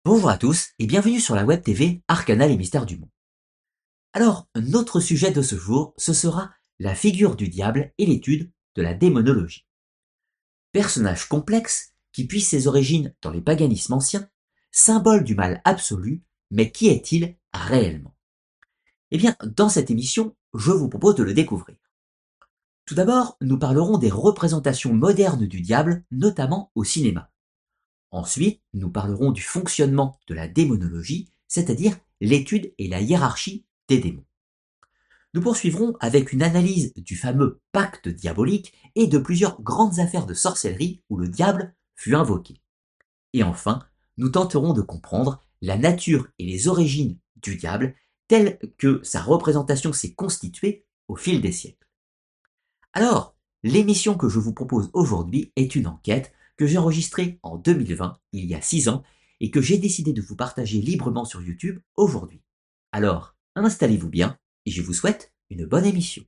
Bonjour à tous et bienvenue sur la web TV Arcana les mystères du monde. Alors, notre sujet de ce jour, ce sera la figure du diable et l'étude de la démonologie. Personnage complexe qui puise ses origines dans les paganismes anciens, symbole du mal absolu, mais qui est-il réellement? Eh bien, dans cette émission, je vous propose de le découvrir. Tout d'abord, nous parlerons des représentations modernes du diable, notamment au cinéma. Ensuite, nous parlerons du fonctionnement de la démonologie, c'est-à-dire l'étude et la hiérarchie des démons. Nous poursuivrons avec une analyse du fameux pacte diabolique et de plusieurs grandes affaires de sorcellerie où le diable fut invoqué. Et enfin, nous tenterons de comprendre la nature et les origines du diable telle que sa représentation s'est constituée au fil des siècles. Alors, l'émission que je vous propose aujourd'hui est une enquête que j'ai enregistrée en 2020, il y a 6 ans, et que j'ai décidé de vous partager librement sur YouTube aujourd'hui. Alors, installez-vous bien, et je vous souhaite une bonne émission.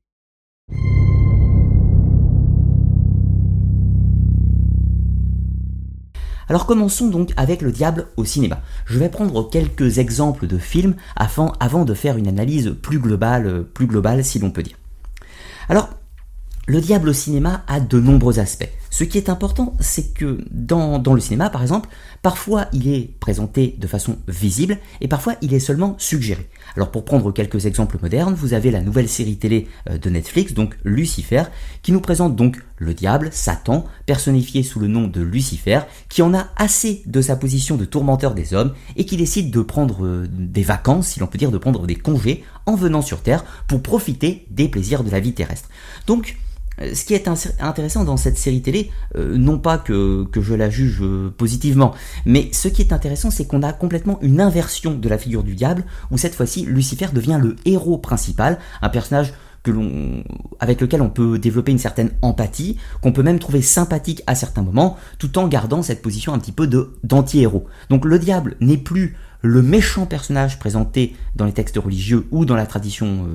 Alors commençons donc avec le diable au cinéma. Je vais prendre quelques exemples de films avant de faire une analyse plus globale si l'on peut dire. Alors, le diable au cinéma a de nombreux aspects. Ce qui est important, c'est que dans le cinéma, par exemple, parfois il est présenté de façon visible et parfois il est seulement suggéré. Alors pour prendre quelques exemples modernes, vous avez la nouvelle série télé de Netflix, donc Lucifer, qui nous présente donc le diable, Satan, personnifié sous le nom de Lucifer, qui en a assez de sa position de tourmenteur des hommes et qui décide de prendre des vacances, si l'on peut dire, de prendre des congés en venant sur Terre pour profiter des plaisirs de la vie terrestre. Donc, ce qui est intéressant dans cette série télé, non pas que je la juge positivement, mais ce qui est intéressant, c'est qu'on a complètement une inversion de la figure du diable, où cette fois-ci, Lucifer devient le héros principal, un personnage avec lequel on peut développer une certaine empathie, qu'on peut même trouver sympathique à certains moments, tout en gardant cette position un petit peu d'anti-héros. Donc le diable n'est plus le méchant personnage présenté dans les textes religieux ou dans la tradition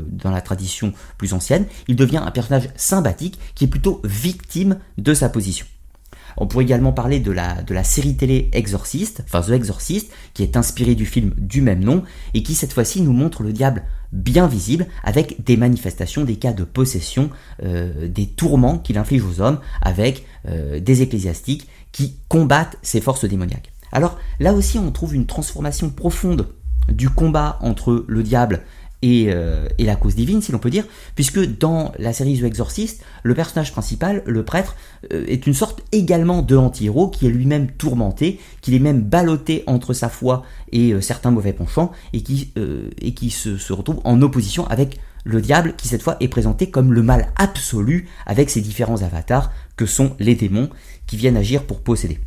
plus ancienne, il devient un personnage sympathique qui est plutôt victime de sa position. On pourrait également parler de la série télé Exorcist, enfin The Exorcist, qui est inspirée du film du même nom et qui cette fois-ci nous montre le diable bien visible avec des manifestations, des cas de possession, des tourments qu'il inflige aux hommes avec des ecclésiastiques qui combattent ces forces démoniaques. Alors là aussi on trouve une transformation profonde du combat entre le diable et la cause divine, si l'on peut dire, puisque dans la série The Exorcist, le personnage principal, le prêtre, est une sorte également de anti-héros qui est lui-même tourmenté, qui est même ballotté entre sa foi et certains mauvais penchants, et qui se retrouve en opposition avec le diable, qui cette fois est présenté comme le mal absolu, avec ses différents avatars que sont les démons qui viennent agir pour posséder.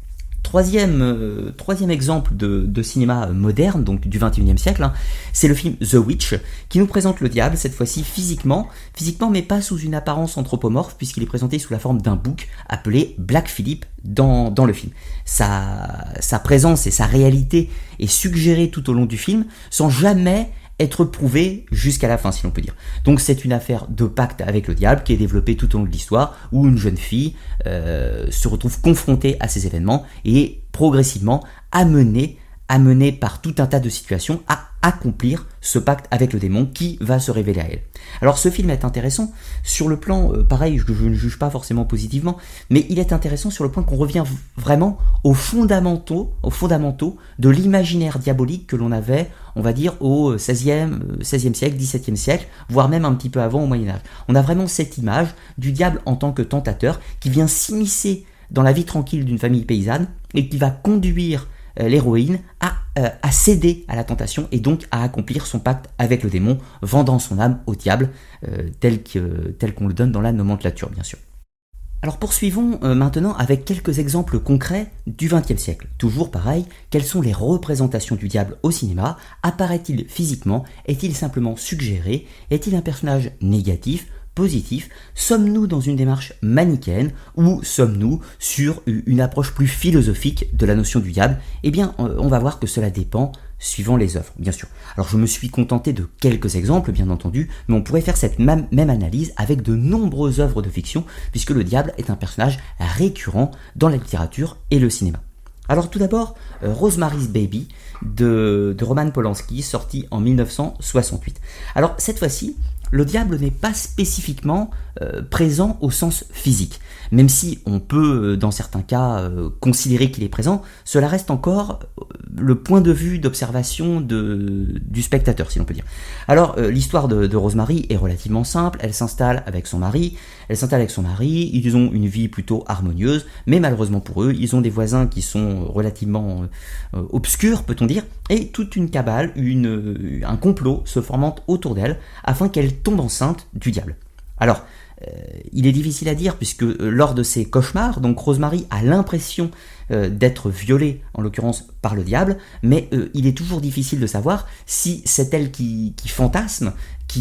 Troisième exemple de cinéma moderne, donc du XXIe siècle, c'est le film The Witch, qui nous présente le diable, cette fois-ci physiquement, mais pas sous une apparence anthropomorphe, puisqu'il est présenté sous la forme d'un bouc appelé Black Phillip dans le film. Sa présence et sa réalité est suggérée tout au long du film, sans jamais être prouvé jusqu'à la fin, si l'on peut dire. Donc c'est une affaire de pacte avec le diable qui est développée tout au long de l'histoire, où une jeune fille se retrouve confrontée à ces événements et est progressivement amenée par tout un tas de situations à accomplir ce pacte avec le démon qui va se révéler à elle. Alors ce film est intéressant sur le plan, pareil, je ne juge pas forcément positivement, mais il est intéressant sur le point qu'on revient vraiment aux fondamentaux de l'imaginaire diabolique que l'on avait, on va dire, au XVIe siècle, XVIIe siècle, voire même un petit peu avant au Moyen-Âge. On a vraiment cette image du diable en tant que tentateur qui vient s'immiscer dans la vie tranquille d'une famille paysanne et qui va conduire l'héroïne à céder à la tentation et donc à accomplir son pacte avec le démon, vendant son âme au diable, tel qu'on le donne dans la nomenclature, bien sûr. Alors poursuivons maintenant avec quelques exemples concrets du XXe siècle. Toujours pareil, quelles sont les représentations du diable au cinéma? Apparaît-il physiquement? Est-il simplement suggéré? Est-il un personnage négatif? Positif? Sommes-nous dans une démarche manichéenne ou sommes-nous sur une approche plus philosophique de la notion du diable? Eh bien, on va voir que cela dépend suivant les œuvres, bien sûr. Alors je me suis contenté de quelques exemples, bien entendu, mais on pourrait faire cette même analyse avec de nombreuses œuvres de fiction, puisque le diable est un personnage récurrent dans la littérature et le cinéma. Alors tout d'abord, Rosemary's Baby de Roman Polanski, sorti en 1968. Alors cette fois-ci, le diable n'est pas spécifiquement présent au sens physique. Même si on peut, dans certains cas, considérer qu'il est présent, cela reste encore le point de vue d'observation du spectateur, si l'on peut dire. Alors, l'histoire de Rosemary est relativement simple. Elle s'installe avec son mari. Ils ont une vie plutôt harmonieuse, mais malheureusement pour eux, ils ont des voisins qui sont relativement obscurs, peut-on dire, et toute une cabale, un complot se formant autour d'elle afin qu'elle tombe enceinte du diable. Alors, il est difficile à dire puisque lors de ses cauchemars, donc Rosemary a l'impression d'être violée, en l'occurrence par le diable, mais il est toujours difficile de savoir si c'est elle qui fantasme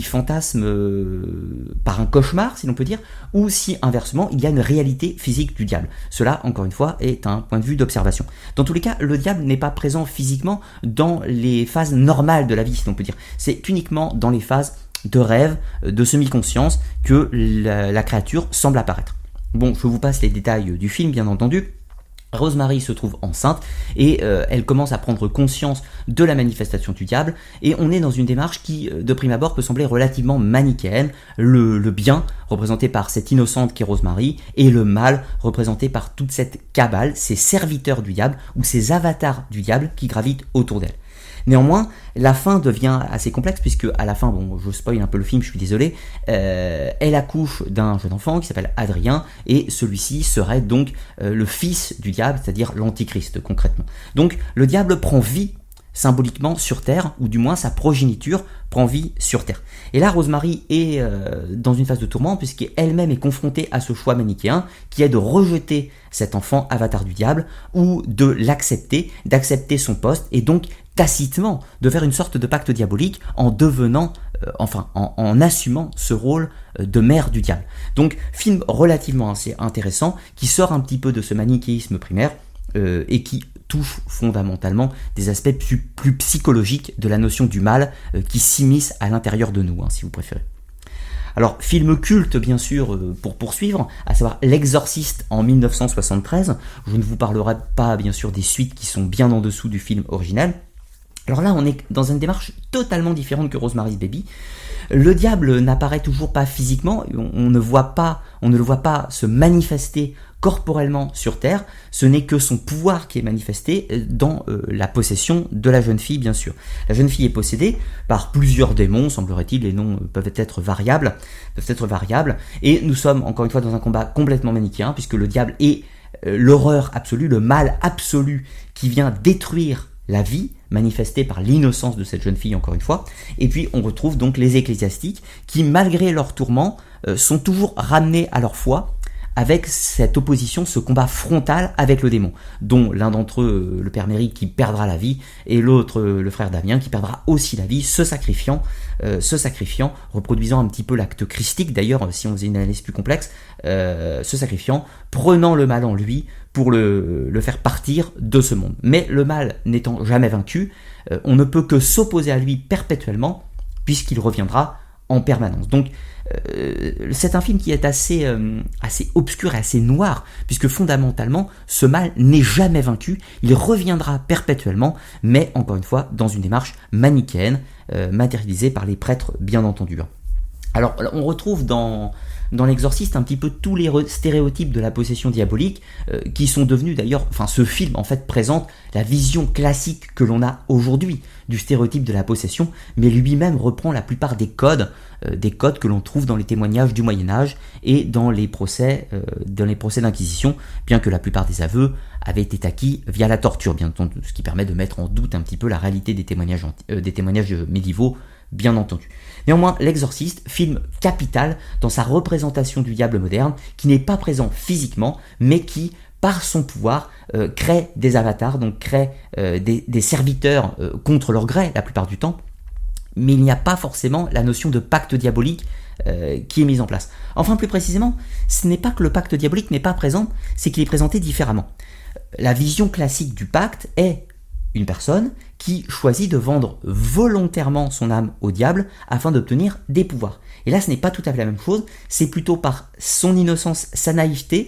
par un cauchemar, si l'on peut dire, ou si inversement il y a une réalité physique du diable. Cela, encore une fois, est un point de vue d'observation. Dans tous les cas, le diable n'est pas présent physiquement dans les phases normales de la vie, si l'on peut dire. C'est uniquement dans les phases de rêve, de semi-conscience, que la créature semble apparaître. Bon, je vous passe les détails du film, bien entendu. Rosemary se trouve enceinte et elle commence à prendre conscience de la manifestation du diable, et on est dans une démarche qui, de prime abord, peut sembler relativement manichéenne. Le bien, représenté par cette innocente qui est Rosemary, et le mal, représenté par toute cette cabale, ces serviteurs du diable, ou ces avatars du diable qui gravitent autour d'elle. Néanmoins, la fin devient assez complexe puisque à la fin, bon, je spoil un peu le film, je suis désolé, elle accouche d'un jeune enfant qui s'appelle Adrien, et celui-ci serait donc le fils du diable, c'est-à-dire l'antichrist concrètement. Donc le diable prend vie symboliquement sur Terre, ou du moins sa progéniture prend vie sur Terre. Et là, Rosemary est dans une phase de tourment puisqu'elle-même est confrontée à ce choix manichéen qui est de rejeter cet enfant avatar du diable ou de l'accepter, d'accepter son poste, et donc tacitement de faire une sorte de pacte diabolique en devenant, en assumant ce rôle de mère du diable. Donc, film relativement assez intéressant qui sort un petit peu de ce manichéisme primaire et qui touche fondamentalement des aspects plus psychologiques de la notion du mal qui s'immisce à l'intérieur de nous, si vous préférez. Alors, film culte, bien sûr, pour poursuivre, à savoir L'Exorciste en 1973. Je ne vous parlerai pas, bien sûr, des suites qui sont bien en dessous du film original. Alors là, on est dans une démarche totalement différente que Rosemary's Baby. Le diable n'apparaît toujours pas physiquement, on ne le voit pas se manifester corporellement sur Terre, ce n'est que son pouvoir qui est manifesté dans la possession de la jeune fille, bien sûr. La jeune fille est possédée par plusieurs démons, semblerait-il, les noms peuvent être variables, et nous sommes encore une fois dans un combat complètement manichéen, puisque le diable est l'horreur absolue, le mal absolu qui vient détruire la vie, manifestée par l'innocence de cette jeune fille, encore une fois. Et puis on retrouve donc les ecclésiastiques qui, malgré leurs tourments, sont toujours ramenés à leur foi, avec cette opposition, ce combat frontal avec le démon, dont l'un d'entre eux, le père Méry, qui perdra la vie, et l'autre, le frère Damien, qui perdra aussi la vie, se sacrifiant, reproduisant un petit peu l'acte christique, d'ailleurs, si on faisait une analyse plus complexe, se sacrifiant, prenant le mal en lui pour le faire partir de ce monde. Mais le mal n'étant jamais vaincu, on ne peut que s'opposer à lui perpétuellement, puisqu'il reviendra en permanence. Donc, c'est un film qui est assez obscur et assez noir, puisque fondamentalement, ce mal n'est jamais vaincu, il reviendra perpétuellement, mais encore une fois, dans une démarche manichéenne, matérialisée par les prêtres, bien entendu. Alors, on retrouve dans L'Exorciste un petit peu tous les stéréotypes de la possession diabolique qui sont devenus d'ailleurs, ce film en fait présente la vision classique que l'on a aujourd'hui du stéréotype de la possession, mais lui-même reprend la plupart des codes que l'on trouve dans les témoignages du Moyen-Âge et dans les procès d'inquisition, bien que la plupart des aveux avaient été acquis via la torture, bien entendu, ce qui permet de mettre en doute un petit peu la réalité des témoignages médiévaux, bien entendu. Néanmoins, L'Exorciste, film capital dans sa représentation du diable moderne, qui n'est pas présent physiquement, mais qui, par son pouvoir, crée des avatars, donc crée des serviteurs contre leur gré la plupart du temps, mais il n'y a pas forcément la notion de pacte diabolique qui est mise en place. Enfin, plus précisément, ce n'est pas que le pacte diabolique n'est pas présent, c'est qu'il est présenté différemment. La vision classique du pacte est une personne qui choisit de vendre volontairement son âme au diable afin d'obtenir des pouvoirs. Et là, ce n'est pas tout à fait la même chose, c'est plutôt par son innocence, sa naïveté,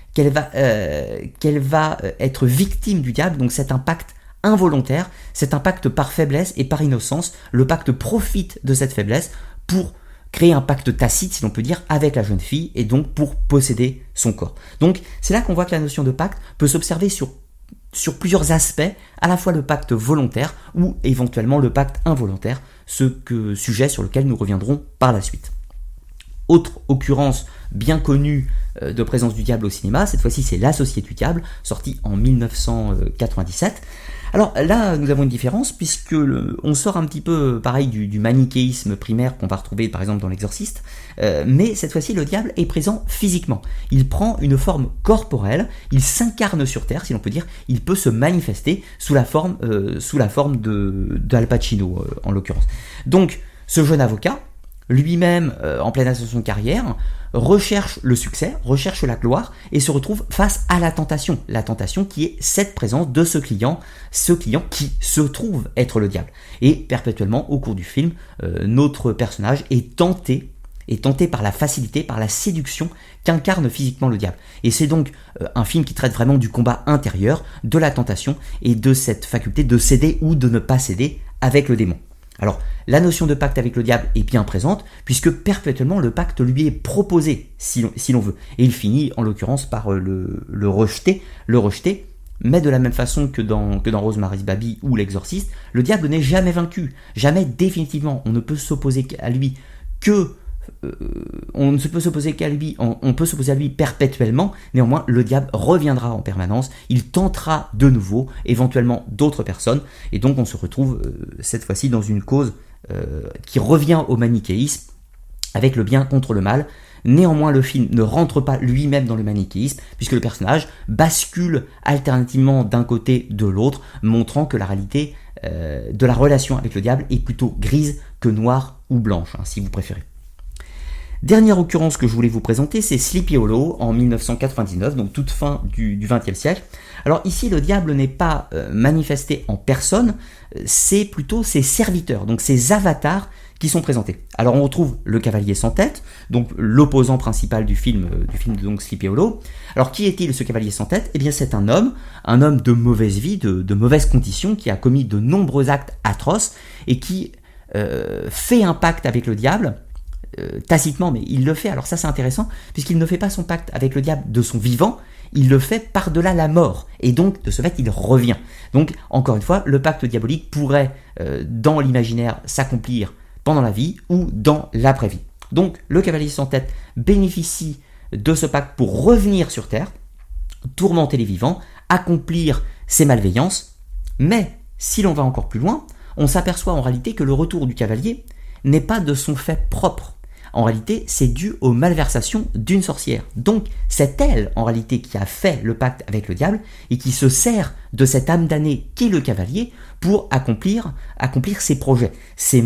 qu'elle va être victime du diable, donc c'est un pacte involontaire, c'est un pacte par faiblesse et par innocence. Le pacte profite de cette faiblesse pour créer un pacte tacite, si l'on peut dire, avec la jeune fille, et donc pour posséder son corps. Donc c'est là qu'on voit que la notion de pacte peut s'observer sur plusieurs aspects, à la fois le pacte volontaire ou éventuellement le pacte involontaire, sujet sur lequel nous reviendrons par la suite. Autre occurrence bien connue de présence du diable au cinéma, cette fois-ci c'est L'Associé du diable, sorti en 1997. Alors là, nous avons une différence puisque on sort un petit peu pareil du manichéisme primaire qu'on va retrouver par exemple dans L'Exorciste, mais cette fois-ci le diable est présent physiquement. Il prend une forme corporelle, il s'incarne sur Terre, si l'on peut dire, il peut se manifester sous la forme d'Al Pacino en l'occurrence. Donc ce jeune avocat, lui-même en pleine ascension de carrière, recherche le succès, recherche la gloire et se retrouve face à la tentation qui est cette présence de ce client qui se trouve être le diable. Et perpétuellement au cours du film, notre personnage est tenté par la facilité, par la séduction qu'incarne physiquement le diable. Et c'est donc un film qui traite vraiment du combat intérieur, de la tentation et de cette faculté de céder ou de ne pas céder avec le démon. Alors, la notion de pacte avec le diable est bien présente, puisque perpétuellement le pacte lui est proposé, si l'on veut. Et il finit, en l'occurrence, par le rejeter, mais de la même façon que dans Rosemary's Baby ou L'Exorciste, le diable n'est jamais vaincu, jamais définitivement. On ne peut s'opposer à lui on peut s'opposer à lui perpétuellement. Néanmoins, le diable reviendra en permanence, il tentera de nouveau, éventuellement d'autres personnes, et donc on se retrouve cette fois-ci dans une cause qui revient au manichéisme, avec le bien contre le mal. Néanmoins, le film ne rentre pas lui-même dans le manichéisme, puisque le personnage bascule alternativement d'un côté de l'autre, montrant que la réalité de la relation avec le diable est plutôt grise que noire ou blanche, si vous préférez. Dernière occurrence que je voulais vous présenter, c'est Sleepy Hollow en 1999, donc toute fin du XXe siècle. Alors ici, le diable n'est pas manifesté en personne, c'est plutôt ses serviteurs, donc ses avatars qui sont présentés. Alors on retrouve le cavalier sans tête, donc l'opposant principal du film donc Sleepy Hollow. Alors qui est-il ce cavalier sans tête ? Eh bien c'est un homme de mauvaise vie, de mauvaises conditions, qui a commis de nombreux actes atroces et qui fait un pacte avec le diable, tacitement, mais il le fait. Alors ça c'est intéressant, puisqu'il ne fait pas son pacte avec le diable de son vivant, il le fait par-delà la mort, et donc de ce fait il revient. Donc encore une fois, le pacte diabolique pourrait dans l'imaginaire s'accomplir pendant la vie ou dans l'après-vie. Donc le cavalier sans tête bénéficie de ce pacte pour revenir sur Terre, tourmenter les vivants, accomplir ses malveillances, mais si l'on va encore plus loin, on s'aperçoit en réalité que le retour du cavalier n'est pas de son fait propre. En réalité, c'est dû aux malversations d'une sorcière. Donc, c'est elle, en réalité, qui a fait le pacte avec le diable et qui se sert de cette âme damnée qu'est le cavalier pour accomplir ses projets, ses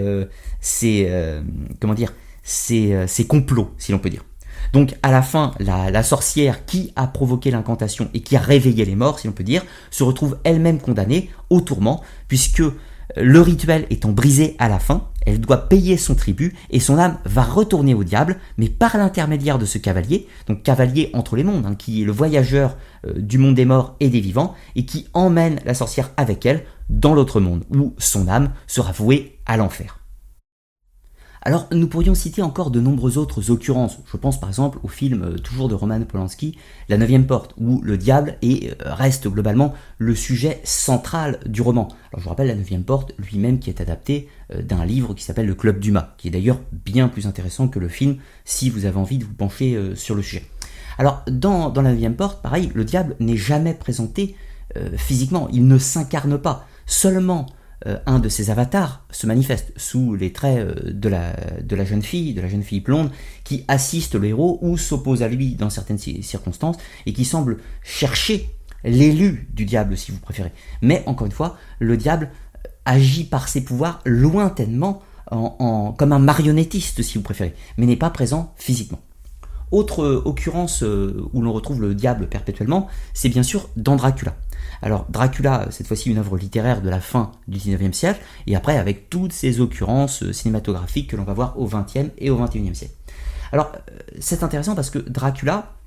complots, si l'on peut dire. Donc, à la fin, la sorcière qui a provoqué l'incantation et qui a réveillé les morts, si l'on peut dire, se retrouve elle-même condamnée au tourment, puisque le rituel étant brisé à la fin, elle doit payer son tribut et son âme va retourner au diable, mais par l'intermédiaire de ce cavalier, donc cavalier entre les mondes, qui est le voyageur du monde des morts et des vivants, et qui emmène la sorcière avec elle dans l'autre monde, où son âme sera vouée à l'enfer. Alors, nous pourrions citer encore de nombreuses autres occurrences. Je pense par exemple au film toujours de Roman Polanski, La 9e porte, où le diable reste globalement le sujet central du roman. Alors je vous rappelle La 9e porte, lui-même qui est adapté d'un livre qui s'appelle Le Club Dumas, qui est d'ailleurs bien plus intéressant que le film, si vous avez envie de vous pencher sur le sujet. Alors, dans La 9e porte, pareil, le diable n'est jamais présenté physiquement, il ne s'incarne pas. Seulement, un de ses avatars se manifeste sous les traits de la jeune fille blonde qui assiste le héros ou s'oppose à lui dans certaines circonstances et qui semble chercher l'élu du diable si vous préférez. Mais encore une fois, le diable agit par ses pouvoirs lointainement comme un marionnettiste si vous préférez, mais n'est pas présent physiquement. Autre occurrence où l'on retrouve le diable perpétuellement, c'est bien sûr dans Dracula. Alors Dracula, cette fois-ci une œuvre littéraire de la fin du 19e siècle, et après avec toutes ces occurrences cinématographiques que l'on va voir au 20e et au 21e siècle. Alors c'est intéressant parce que Dracula,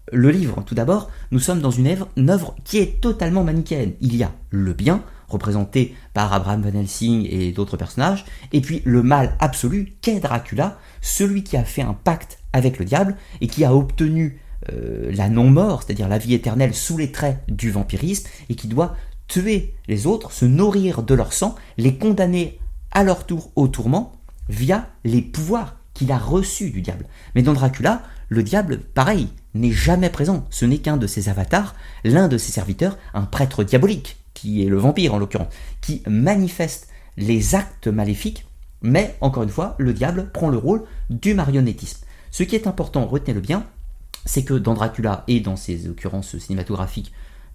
le livre, tout d'abord, nous sommes dans une œuvre qui est totalement manichéenne. Il y a le bien, représenté par Abraham Van Helsing et d'autres personnages, et puis le mal absolu qu'est Dracula, celui qui a fait un pacte avec le diable et qui a obtenu la non-mort, c'est-à-dire la vie éternelle sous les traits du vampirisme, et qui doit tuer les autres, se nourrir de leur sang, les condamner à leur tour au tourment via les pouvoirs qu'il a reçus du diable. Mais dans Dracula, le diable, pareil, n'est jamais présent. Ce n'est qu'un de ses avatars, l'un de ses serviteurs, un prêtre diabolique, qui est le vampire en l'occurrence, qui manifeste les actes maléfiques, mais encore une fois, le diable prend le rôle du marionnettisme. Ce qui est important, retenez-le bien, c'est que dans Dracula et dans ses occurrences cinématographiques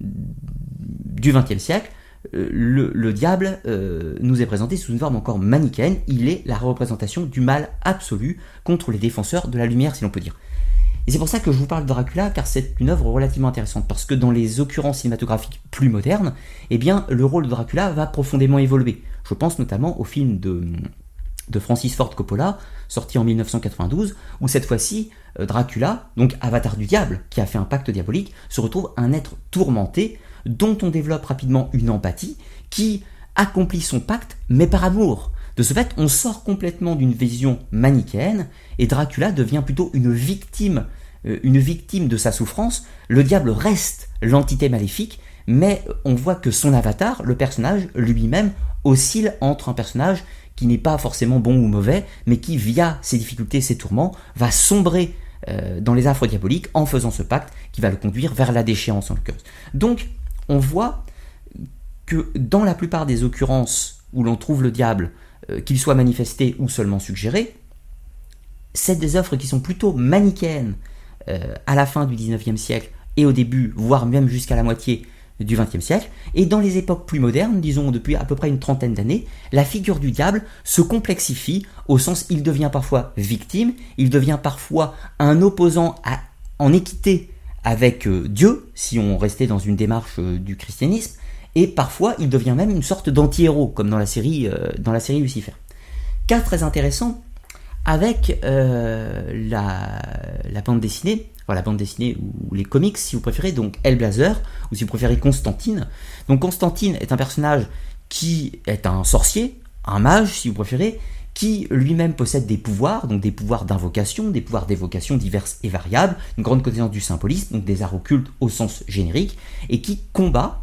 du XXe siècle, le diable nous est présenté sous une forme encore manichéenne. Il est la représentation du mal absolu contre les défenseurs de la lumière, si l'on peut dire. Et c'est pour ça que je vous parle de Dracula, car c'est une œuvre relativement intéressante, parce que dans les occurrences cinématographiques plus modernes, eh bien, le rôle de Dracula va profondément évoluer. Je pense notamment au film de Francis Ford Coppola, sorti en 1992, où cette fois-ci, Dracula, donc avatar du diable, qui a fait un pacte diabolique, se retrouve un être tourmenté, dont on développe rapidement une empathie, qui accomplit son pacte, mais par amour. De ce fait, on sort complètement d'une vision manichéenne, et Dracula devient plutôt une victime de sa souffrance. Le diable reste l'entité maléfique, mais on voit que son avatar, le personnage lui-même, oscille entre un personnage qui n'est pas forcément bon ou mauvais, mais qui, via ses difficultés, ses tourments, va sombrer dans les affres diaboliques en faisant ce pacte qui va le conduire vers la déchéance en l'occurrence. Donc, on voit que dans la plupart des occurrences où l'on trouve le diable, qu'il soit manifesté ou seulement suggéré, c'est des œuvres qui sont plutôt manichéennes à la fin du XIXe siècle et au début, voire même jusqu'à la moitié du XXe siècle, et dans les époques plus modernes, disons depuis à peu près une trentaine d'années, la figure du diable se complexifie au sens il devient parfois victime, il devient parfois un opposant en équité avec Dieu, si on restait dans une démarche du christianisme, et parfois il devient même une sorte d'anti-héros, comme dans la série Lucifer. Cas très intéressant avec la bande dessinée, enfin la bande dessinée ou les comics si vous préférez, donc Hellblazer, ou si vous préférez Constantine. Donc Constantine est un personnage qui est un sorcier, un mage si vous préférez, qui lui-même possède des pouvoirs, donc des pouvoirs d'invocation, des pouvoirs d'évocation diverses et variables, une grande connaissance du symbolisme, donc des arts occultes au sens générique, et qui combat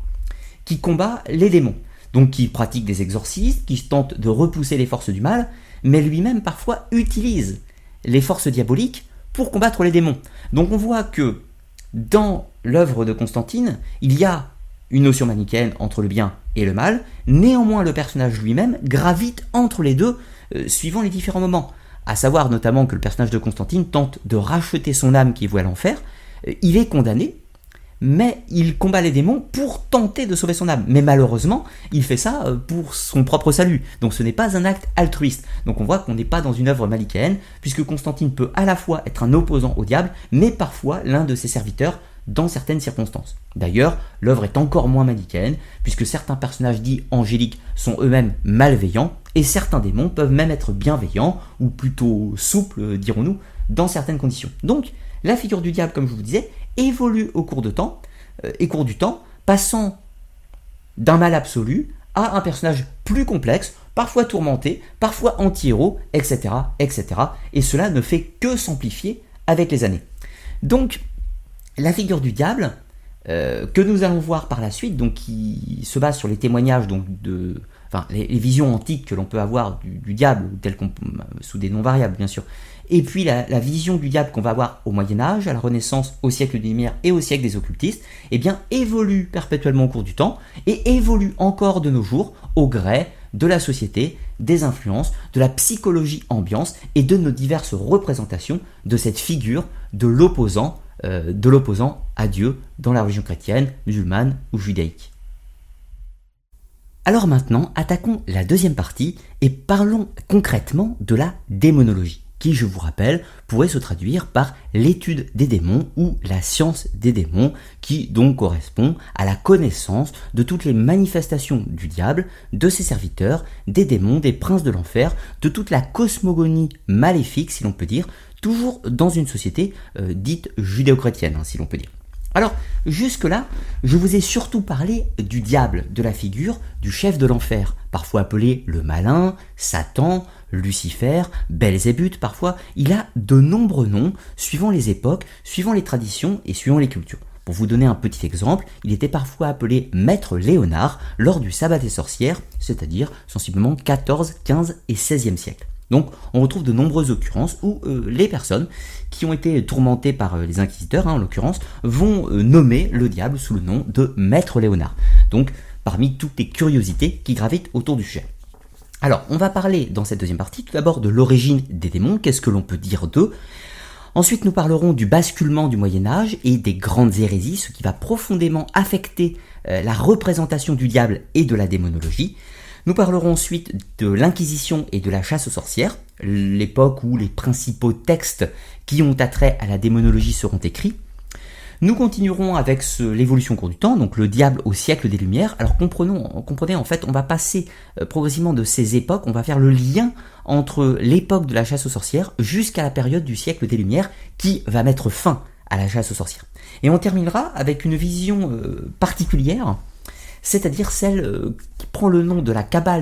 les démons. Donc qui pratique des exorcismes, qui tente de repousser les forces du mal, mais lui-même parfois utilise les forces diaboliques pour combattre les démons. Donc on voit que dans l'œuvre de Constantine, il y a une notion manichéenne entre le bien et le mal, néanmoins le personnage lui-même gravite entre les deux suivant les différents moments. À savoir notamment que le personnage de Constantine tente de racheter son âme qui est vouée à l'enfer, il est condamné, mais il combat les démons pour tenter de sauver son âme. Mais malheureusement, il fait ça pour son propre salut. Donc ce n'est pas un acte altruiste. Donc on voit qu'on n'est pas dans une œuvre manichéenne, puisque Constantine peut à la fois être un opposant au diable, mais parfois l'un de ses serviteurs dans certaines circonstances. D'ailleurs, l'œuvre est encore moins manichéenne, puisque certains personnages dits angéliques sont eux-mêmes malveillants, et certains démons peuvent même être bienveillants, ou plutôt souples, dirons-nous, dans certaines conditions. Donc, la figure du diable, comme je vous disais, évolue au cours du temps, passant d'un mal absolu à un personnage plus complexe, parfois tourmenté, parfois anti-héros, etc., etc. Et cela ne fait que s'amplifier avec les années. Donc, la figure du diable, que nous allons voir par la suite, donc qui se base sur les témoignages donc les visions antiques que l'on peut avoir du diable, sous des noms variables bien sûr, et puis la vision du diable qu'on va avoir au Moyen-Âge, à la Renaissance, au siècle des Lumières et au siècle des occultistes, eh bien évolue perpétuellement au cours du temps et évolue encore de nos jours au gré de la société, des influences, de la psychologie ambiance et de nos diverses représentations de cette figure de l'opposant à Dieu dans la religion chrétienne, musulmane ou judaïque. Alors maintenant, attaquons la deuxième partie et parlons concrètement de la démonologie. qui, je vous rappelle, pourrait se traduire par l'étude des démons ou la science des démons, qui donc correspond à la connaissance de toutes les manifestations du diable, de ses serviteurs, des démons, des princes de l'enfer, de toute la cosmogonie maléfique, si l'on peut dire, toujours dans une société dite judéo-chrétienne, si l'on peut dire. Alors, jusque-là, je vous ai surtout parlé du diable, de la figure du chef de l'enfer, parfois appelé le malin, Satan, Lucifer, Belzébuth parfois. Il a de nombreux noms, suivant les époques, suivant les traditions et suivant les cultures. Pour vous donner un petit exemple, il était parfois appelé Maître Léonard lors du sabbat des sorcières, c'est-à-dire sensiblement 14, 15 et 16e siècle. Donc on retrouve de nombreuses occurrences où les personnes qui ont été tourmentées par les inquisiteurs, en l'occurrence, vont nommer le diable sous le nom de Maître Léonard. Donc parmi toutes les curiosités qui gravitent autour du sujet. Alors on va parler dans cette deuxième partie tout d'abord de l'origine des démons, qu'est-ce que l'on peut dire d'eux. Ensuite nous parlerons du basculement du Moyen-Âge et des grandes hérésies, ce qui va profondément affecter la représentation du diable et de la démonologie. Nous parlerons ensuite de l'Inquisition et de la chasse aux sorcières, l'époque où les principaux textes qui ont attrait à la démonologie seront écrits. Nous continuerons avec l'évolution au cours du temps, donc le diable au siècle des Lumières. Alors comprenez en fait, on va passer progressivement de ces époques, on va faire le lien entre l'époque de la chasse aux sorcières jusqu'à la période du siècle des Lumières qui va mettre fin à la chasse aux sorcières. Et on terminera avec une vision particulière, c'est-à-dire celle qui prend le nom de la cabale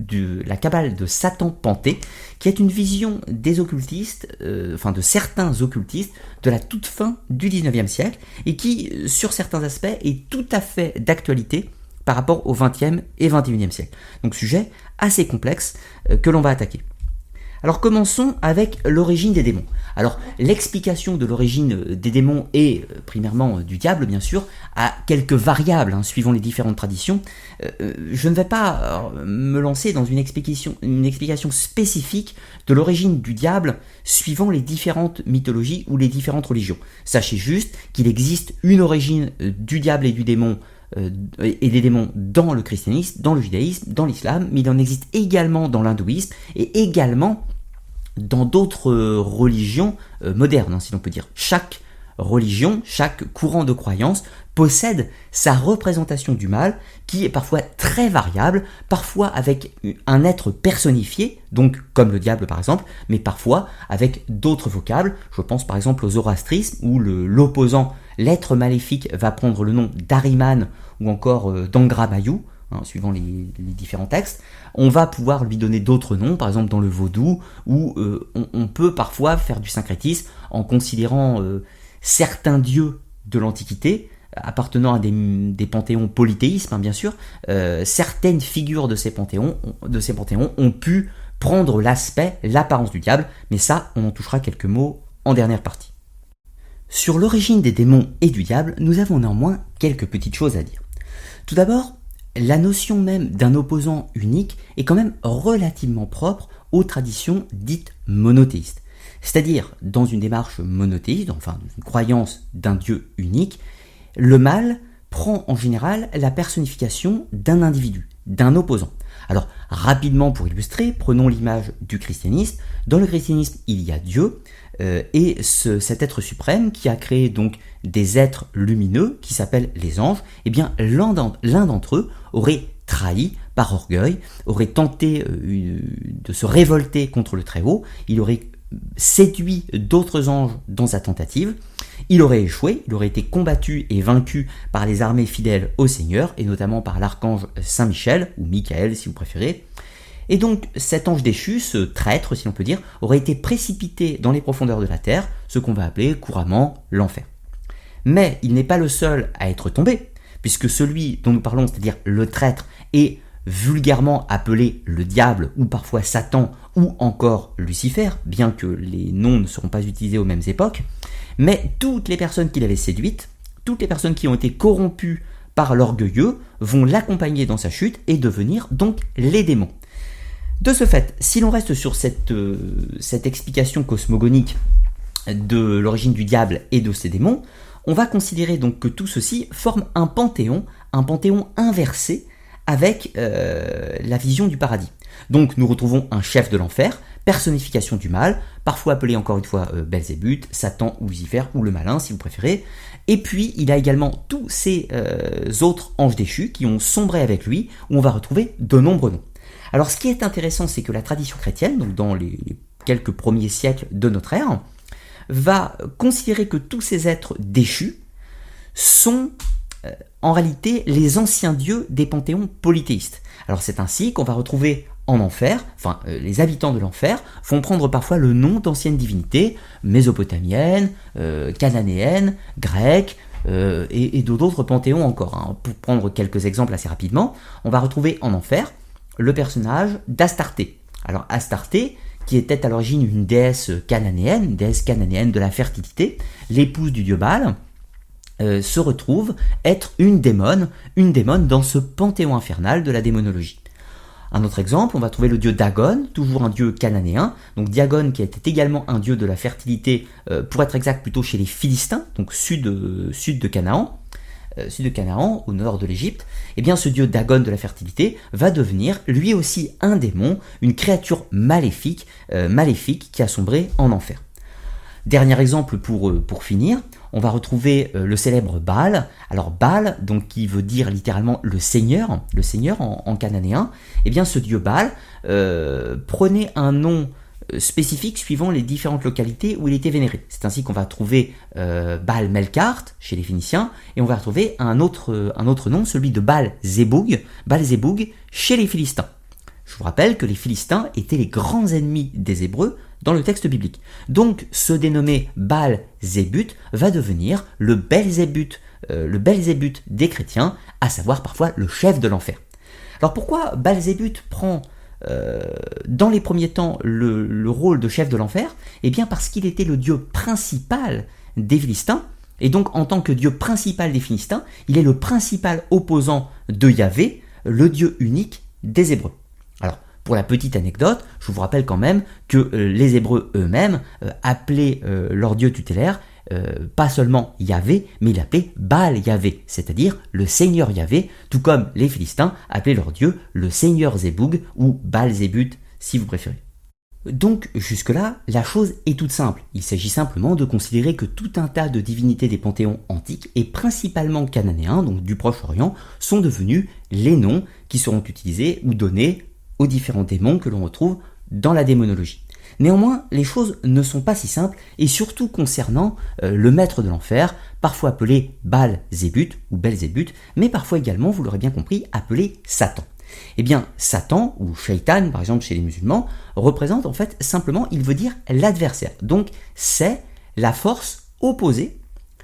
la cabale de Satan Panté, qui est une vision des occultistes, de certains occultistes de la toute fin du 19e siècle, et qui, sur certains aspects, est tout à fait d'actualité par rapport au 20e et 21e siècle. Donc sujet assez complexe que l'on va attaquer. Alors commençons avec l'origine des démons. Alors l'explication de l'origine des démons et primairement du diable bien sûr a quelques variables suivant les différentes traditions. Je ne vais pas me lancer dans une explication spécifique de l'origine du diable suivant les différentes mythologies ou les différentes religions. Sachez juste qu'il existe une origine du diable et du démon et des démons dans le christianisme, dans le judaïsme, dans l'islam, mais il en existe également dans l'hindouisme et également dans d'autres religions modernes, si l'on peut dire. Chaque religion, chaque courant de croyance possède sa représentation du mal qui est parfois très variable, parfois avec un être personnifié, donc comme le diable par exemple, mais parfois avec d'autres vocables. Je pense par exemple au zoroastrisme où l'opposant, l'être maléfique, va prendre le nom d'Ahriman ou encore d'Angra-Mainyu, suivant les différents textes. On va pouvoir lui donner d'autres noms, par exemple dans le vaudou, où on peut parfois faire du syncrétisme en considérant certains dieux de l'Antiquité, appartenant à des panthéons polythéismes, bien sûr. Certaines figures de ces panthéons ont pu prendre l'aspect, l'apparence du diable, mais ça, on en touchera quelques mots en dernière partie. Sur l'origine des démons et du diable, nous avons néanmoins quelques petites choses à dire. Tout d'abord, la notion même d'un opposant unique est quand même relativement propre aux traditions dites monothéistes. C'est-à-dire, dans une démarche monothéiste, enfin une croyance d'un Dieu unique, le mal prend en général la personnification d'un individu, d'un opposant. Alors, rapidement pour illustrer, prenons l'image du christianisme. Dans le christianisme, il y a Dieu, et cet être suprême qui a créé donc des êtres lumineux qui s'appellent les anges, eh bien l'un d'entre eux aurait trahi par orgueil, aurait tenté de se révolter contre le Très-Haut, il aurait séduit d'autres anges dans sa tentative, il aurait échoué, il aurait été combattu et vaincu par les armées fidèles au Seigneur, et notamment par l'archange Saint Michel, ou Michael si vous préférez. Et donc cet ange déchu, ce traître si l'on peut dire, aurait été précipité dans les profondeurs de la terre, ce qu'on va appeler couramment l'enfer. Mais il n'est pas le seul à être tombé, puisque celui dont nous parlons, c'est-à-dire le traître, est vulgairement appelé le diable, ou parfois Satan, ou encore Lucifer, bien que les noms ne seront pas utilisés aux mêmes époques, mais toutes les personnes qu'il avait séduites, toutes les personnes qui ont été corrompues par l'orgueilleux, vont l'accompagner dans sa chute et devenir donc les démons. De ce fait, si l'on reste sur cette explication cosmogonique de l'origine du diable et de ses démons, on va considérer donc que tout ceci forme un panthéon inversé, avec la vision du paradis. Donc nous retrouvons un chef de l'enfer, personnification du mal, parfois appelé encore une fois Belzébuth, Satan ou Lucifer, ou le malin si vous préférez. Et puis il a également tous ces autres anges déchus qui ont sombré avec lui, où on va retrouver de nombreux noms. Alors ce qui est intéressant, c'est que la tradition chrétienne, donc dans les quelques premiers siècles de notre ère, va considérer que tous ces êtres déchus sont en réalité les anciens dieux des panthéons polythéistes. Alors c'est ainsi qu'on va retrouver en enfer, les habitants de l'enfer vont prendre parfois le nom d'anciennes divinités mésopotamiennes, cananéennes, grecques et d'autres panthéons encore. Pour prendre quelques exemples assez rapidement, on va retrouver en enfer le personnage d'Astarté. Alors Astarté, qui était à l'origine une déesse cananéenne de la fertilité, l'épouse du dieu Baal, se retrouve être une démone dans ce panthéon infernal de la démonologie. Un autre exemple, on va trouver le dieu Dagon, toujours un dieu cananéen, donc Dagon qui était également un dieu de la fertilité, pour être exact plutôt chez les Philistins, donc sud de Canaan, au nord de l'Égypte. Et bien ce dieu Dagon de la fertilité va devenir lui aussi un démon, une créature maléfique qui a sombré en enfer. Dernier exemple pour finir, on va retrouver le célèbre Baal. Alors Baal, donc qui veut dire littéralement le seigneur en cananéen. Et bien ce dieu Baal prenait un nom spécifique suivant les différentes localités où il était vénéré. C'est ainsi qu'on va trouver Baal Melkart chez les Phéniciens, et on va retrouver un autre nom, celui de Baal Zéboug chez les Philistins. Je vous rappelle que les Philistins étaient les grands ennemis des Hébreux dans le texte biblique. Donc ce dénommé Baal Zébuth va devenir le Belzébuth des chrétiens, à savoir parfois le chef de l'enfer. Alors pourquoi Belzébuth prend dans les premiers temps le rôle de chef de l'enfer? Eh bien parce qu'il était le dieu principal des Philistins, et donc en tant que dieu principal des Philistins, il est le principal opposant de Yahvé, le dieu unique des Hébreux. Alors, pour la petite anecdote, je vous rappelle quand même que les Hébreux eux-mêmes appelaient leur dieu tutélaire pas seulement Yahvé, mais ils l'appelaient Baal Yahvé, c'est-à-dire le Seigneur Yahvé, tout comme les Philistins appelaient leur dieu le Seigneur Zéboug ou Baal Zébuth si vous préférez. Donc jusque-là, la chose est toute simple. Il s'agit simplement de considérer que tout un tas de divinités des panthéons antiques, et principalement cananéens, donc du Proche-Orient, sont devenus les noms qui seront utilisés ou donnés aux différents démons que l'on retrouve dans la démonologie. Néanmoins, les choses ne sont pas si simples, et surtout concernant le maître de l'enfer, parfois appelé Baal Zébuth ou Belzébuth, mais parfois également, vous l'aurez bien compris, appelé Satan. Eh bien, Satan, ou Shaitan par exemple chez les musulmans, représente en fait simplement, il veut dire l'adversaire. Donc c'est la force opposée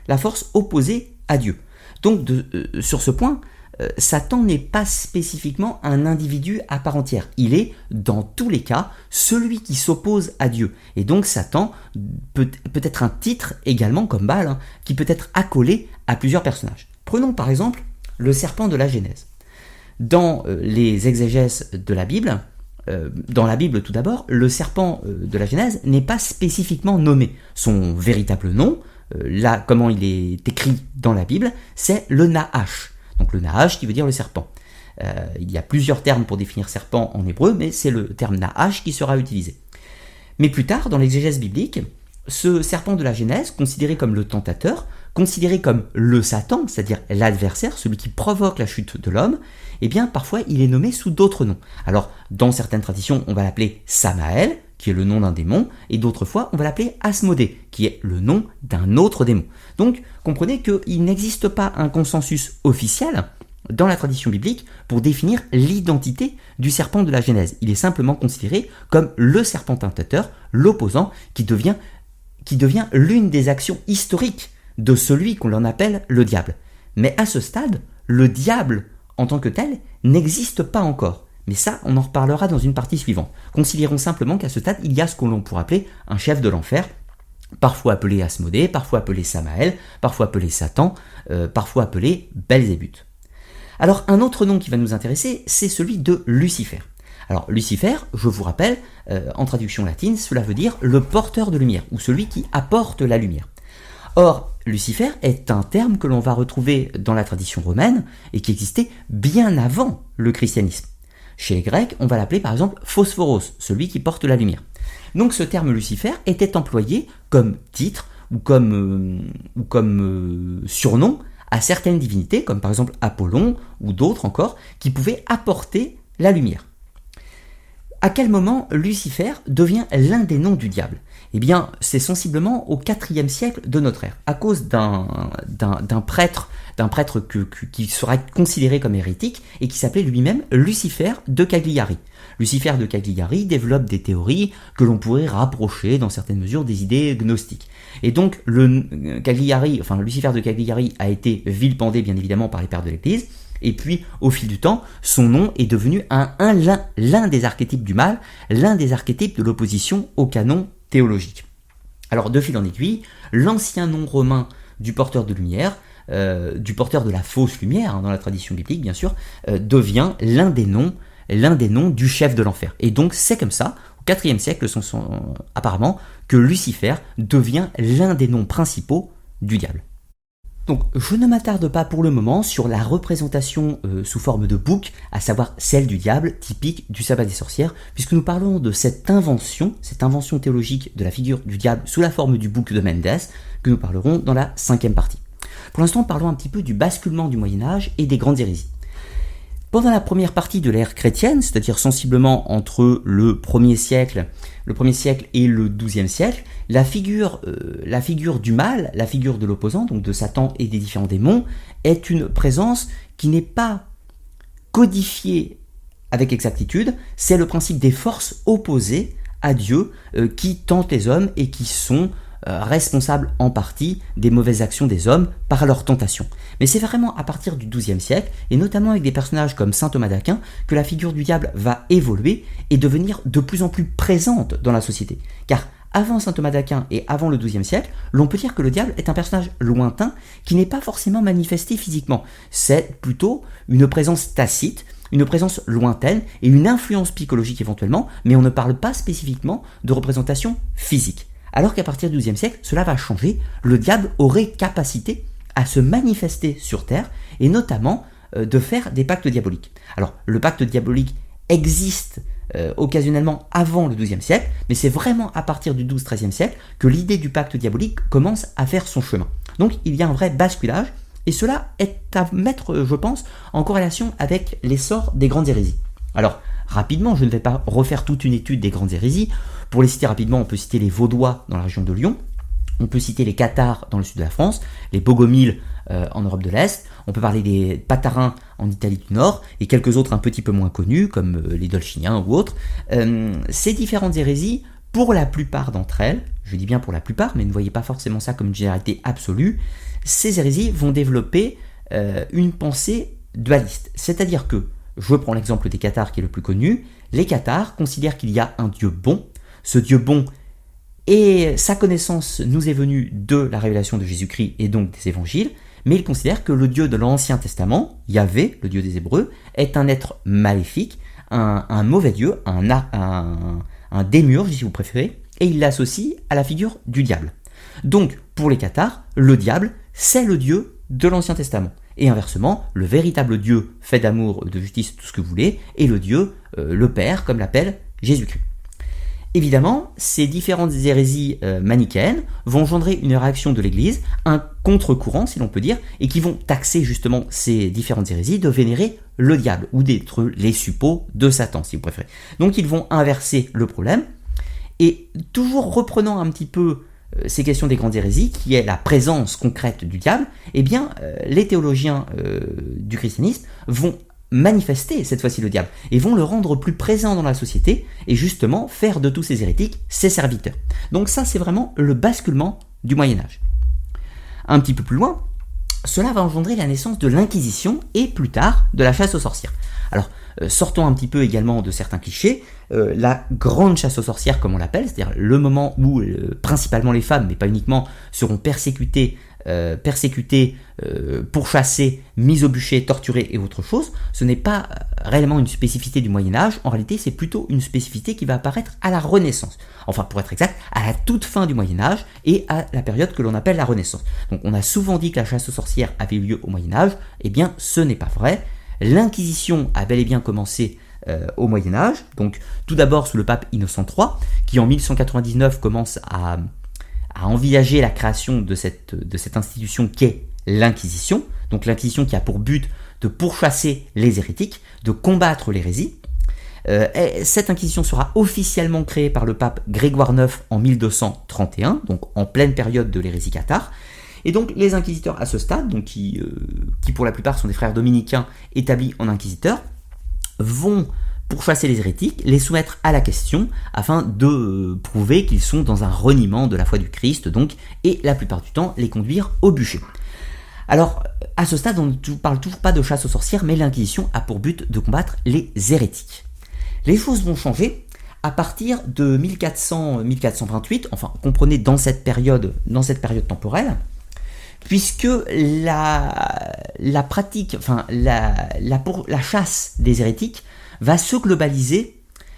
à Dieu. Donc sur ce point, Satan n'est pas spécifiquement un individu à part entière. Il est, dans tous les cas, celui qui s'oppose à Dieu. Et donc Satan peut être un titre également, comme Baal, qui peut être accolé à plusieurs personnages. Prenons par exemple le serpent de la Genèse. Dans les exégèses de la Bible, dans la Bible tout d'abord, le serpent de la Genèse n'est pas spécifiquement nommé. Son véritable nom, là comment il est écrit dans la Bible, c'est le Nahash. Donc le Nahash qui veut dire le serpent. Il y a plusieurs termes pour définir serpent en hébreu, mais c'est le terme Nahash qui sera utilisé. Mais plus tard, dans l'exégèse biblique, ce serpent de la Genèse, considéré comme le tentateur, considéré comme le Satan, c'est-à-dire l'adversaire, celui qui provoque la chute de l'homme, eh bien parfois il est nommé sous d'autres noms. Alors dans certaines traditions, on va l'appeler Samaël, qui est le nom d'un démon, et d'autres fois on va l'appeler Asmodée, qui est le nom d'un autre démon. Donc comprenez qu'il n'existe pas un consensus officiel dans la tradition biblique pour définir l'identité du serpent de la Genèse. Il est simplement considéré comme le serpent tentateur, l'opposant, qui devient l'une des actions historiques de celui qu'on en appelle le diable. Mais à ce stade, le diable en tant que tel n'existe pas encore. Mais ça, on en reparlera dans une partie suivante. Considérons simplement qu'à ce stade, il y a ce que l'on pourrait appeler un chef de l'enfer, parfois appelé Asmodée, parfois appelé Samaël, parfois appelé Satan, parfois appelé Belzébuth. Alors un autre nom qui va nous intéresser, c'est celui de Lucifer. Alors Lucifer, je vous rappelle, en traduction latine, cela veut dire le porteur de lumière, ou celui qui apporte la lumière. Or, Lucifer est un terme que l'on va retrouver dans la tradition romaine et qui existait bien avant le christianisme. Chez les Grecs, on va l'appeler par exemple Phosphoros, celui qui porte la lumière. Donc ce terme Lucifer était employé comme titre ou comme surnom à certaines divinités, comme par exemple Apollon ou d'autres encore, qui pouvaient apporter la lumière. À quel moment Lucifer devient l'un des noms du diable ? Eh bien, c'est sensiblement au IVe siècle de notre ère, à cause d'un prêtre qui sera considéré comme hérétique et qui s'appelait lui-même Lucifer de Cagliari. Lucifer de Cagliari développe des théories que l'on pourrait rapprocher dans certaines mesures des idées gnostiques. Et donc, Lucifer de Cagliari a été vilipendé bien évidemment par les pères de l'Église. Et puis, au fil du temps, son nom est devenu l'un des archétypes du mal, l'un des archétypes de l'opposition au canon théologique. Alors, de fil en aiguille, l'ancien nom romain du porteur de lumière, du porteur de la fausse lumière, dans la tradition biblique bien sûr, devient l'un des noms du chef de l'enfer. Et donc, c'est comme ça, au IVe siècle, apparemment, que Lucifer devient l'un des noms principaux du diable. Donc, je ne m'attarde pas pour le moment sur la représentation sous forme de bouc, à savoir celle du diable, typique du sabbat des sorcières, puisque nous parlons de cette invention théologique de la figure du diable sous la forme du bouc de Mendes, que nous parlerons dans la 5e partie. Pour l'instant, parlons un petit peu du basculement du Moyen-Âge et des grandes hérésies. Pendant la première partie de l'ère chrétienne, c'est-à-dire sensiblement entre le 1er siècle et le 12e siècle, la figure du mal, la figure de l'opposant, donc de Satan et des différents démons, est une présence qui n'est pas codifiée avec exactitude. C'est le principe des forces opposées à Dieu qui tentent les hommes et qui sont responsables en partie des mauvaises actions des hommes par leur tentation. Mais c'est vraiment à partir du XIIe siècle, et notamment avec des personnages comme saint Thomas d'Aquin, que la figure du diable va évoluer et devenir de plus en plus présente dans la société. Car avant saint Thomas d'Aquin et avant le XIIe siècle, l'on peut dire que le diable est un personnage lointain qui n'est pas forcément manifesté physiquement. C'est plutôt une présence tacite, une présence lointaine et une influence psychologique éventuellement, mais on ne parle pas spécifiquement de représentation physique. Alors qu'à partir du XIIe siècle, cela va changer, le diable aurait capacité à se manifester sur Terre, et notamment de faire des pactes diaboliques. Alors, le pacte diabolique existe occasionnellement avant le XIIe siècle, mais c'est vraiment à partir du XII-XIIIe siècle que l'idée du pacte diabolique commence à faire son chemin. Donc, il y a un vrai basculage, et cela est à mettre, je pense, en corrélation avec l'essor des grandes hérésies. Alors, rapidement, je ne vais pas refaire toute une étude des grandes hérésies. Pour les citer rapidement, on peut citer les Vaudois dans la région de Lyon, on peut citer les Cathares dans le sud de la France, les Bogomiles en Europe de l'Est, on peut parler des Patharins en Italie du Nord, et quelques autres un petit peu moins connus, comme les Dolchiniens ou autres. Ces différentes hérésies, pour la plupart d'entre elles, je dis bien pour la plupart, mais ne voyez pas forcément ça comme une généralité absolue, ces hérésies vont développer une pensée dualiste. C'est-à-dire que, je prends l'exemple des Cathares qui est le plus connu, les Cathares considèrent qu'il y a un Dieu bon. Ce Dieu bon, et sa connaissance nous est venue de la révélation de Jésus-Christ et donc des évangiles, mais ils considèrent que le Dieu de l'Ancien Testament, Yahvé, le Dieu des Hébreux, est un être maléfique, un mauvais Dieu, un démiurge si vous préférez, et ils l'associent à la figure du diable. Donc, pour les Cathares, le diable, c'est le Dieu de l'Ancien Testament. Et inversement, le véritable Dieu fait d'amour, de justice, tout ce que vous voulez, est le Dieu, le Père, comme l'appelle Jésus-Christ. Évidemment, ces différentes hérésies manichéennes vont engendrer une réaction de l'Église, un contre-courant si l'on peut dire, et qui vont taxer justement ces différentes hérésies de vénérer le diable, ou d'être les suppôts de Satan si vous préférez. Donc ils vont inverser le problème, et toujours reprenant un petit peu ces questions des grandes hérésies, qui est la présence concrète du diable, eh bien les théologiens du christianisme vont manifester cette fois-ci le diable et vont le rendre plus présent dans la société et justement faire de tous ces hérétiques ses serviteurs. Donc ça c'est vraiment le basculement du Moyen-Âge. Un petit peu plus loin, cela va engendrer la naissance de l'Inquisition et plus tard de la chasse aux sorcières. Alors sortons un petit peu également de certains clichés, la grande chasse aux sorcières comme on l'appelle, c'est-à-dire le moment où principalement les femmes, mais pas uniquement, seront persécutées persécutés, pourchassés, mis au bûcher, torturés et autre chose, ce n'est pas réellement une spécificité du Moyen-Âge, en réalité c'est plutôt une spécificité qui va apparaître à la Renaissance. Enfin pour être exact, à la toute fin du Moyen-Âge et à la période que l'on appelle la Renaissance. Donc on a souvent dit que la chasse aux sorcières avait eu lieu au Moyen-Âge, eh bien ce n'est pas vrai. L'Inquisition a bel et bien commencé au Moyen-Âge, donc tout d'abord sous le pape Innocent III, qui en 1199 commence à envisager la création de cette institution qu'est l'Inquisition, donc l'Inquisition qui a pour but de pourchasser les hérétiques, de combattre l'hérésie. Cette Inquisition sera officiellement créée par le pape Grégoire IX en 1231, donc en pleine période de l'hérésie cathare. Et donc les inquisiteurs à ce stade, donc qui pour la plupart sont des frères dominicains établis en inquisiteurs, vont pourchasser les hérétiques, les soumettre à la question, afin de prouver qu'ils sont dans un reniement de la foi du Christ, donc, et la plupart du temps les conduire au bûcher. Alors, à ce stade, on ne parle toujours pas de chasse aux sorcières, mais l'Inquisition a pour but de combattre les hérétiques. Les choses vont changer à partir de 1400-1428, enfin, comprenez dans cette période temporelle, puisque la pratique, enfin, la chasse des hérétiques va se globaliser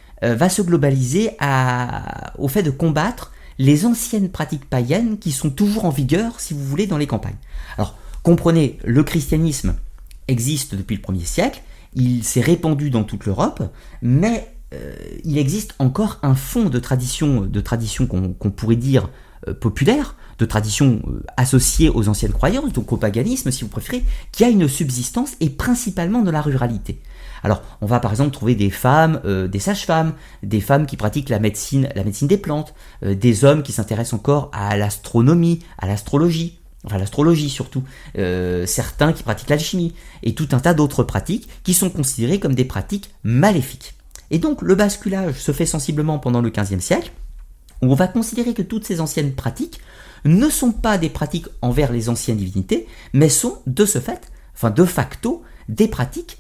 au fait de combattre les anciennes pratiques païennes qui sont toujours en vigueur, si vous voulez, dans les campagnes. Alors, comprenez, le christianisme existe depuis le 1er siècle, il s'est répandu dans toute l'Europe, mais il existe encore un fond de tradition qu'on pourrait dire populaire, de tradition associée aux anciennes croyances, donc au paganisme si vous préférez, qui a une subsistance et principalement dans la ruralité. Alors, on va par exemple trouver des femmes, des sages-femmes, des femmes qui pratiquent la médecine des plantes, des hommes qui s'intéressent encore à l'astronomie, à l'astrologie, enfin l'astrologie surtout, certains qui pratiquent l'alchimie, et tout un tas d'autres pratiques qui sont considérées comme des pratiques maléfiques. Et donc, le basculage se fait sensiblement pendant le XVe siècle, où on va considérer que toutes ces anciennes pratiques ne sont pas des pratiques envers les anciennes divinités, mais sont de ce fait, enfin de facto, des pratiques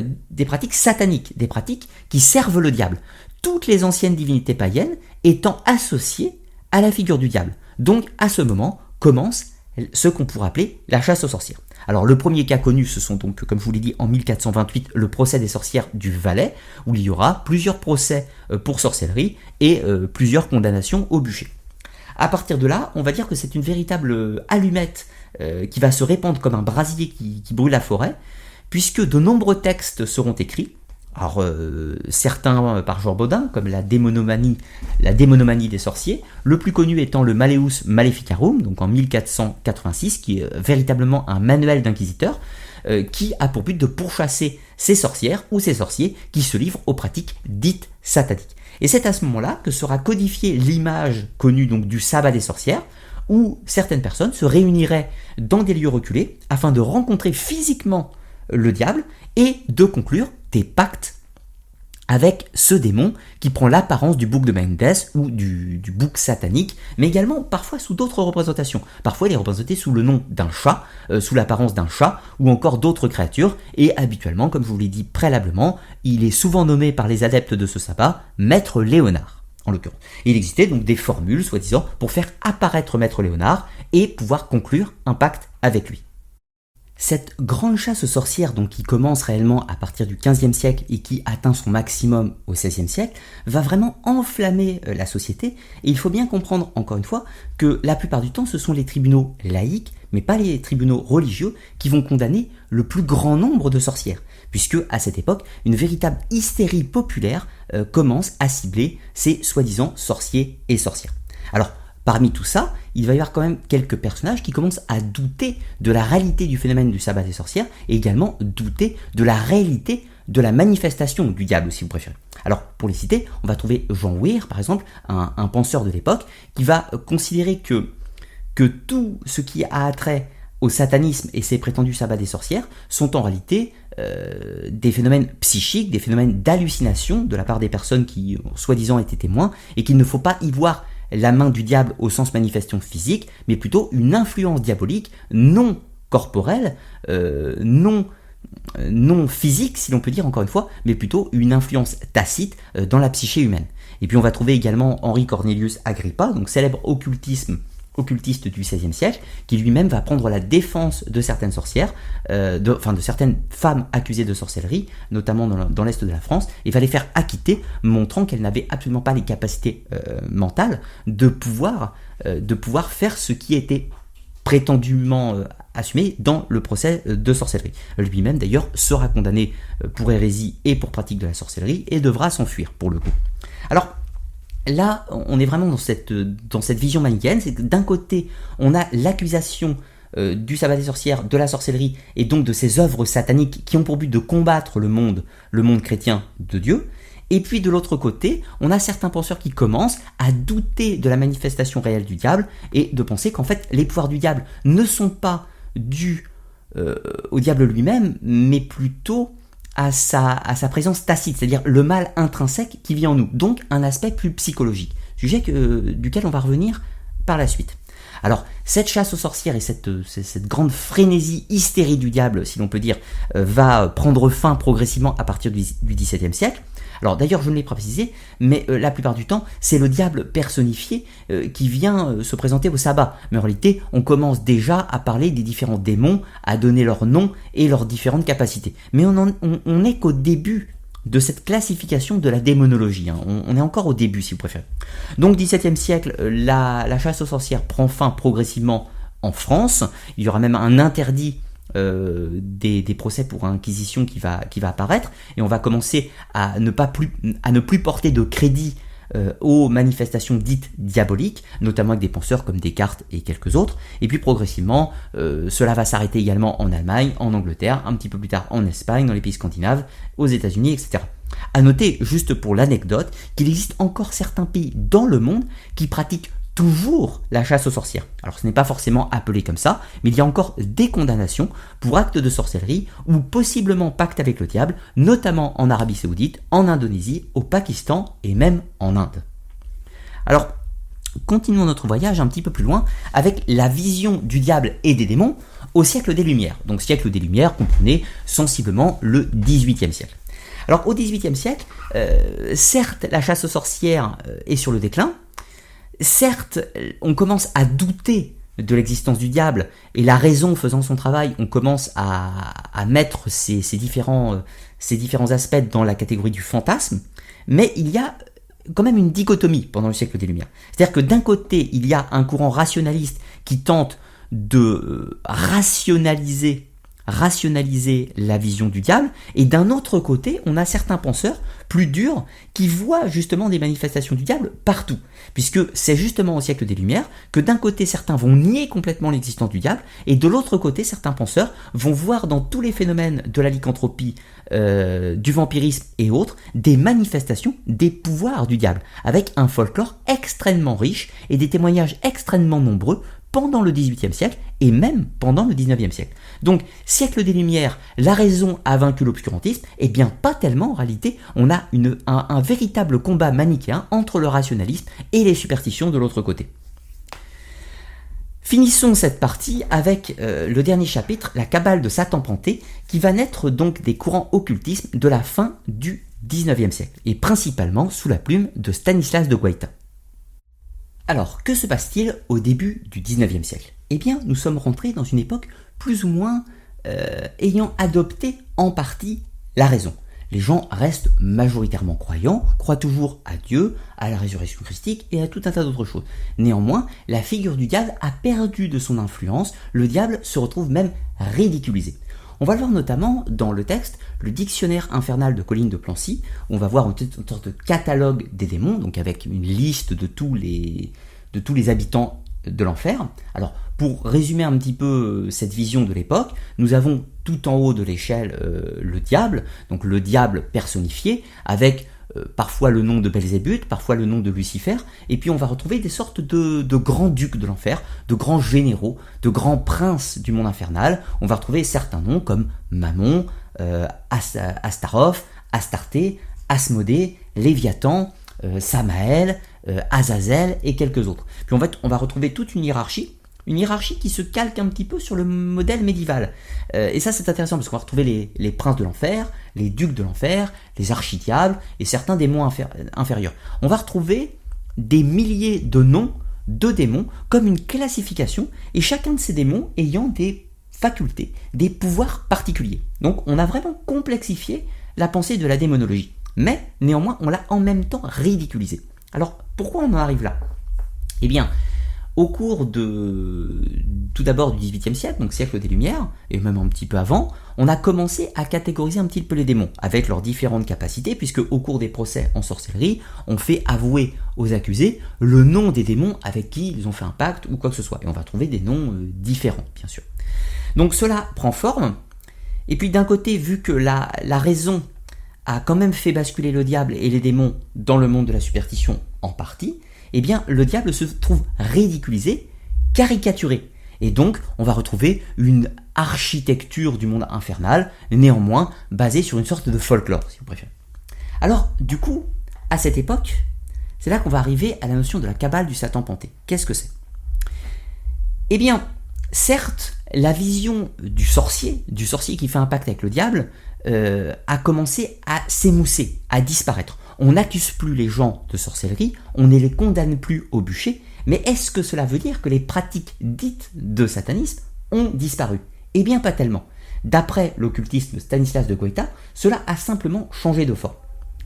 sataniques, des pratiques qui servent le diable. Toutes les anciennes divinités païennes étant associées à la figure du diable. Donc à ce moment commence ce qu'on pourrait appeler la chasse aux sorcières. Alors le premier cas connu, ce sont donc, comme je vous l'ai dit, en 1428, le procès des sorcières du Valais, où il y aura plusieurs procès pour sorcellerie et plusieurs condamnations au bûcher. À partir de là, on va dire que c'est une véritable allumette qui va se répandre comme un brasier qui brûle la forêt, puisque de nombreux textes seront écrits. Alors certains par Georges Baudin, comme la démonomanie des sorciers, le plus connu étant le Malleus Maleficarum, donc en 1486, qui est véritablement un manuel d'inquisiteur, qui a pour but de pourchasser ces sorcières ou ces sorciers qui se livrent aux pratiques dites sataniques. Et c'est à ce moment-là que sera codifiée l'image connue donc du sabbat des sorcières, où certaines personnes se réuniraient dans des lieux reculés afin de rencontrer physiquement le diable et de conclure des pactes avec ce démon qui prend l'apparence du bouc de Mendes ou du bouc satanique, mais également parfois sous d'autres représentations. Parfois il est représenté sous le nom d'un chat, sous l'apparence d'un chat, ou encore d'autres créatures, et habituellement, comme je vous l'ai dit préalablement, il est souvent nommé par les adeptes de ce sabbat Maître Léonard, en l'occurrence. Il existait donc des formules, soi-disant, pour faire apparaître Maître Léonard et pouvoir conclure un pacte avec lui. Cette grande chasse aux sorcières, donc qui commence réellement à partir du XVe siècle et qui atteint son maximum au XVIe siècle, va vraiment enflammer la société. Et il faut bien comprendre, encore une fois, que la plupart du temps, ce sont les tribunaux laïques, mais pas les tribunaux religieux, qui vont condamner le plus grand nombre de sorcières. Puisque, à cette époque, une véritable hystérie populaire commence à cibler ces soi-disant sorciers et sorcières. Alors, parmi tout ça, il va y avoir quand même quelques personnages qui commencent à douter de la réalité du phénomène du sabbat des sorcières et également douter de la réalité de la manifestation du diable, si vous préférez. Alors, pour les citer, on va trouver Jean Weir, par exemple, un penseur de l'époque, qui va considérer que tout ce qui a trait au satanisme et ses prétendus sabbats des sorcières sont en réalité des phénomènes psychiques, des phénomènes d'hallucination de la part des personnes qui, soi-disant, étaient témoins, et qu'il ne faut pas y voir la main du diable au sens manifestation physique, mais plutôt une influence diabolique non corporelle, non physique, si l'on peut dire encore une fois, mais plutôt une influence tacite dans la psyché humaine. Et puis on va trouver également Henri Cornelius Agrippa, donc célèbre occultiste occultiste du XVIe siècle, qui lui-même va prendre la défense de certaines sorcières, de certaines femmes accusées de sorcellerie, notamment dans l'Est de la France, et va les faire acquitter, montrant qu'elles n'avaient absolument pas les capacités mentales de pouvoir faire ce qui était prétendument assumé dans le procès de sorcellerie. Lui-même d'ailleurs sera condamné pour hérésie et pour pratique de la sorcellerie et devra s'enfuir pour le coup. Alors là, on est vraiment dans cette vision manichéenne, c'est que d'un côté, on a l'accusation du sabbat des sorcières, de la sorcellerie, et donc de ces œuvres sataniques qui ont pour but de combattre le monde chrétien de Dieu, et puis de l'autre côté, on a certains penseurs qui commencent à douter de la manifestation réelle du diable, et de penser qu'en fait, les pouvoirs du diable ne sont pas dus au diable lui-même, mais plutôt à sa présence tacite, c'est-à-dire le mal intrinsèque qui vit en nous, donc un aspect plus psychologique, sujet duquel on va revenir par la suite. Alors, cette chasse aux sorcières et cette grande frénésie hystérie du diable, si l'on peut dire, va prendre fin progressivement à partir du XVIIe siècle. Alors d'ailleurs, je ne l'ai pas précisé, mais la plupart du temps, c'est le diable personnifié qui vient se présenter au sabbat. Mais en réalité, on commence déjà à parler des différents démons, à donner leur nom et leurs différentes capacités. Mais on n'est qu'au début de cette classification de la démonologie. On est encore au début, si vous préférez. Donc, XVIIe siècle, la chasse aux sorcières prend fin progressivement en France. Il y aura même un interdit des procès pour inquisition qui va apparaître, et on va commencer à ne plus porter de crédit aux manifestations dites diaboliques, notamment avec des penseurs comme Descartes et quelques autres, et puis progressivement cela va s'arrêter également en Allemagne, en Angleterre, un petit peu plus tard en Espagne, dans les pays scandinaves, aux États-Unis, etc. À noter, juste pour l'anecdote, qu'il existe encore certains pays dans le monde qui pratiquent toujours la chasse aux sorcières. Alors ce n'est pas forcément appelé comme ça, mais il y a encore des condamnations pour actes de sorcellerie ou possiblement pacte avec le diable, notamment en Arabie Saoudite, en Indonésie, au Pakistan et même en Inde. Alors, continuons notre voyage un petit peu plus loin avec la vision du diable et des démons au siècle des Lumières. Donc siècle des Lumières, comprenez sensiblement le XVIIIe siècle. Alors au XVIIIe siècle, certes la chasse aux sorcières est sur le déclin. Certes, on commence à douter de l'existence du diable, et la raison faisant son travail, on commence à mettre ces différents aspects dans la catégorie du fantasme, mais il y a quand même une dichotomie pendant le siècle des Lumières. C'est-à-dire que d'un côté, il y a un courant rationaliste qui tente de rationaliser la vision du diable, et d'un autre côté, on a certains penseurs plus durs qui voient justement des manifestations du diable partout, puisque c'est justement au siècle des Lumières que d'un côté certains vont nier complètement l'existence du diable, et de l'autre côté certains penseurs vont voir dans tous les phénomènes de la lycanthropie, du vampirisme et autres, des manifestations des pouvoirs du diable, avec un folklore extrêmement riche et des témoignages extrêmement nombreux pendant le XVIIIe siècle et même pendant le XIXe siècle. Donc, siècle des Lumières, la raison a vaincu l'obscurantisme, eh bien pas tellement en réalité, on a un véritable combat manichéen entre le rationalisme et les superstitions de l'autre côté. Finissons cette partie avec le dernier chapitre, la Kabbale de Satan Panté, qui va naître donc des courants occultisme de la fin du XIXe siècle, et principalement sous la plume de Stanislas de Guaita. Alors, que se passe-t-il au début du XIXe siècle ? Eh bien, nous sommes rentrés dans une époque plus ou moins ayant adopté en partie la raison. Les gens restent majoritairement croyants, croient toujours à Dieu, à la résurrection christique et à tout un tas d'autres choses. Néanmoins, la figure du diable a perdu de son influence, le diable se retrouve même ridiculisé. On va le voir notamment dans le texte, le dictionnaire infernal de Colline de Plancy. On va voir une sorte de catalogue des démons, donc avec une liste de tous les habitants de l'enfer. Alors, pour résumer un petit peu cette vision de l'époque, nous avons tout en haut de l'échelle le diable, donc le diable personnifié, avec parfois le nom de Belzébuth, parfois le nom de Lucifer, et puis on va retrouver des sortes de grands ducs de l'enfer, de grands généraux, de grands princes du monde infernal. On va retrouver certains noms comme Mammon, Astaroth, Astarté, Asmodée, Léviathan, Samaël, Azazel et quelques autres. Puis on va retrouver toute une hiérarchie qui se calque un petit peu sur le modèle médiéval. Et ça c'est intéressant parce qu'on va retrouver les princes de l'enfer, les ducs de l'enfer, les archidiables et certains démons inférieurs. On va retrouver des milliers de noms de démons comme une classification, et chacun de ces démons ayant des facultés, des pouvoirs particuliers. Donc on a vraiment complexifié la pensée de la démonologie, mais néanmoins on l'a en même temps ridiculisé. Alors pourquoi on en arrive là ? Eh bien, au cours tout d'abord du XVIIIe siècle, donc siècle des Lumières, et même un petit peu avant, on a commencé à catégoriser un petit peu les démons, avec leurs différentes capacités, puisque au cours des procès en sorcellerie, on fait avouer aux accusés le nom des démons avec qui ils ont fait un pacte ou quoi que ce soit. Et on va trouver des noms différents, bien sûr. Donc cela prend forme, et puis d'un côté, vu que la raison a quand même fait basculer le diable et les démons dans le monde de la superstition en partie, eh bien le diable se trouve ridiculisé, caricaturé. Et donc on va retrouver une architecture du monde infernal, néanmoins basée sur une sorte de folklore, si vous préférez. Alors du coup, à cette époque, c'est là qu'on va arriver à la notion de la cabale du Satan panté. Qu'est-ce que c'est ? Eh bien, certes, la vision du sorcier qui fait un pacte avec le diable, a commencé à s'émousser, à disparaître. On n'accuse plus les gens de sorcellerie, on ne les condamne plus au bûcher, mais est-ce que cela veut dire que les pratiques dites de satanisme ont disparu ? Eh bien pas tellement. D'après l'occultiste Stanislas de Goïta, cela a simplement changé de forme.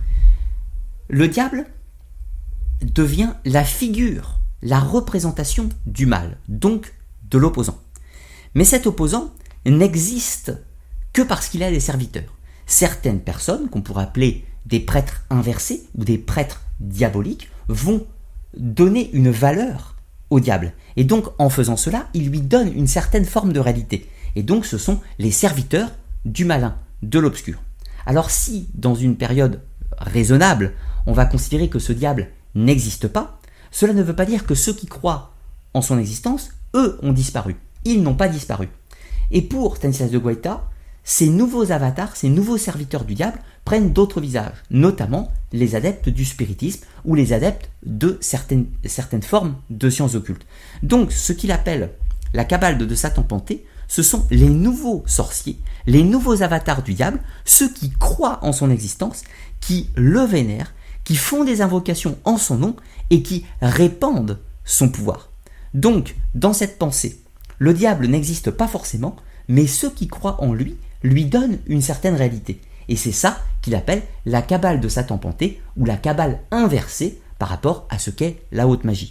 Le diable devient la figure, la représentation du mal, donc de l'opposant. Mais cet opposant n'existe que parce qu'il a des serviteurs. Certaines personnes, qu'on pourrait appeler des prêtres inversés ou des prêtres diaboliques, vont donner une valeur au diable. Et donc, en faisant cela, ils lui donnent une certaine forme de réalité. Et donc, ce sont les serviteurs du malin, de l'obscur. Alors si, dans une période raisonnable, on va considérer que ce diable n'existe pas, cela ne veut pas dire que ceux qui croient en son existence, eux, ont disparu. Ils n'ont pas disparu. Et pour Stanislas de Goïta, ces nouveaux avatars, ces nouveaux serviteurs du diable prennent d'autres visages, notamment les adeptes du spiritisme ou les adeptes de certaines formes de sciences occultes. Donc, ce qu'il appelle la cabale de Satan panté, ce sont les nouveaux sorciers, les nouveaux avatars du diable, ceux qui croient en son existence, qui le vénèrent, qui font des invocations en son nom et qui répandent son pouvoir. Donc, dans cette pensée, le diable n'existe pas forcément, mais ceux qui croient en lui donnent une certaine réalité. Et c'est ça qu'il appelle la cabale de Satan panté, ou la cabale inversée par rapport à ce qu'est la haute magie.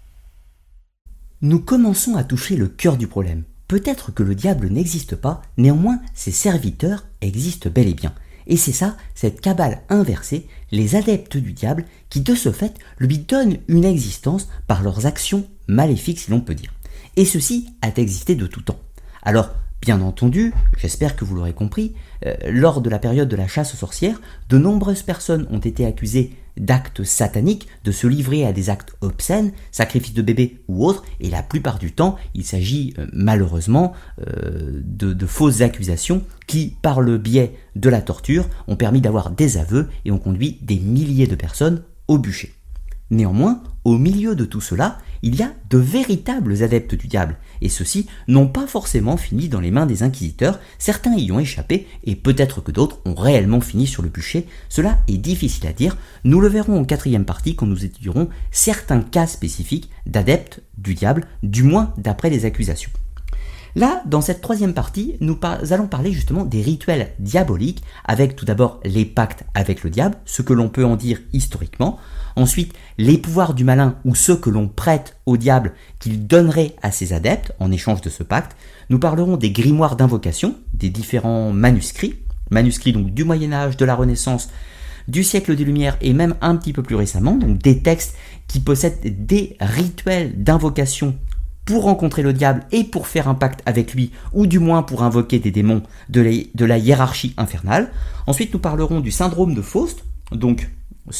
Nous commençons à toucher le cœur du problème. Peut-être que le diable n'existe pas, néanmoins ses serviteurs existent bel et bien. Et c'est ça, cette cabale inversée, les adeptes du diable, qui de ce fait lui donnent une existence par leurs actions maléfiques, si l'on peut dire. Et ceci a existé de tout temps. Alors, bien entendu, j'espère que vous l'aurez compris, lors de la période de la chasse aux sorcières, de nombreuses personnes ont été accusées d'actes sataniques, de se livrer à des actes obscènes, sacrifices de bébés ou autres, et la plupart du temps, il s'agit malheureusement de fausses accusations qui, par le biais de la torture, ont permis d'avoir des aveux et ont conduit des milliers de personnes au bûcher. Néanmoins, au milieu de tout cela, il y a de véritables adeptes du diable, et ceux-ci n'ont pas forcément fini dans les mains des inquisiteurs, certains y ont échappé, et peut-être que d'autres ont réellement fini sur le bûcher, cela est difficile à dire, nous le verrons en 4e partie quand nous étudierons certains cas spécifiques d'adeptes du diable, du moins d'après les accusations. Là, dans cette 3e partie, nous allons parler justement des rituels diaboliques, avec tout d'abord les pactes avec le diable, ce que l'on peut en dire historiquement, ensuite les pouvoirs du malin ou ceux que l'on prête au diable qu'il donnerait à ses adeptes en échange de ce pacte. Nous parlerons des grimoires d'invocation, des différents manuscrits donc du Moyen-Âge, de la Renaissance, du siècle des Lumières et même un petit peu plus récemment, donc des textes qui possèdent des rituels d'invocation pour rencontrer le diable et pour faire un pacte avec lui, ou du moins pour invoquer des démons de la hiérarchie infernale. Ensuite, nous parlerons du syndrome de Faust, donc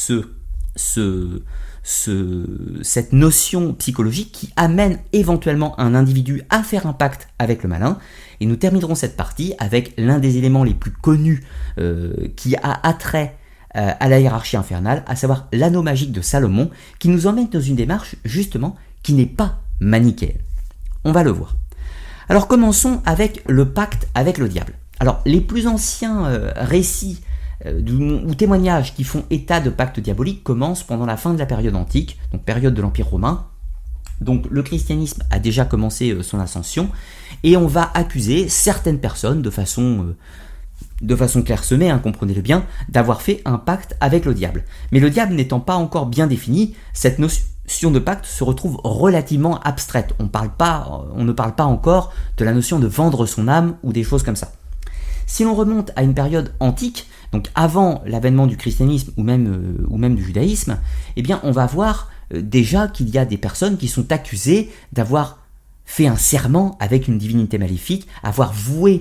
cette notion psychologique qui amène éventuellement un individu à faire un pacte avec le malin. Et nous terminerons cette partie avec l'un des éléments les plus connus qui a attrait à la hiérarchie infernale, à savoir l'anneau magique de Salomon, qui nous emmène dans une démarche justement qui n'est pas manichéenne. On va le voir. Alors commençons avec le pacte avec le diable. Alors les plus anciens récits ou témoignages qui font état de pactes diaboliques commencent pendant la fin de la période antique, donc période de l'Empire romain, Donc le christianisme a déjà commencé son ascension, et on va accuser certaines personnes de façon clairsemée, comprenez-le bien, d'avoir fait un pacte avec le diable. Mais le diable n'étant pas encore bien défini, cette notion de pacte se retrouve relativement abstraite. On ne parle pas encore de la notion de vendre son âme ou des choses comme ça. Si l'on remonte à une période antique, donc avant l'avènement du christianisme ou même du judaïsme, eh bien on va voir déjà qu'il y a des personnes qui sont accusées d'avoir fait un serment avec une divinité maléfique, avoir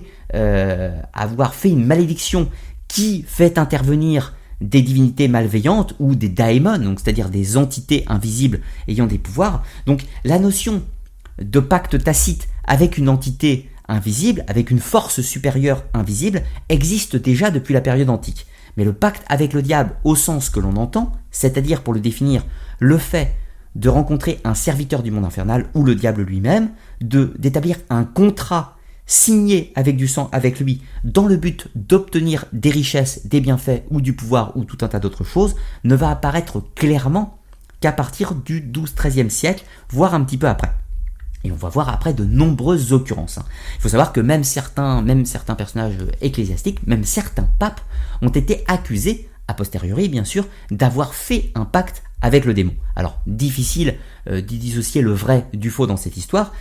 fait une malédiction qui fait intervenir des divinités malveillantes ou des daemons, donc c'est-à-dire des entités invisibles ayant des pouvoirs. Donc la notion de pacte tacite avec une entité invisible, avec une force supérieure invisible, existe déjà depuis la période antique. Mais le pacte avec le diable, au sens que l'on entend, c'est-à-dire pour le définir, le fait de rencontrer un serviteur du monde infernal ou le diable lui-même, d'établir un contrat signé avec du sang avec lui dans le but d'obtenir des richesses, des bienfaits ou du pouvoir ou tout un tas d'autres choses, ne va apparaître clairement qu'à partir du XII-XIIIe siècle, voire un petit peu après. Et on va voir après de nombreuses occurrences. Il faut savoir que même certains personnages ecclésiastiques, même certains papes, ont été accusés, a posteriori bien sûr, d'avoir fait un pacte avec le démon. Alors, difficile d'y dissocier le vrai du faux dans cette histoire,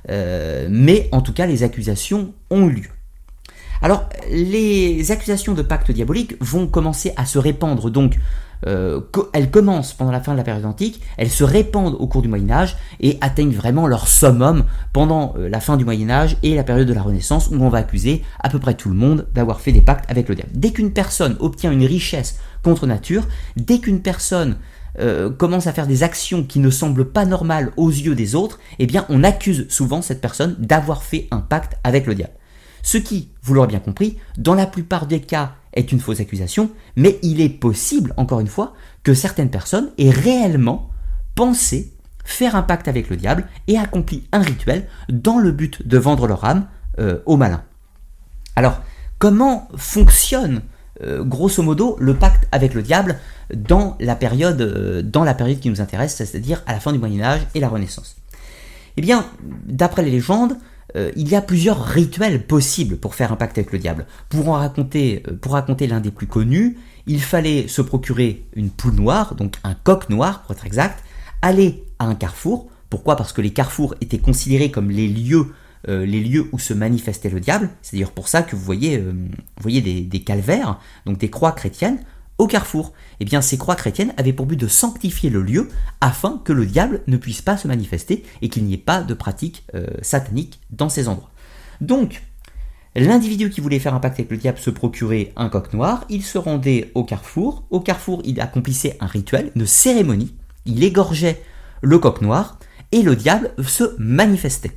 mais en tout cas, les accusations ont eu lieu. Alors, les accusations de pacte diabolique vont commencer à se répandre, donc elles commencent pendant la fin de la période antique, elles se répandent au cours du Moyen-Âge et atteignent vraiment leur summum pendant la fin du Moyen-Âge et la période de la Renaissance, où on va accuser à peu près tout le monde d'avoir fait des pactes avec le diable. Dès qu'une personne obtient une richesse contre nature, dès qu'une personne commence à faire des actions qui ne semblent pas normales aux yeux des autres, eh bien on accuse souvent cette personne d'avoir fait un pacte avec le diable. Ce qui, vous l'aurez bien compris, dans la plupart des cas est une fausse accusation, mais il est possible, encore une fois, que certaines personnes aient réellement pensé faire un pacte avec le diable et accompli un rituel dans le but de vendre leur âme au malin. Alors, comment fonctionne grosso modo le pacte avec le diable dans la période qui nous intéresse, c'est-à-dire à la fin du Moyen-Âge et la Renaissance? Eh bien, d'après les légendes, il y a plusieurs rituels possibles pour faire un pacte avec le diable. Pour raconter l'un des plus connus, il fallait se procurer une poule noire, donc un coq noir pour être exact, aller à un carrefour. Pourquoi ? Parce que les carrefours étaient considérés comme les lieux où se manifestait le diable. C'est d'ailleurs pour ça que vous voyez des calvaires, donc des croix chrétiennes, au carrefour. Eh bien, ces croix chrétiennes avaient pour but de sanctifier le lieu afin que le diable ne puisse pas se manifester et qu'il n'y ait pas de pratique satanique dans ces endroits. Donc, l'individu qui voulait faire un pacte avec le diable se procurait un coq noir, il se rendait au carrefour. Au carrefour, il accomplissait un rituel, une cérémonie, il égorgeait le coq noir et le diable se manifestait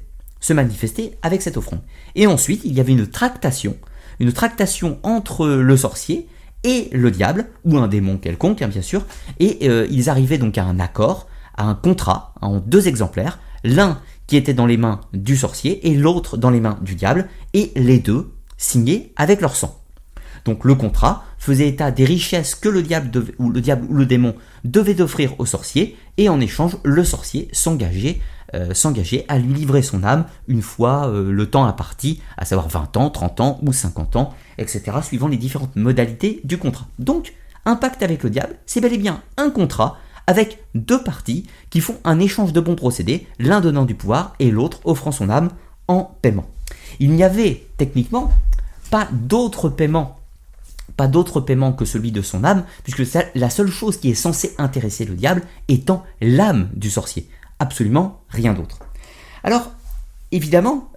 avec cette offrande. Et ensuite, il y avait une tractation entre le sorcier et le diable, ou un démon quelconque, bien sûr, et ils arrivaient donc à un accord, à un contrat, en 2 exemplaires, l'un qui était dans les mains du sorcier et l'autre dans les mains du diable, et les deux signés avec leur sang. Donc le contrat faisait état des richesses que le diable ou le démon devait offrir au sorcier, et en échange, le sorcier s'engageait à lui livrer son âme une fois le temps imparti, à savoir 20 ans, 30 ans ou 50 ans, etc., suivant les différentes modalités du contrat. Donc, un pacte avec le diable, c'est bel et bien un contrat avec 2 parties qui font un échange de bons procédés, l'un donnant du pouvoir et l'autre offrant son âme en paiement. Il n'y avait techniquement pas d'autre paiement que celui de son âme, puisque la seule chose qui est censée intéresser le diable étant l'âme du sorcier. Absolument rien d'autre. Alors, évidemment,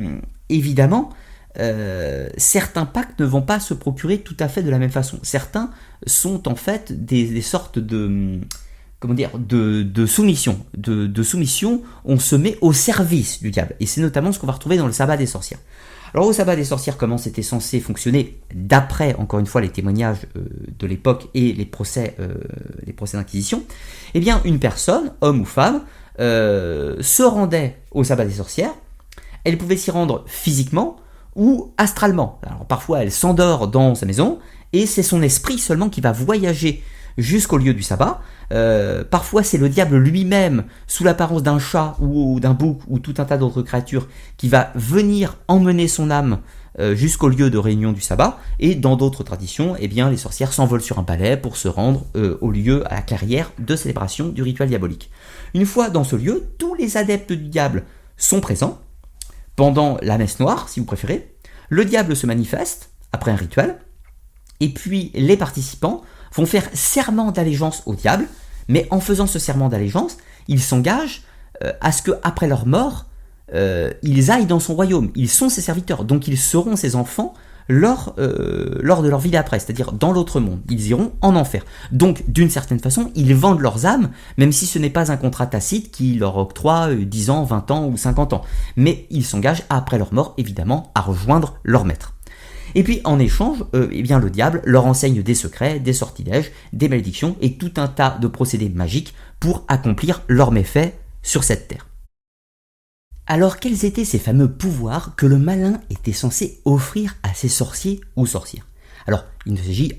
certains pactes ne vont pas se procurer tout à fait de la même façon. Certains sont en fait des sortes de soumission. De soumission, on se met au service du diable. Et c'est notamment ce qu'on va retrouver dans le sabbat des sorcières. Alors au sabbat des sorcières, comment c'était censé fonctionner d'après, encore une fois, les témoignages de l'époque et les procès d'inquisition? Eh bien, une personne, homme ou femme, se rendait au sabbat des sorcières. Elle pouvait s'y rendre physiquement ou astralement. Alors parfois, elle s'endort dans sa maison et c'est son esprit seulement qui va voyager jusqu'au lieu du sabbat, Parfois c'est le diable lui-même, sous l'apparence d'un chat ou d'un bouc ou tout un tas d'autres créatures, qui va venir emmener son âme jusqu'au lieu de réunion du sabbat. Et dans d'autres traditions, eh bien, les sorcières s'envolent sur un balai pour se rendre au lieu, à la clairière de célébration du rituel diabolique. Une fois dans ce lieu, tous les adeptes du diable sont présents pendant la messe noire, si vous préférez. Le diable se manifeste après un rituel, et puis les participants vont faire serment d'allégeance au diable, mais en faisant ce serment d'allégeance, ils s'engagent à ce qu'après leur mort, ils aillent dans son royaume. Ils sont ses serviteurs, donc ils seront ses enfants lors de leur vie d'après, c'est-à-dire dans l'autre monde. Ils iront en enfer. Donc, d'une certaine façon, ils vendent leurs âmes, même si ce n'est pas un contrat tacite qui leur octroie 10 ans, 20 ans ou 50 ans. Mais ils s'engagent, après leur mort, évidemment, à rejoindre leur maître. Et puis, en échange, eh bien, le diable leur enseigne des secrets, des sortilèges, des malédictions et tout un tas de procédés magiques pour accomplir leurs méfaits sur cette terre. Alors, quels étaient ces fameux pouvoirs que le malin était censé offrir à ses sorciers ou sorcières ? Alors, il ne s'agit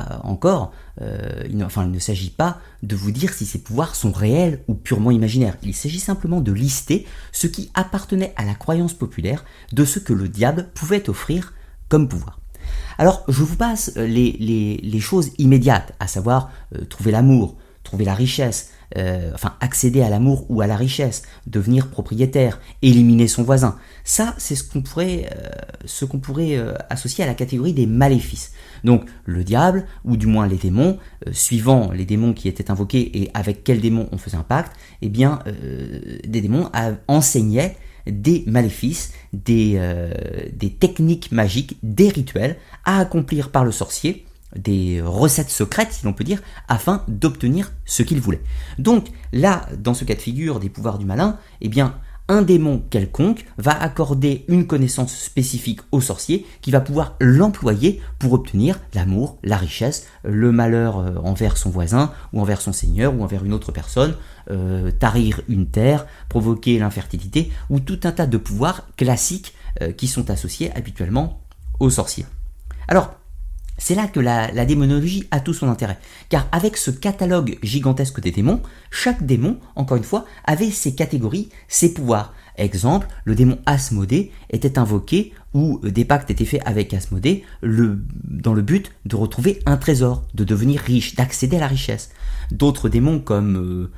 il ne s'agit pas de vous dire si ces pouvoirs sont réels ou purement imaginaires. Il s'agit simplement de lister ce qui appartenait à la croyance populaire de ce que le diable pouvait offrir comme pouvoir. Alors, je vous passe les choses immédiates, à savoir trouver l'amour, trouver la richesse, accéder à l'amour ou à la richesse, devenir propriétaire, éliminer son voisin. Ça, c'est ce qu'on pourrait associer à la catégorie des maléfices. Donc, le diable, ou du moins les démons, suivant les démons qui étaient invoqués et avec quels démons on faisait un pacte, eh bien, des démons enseignaient des maléfices, des techniques magiques, des rituels à accomplir par le sorcier, des recettes secrètes, si l'on peut dire, afin d'obtenir ce qu'il voulait. Donc là, dans ce cas de figure des pouvoirs du malin, eh bien, un démon quelconque va accorder une connaissance spécifique au sorcier qui va pouvoir l'employer pour obtenir l'amour, la richesse, le malheur envers son voisin ou envers son seigneur ou envers une autre personne, tarir une terre, provoquer l'infertilité ou tout un tas de pouvoirs classiques qui sont associés habituellement aux sorciers. Alors, c'est là que la démonologie a tout son intérêt, car avec ce catalogue gigantesque des démons, chaque démon, encore une fois, avait ses catégories, ses pouvoirs. Exemple, le démon Asmodée était invoqué, ou des pactes étaient faits avec Asmodée, dans le but de retrouver un trésor, de devenir riche, d'accéder à la richesse. D'autres démons comme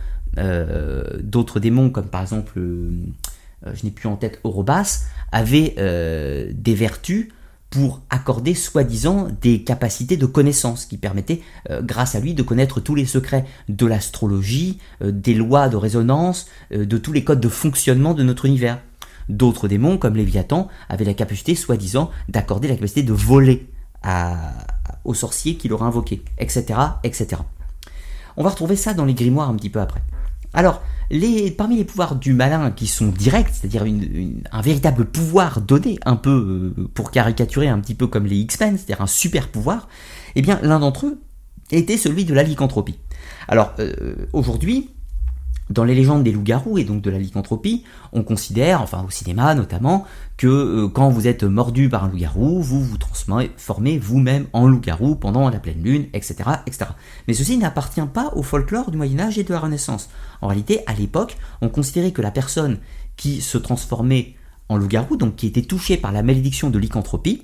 par exemple, je n'ai plus en tête Orobas, avaient des vertus pour accorder soi-disant des capacités de connaissance qui permettaient, grâce à lui, de connaître tous les secrets de l'astrologie, des lois de résonance, de tous les codes de fonctionnement de notre univers. D'autres démons, comme Léviathan, avaient la capacité, soi-disant, d'accorder la capacité de voler aux sorciers qui l'auraient invoqué, etc., etc. On va retrouver ça dans les grimoires un petit peu après. Alors, parmi les pouvoirs du malin qui sont directs, c'est-à-dire un véritable pouvoir donné, un peu pour caricaturer un petit peu comme les X-Men, c'est-à-dire un super pouvoir, eh bien l'un d'entre eux était celui de la lycanthropie. Alors aujourd'hui, dans les légendes des loups-garous et donc de la lycanthropie, on considère, enfin au cinéma notamment, que quand vous êtes mordu par un loup-garou, vous vous transformez vous-même en loup-garou pendant la pleine lune, etc., etc. Mais ceci n'appartient pas au folklore du Moyen-Âge et de la Renaissance. En réalité, à l'époque, on considérait que la personne qui se transformait en loup-garou, donc qui était touchée par la malédiction de lycanthropie,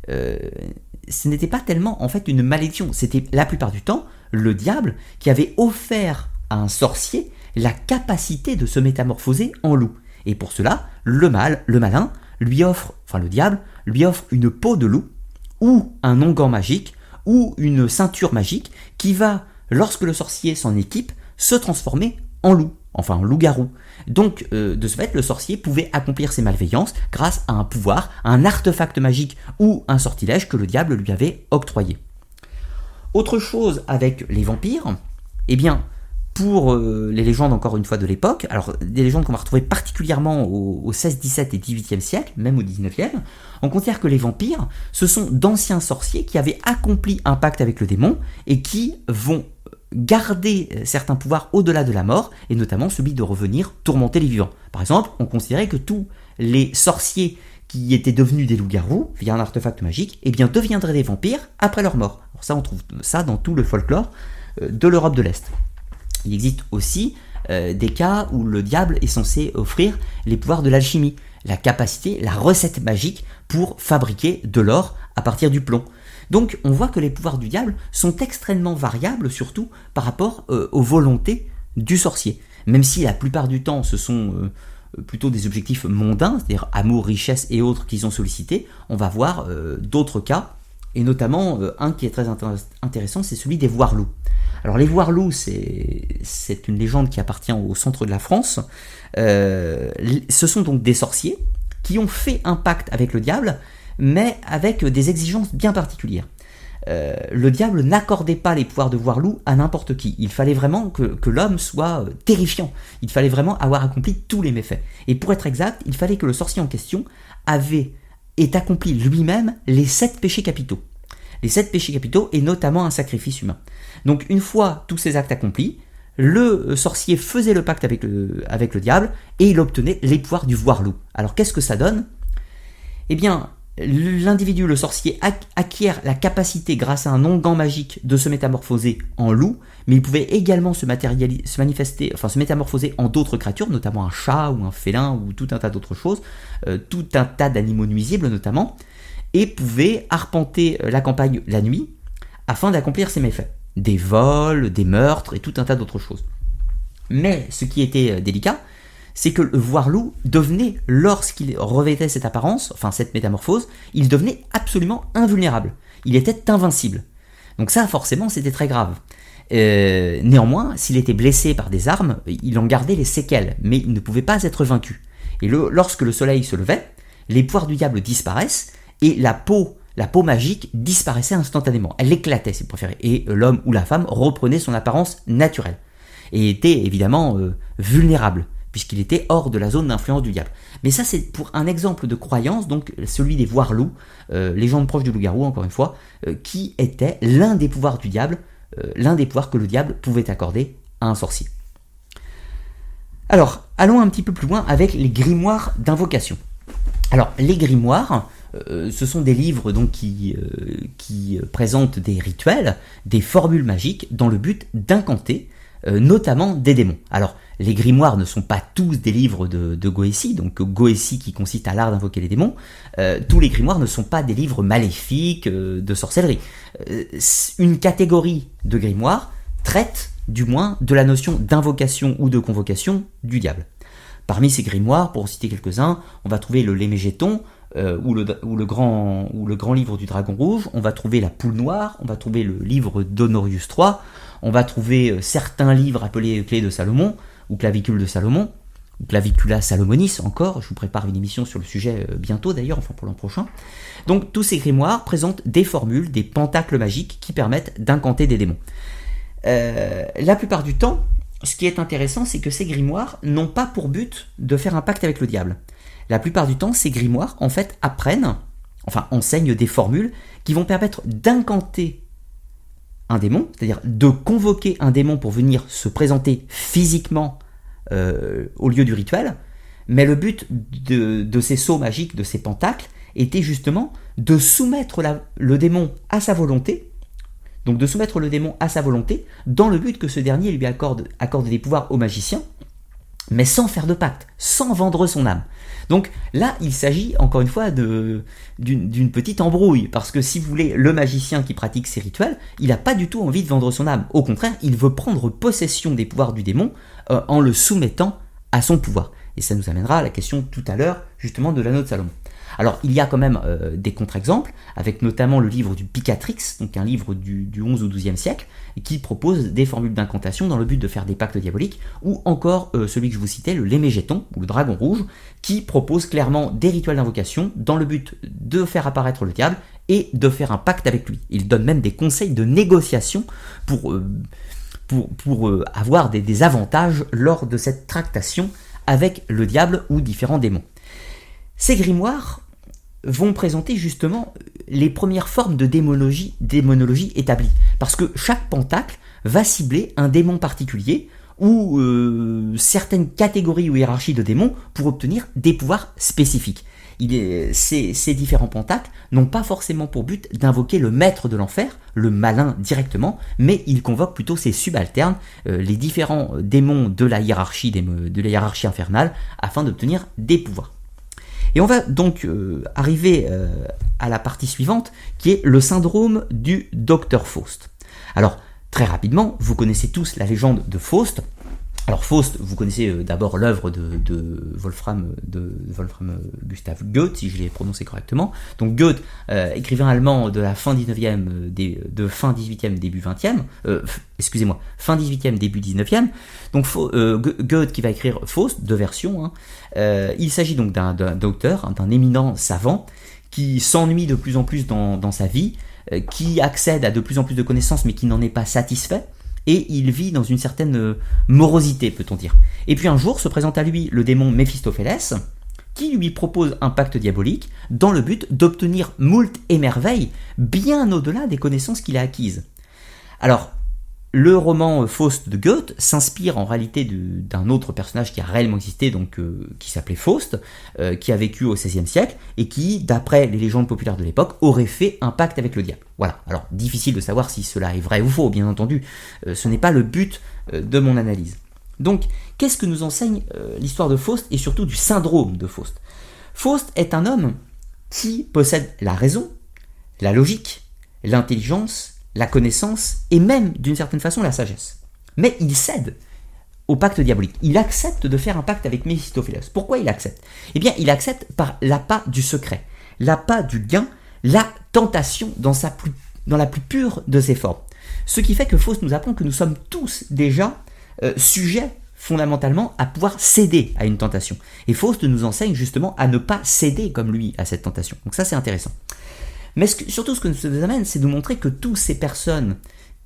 ce n'était pas tellement en fait une malédiction, c'était la plupart du temps le diable qui avait offert à un sorcier la capacité de se métamorphoser en loup. Et pour cela, le malin, le diable, lui offre une peau de loup, ou un onguent magique, ou une ceinture magique, qui va, lorsque le sorcier s'en équipe, se transformer en loup, enfin en loup-garou. Donc, de ce fait, le sorcier pouvait accomplir ses malveillances grâce à un pouvoir, un artefact magique ou un sortilège que le diable lui avait octroyé. Autre chose avec les vampires, eh bien, pour les légendes, encore une fois, de l'époque, alors des légendes qu'on va retrouver particulièrement au XVIe, XVIIe et XVIIIe siècle, même au XIXe, on considère que les vampires, ce sont d'anciens sorciers qui avaient accompli un pacte avec le démon et qui vont garder certains pouvoirs au-delà de la mort, et notamment celui de revenir tourmenter les vivants. Par exemple, on considérait que tous les sorciers qui étaient devenus des loups-garous via un artefact magique, eh bien deviendraient des vampires après leur mort. Alors ça, on trouve ça dans tout le folklore de l'Europe de l'Est. Il existe aussi des cas où le diable est censé offrir les pouvoirs de l'alchimie, la capacité, la recette magique pour fabriquer de l'or à partir du plomb. Donc on voit que les pouvoirs du diable sont extrêmement variables, surtout par rapport aux volontés du sorcier. Même si la plupart du temps ce sont plutôt des objectifs mondains, c'est-à-dire amour, richesse et autres qui sont sollicités, on va voir d'autres cas, et notamment un qui est très intéressant, c'est celui des voire-loups. Alors les voire-loups, c'est une légende qui appartient au centre de la France. Ce sont donc des sorciers qui ont fait un pacte avec le diable, mais avec des exigences bien particulières. Le diable n'accordait pas les pouvoirs de voire-loup à n'importe qui. Il fallait vraiment que l'homme soit terrifiant. Il fallait vraiment avoir accompli tous les méfaits. Et pour être exact, il fallait que le sorcier en question ait accompli lui-même les 7 péchés capitaux. Les 7 péchés capitaux et notamment un sacrifice humain. Donc une fois tous ces actes accomplis, le sorcier faisait le pacte avec le diable et il obtenait les pouvoirs du voire-loup. Alors qu'est-ce que ça donne ? Eh bien, l'individu, le sorcier, acquiert la capacité, grâce à un onguent magique, de se métamorphoser en loup, mais il pouvait également se métamorphoser en d'autres créatures, notamment un chat ou un félin ou tout un tas d'autres choses, tout un tas d'animaux nuisibles notamment, et pouvait arpenter la campagne la nuit afin d'accomplir ses méfaits. Des vols, des meurtres et tout un tas d'autres choses. Mais ce qui était délicat, c'est que le voire-loup devenait, lorsqu'il revêtait cette apparence, enfin cette métamorphose, il devenait absolument invulnérable. Il était invincible. Donc ça, forcément, c'était très grave. Néanmoins, s'il était blessé par des armes, il en gardait les séquelles, mais il ne pouvait pas être vaincu. Et lorsque le soleil se levait, les pouvoirs du diable disparaissent, et la peau magique disparaissait instantanément. Elle éclatait, si vous préférez. Et l'homme ou la femme reprenait son apparence naturelle. Et était évidemment vulnérable, puisqu'il était hors de la zone d'influence du diable. Mais ça, c'est pour un exemple de croyance, donc celui des voire-loups, légende proche du loup-garou, encore une fois, qui était l'un des pouvoirs du diable, l'un des pouvoirs que le diable pouvait accorder à un sorcier. Alors, allons un petit peu plus loin avec les grimoires d'invocation. Alors, les grimoires, ce sont des livres donc, qui présentent des rituels, des formules magiques, dans le but d'incanter, notamment des démons. Alors, les grimoires ne sont pas tous des livres de Goétie, donc Goétie qui consiste à l'art d'invoquer les démons. Tous les grimoires ne sont pas des livres maléfiques de sorcellerie. Une catégorie de grimoires traite, du moins, de la notion d'invocation ou de convocation du diable. Parmi ces grimoires, pour en citer quelques-uns, on va trouver le Lémégéton, ou le grand livre du Dragon Rouge, on va trouver la Poule Noire, on va trouver le livre d'Honorius III, on va trouver certains livres appelés Clés de Salomon, ou Clavicule de Salomon, ou Clavicula Salomonis encore, je vous prépare une émission sur le sujet bientôt d'ailleurs, enfin pour l'an prochain. Donc tous ces grimoires présentent des formules, des pentacles magiques qui permettent d'incanter des démons. La plupart du temps, ce qui est intéressant, c'est que ces grimoires n'ont pas pour but de faire un pacte avec le diable. La plupart du temps, ces grimoires, en fait, enseignent des formules qui vont permettre d'incanter un démon, c'est-à-dire de convoquer un démon pour venir se présenter physiquement au lieu du rituel, mais le but de ces sceaux magiques, de ces pentacles, était justement de soumettre le démon à sa volonté, donc de soumettre le démon à sa volonté, dans le but que ce dernier lui accorde des pouvoirs au magicien, mais sans faire de pacte, sans vendre son âme. Donc là, il s'agit encore une fois d'une petite embrouille, parce que si vous voulez, le magicien qui pratique ces rituels, il n'a pas du tout envie de vendre son âme. Au contraire, il veut prendre possession des pouvoirs du démon en le soumettant à son pouvoir. Et ça nous amènera à la question tout à l'heure, justement, de l'anneau de Salomon. Alors, il y a quand même des contre-exemples, avec notamment le livre du Picatrix, donc un livre du 11 ou 12e siècle, qui propose des formules d'incantation dans le but de faire des pactes diaboliques, ou encore celui que je vous citais, le Lémégéton, ou le Dragon Rouge, qui propose clairement des rituels d'invocation dans le but de faire apparaître le diable et de faire un pacte avec lui. Il donne même des conseils de négociation pour avoir des avantages lors de cette tractation avec le diable ou différents démons. Ces grimoires vont présenter justement les premières formes de démonologie établies, parce que chaque pentacle va cibler un démon particulier ou certaines catégories ou hiérarchies de démons pour obtenir des pouvoirs spécifiques. Ces différents pentacles n'ont pas forcément pour but d'invoquer le maître de l'enfer, le malin directement, mais ils convoquent plutôt ses subalternes, les différents démons de la hiérarchie infernale, afin d'obtenir des pouvoirs. Et on va donc arriver à la partie suivante, qui est le syndrome du Dr Faust. Alors, très rapidement, vous connaissez tous la légende de Faust. Alors Faust, vous connaissez d'abord l'œuvre de Wolfram Gustav Goethe, si je l'ai prononcé correctement. Donc Goethe, écrivain allemand de la fin 19e, de fin 18e, début 20e, fin 18e, début 19e. Donc Goethe qui va écrire Faust, deux versions. Il s'agit donc d'un docteur, d'un éminent savant, qui s'ennuie de plus en plus dans sa vie, qui accède à de plus en plus de connaissances, mais qui n'en est pas satisfait. Et il vit dans une certaine morosité, peut-on dire. Et puis un jour se présente à lui le démon Méphistophélès, qui lui propose un pacte diabolique dans le but d'obtenir moult émerveilles bien au-delà des connaissances qu'il a acquises. Alors, le roman Faust de Goethe s'inspire en réalité d'un autre personnage qui a réellement existé, donc qui s'appelait Faust, qui a vécu au XVIe siècle et qui, d'après les légendes populaires de l'époque, aurait fait un pacte avec le diable. Voilà. Alors, difficile de savoir si cela est vrai ou faux, bien entendu. Ce n'est pas le but de mon analyse. Donc, qu'est-ce que nous enseigne l'histoire de Faust et surtout du syndrome de Faust ? Faust est un homme qui possède la raison, la logique, l'intelligence, la connaissance et même, d'une certaine façon, la sagesse. Mais il cède au pacte diabolique. Il accepte de faire un pacte avec Méphistophélès. Pourquoi il accepte ? Eh bien, il accepte par l'appât du secret, l'appât du gain, la tentation dans la plus pure de ses formes. Ce qui fait que Faust nous apprend que nous sommes tous déjà sujets fondamentalement à pouvoir céder à une tentation. Et Faust nous enseigne justement à ne pas céder comme lui à cette tentation. Donc ça, c'est intéressant. Mais surtout, ce que ça nous amène, c'est de montrer que toutes ces personnes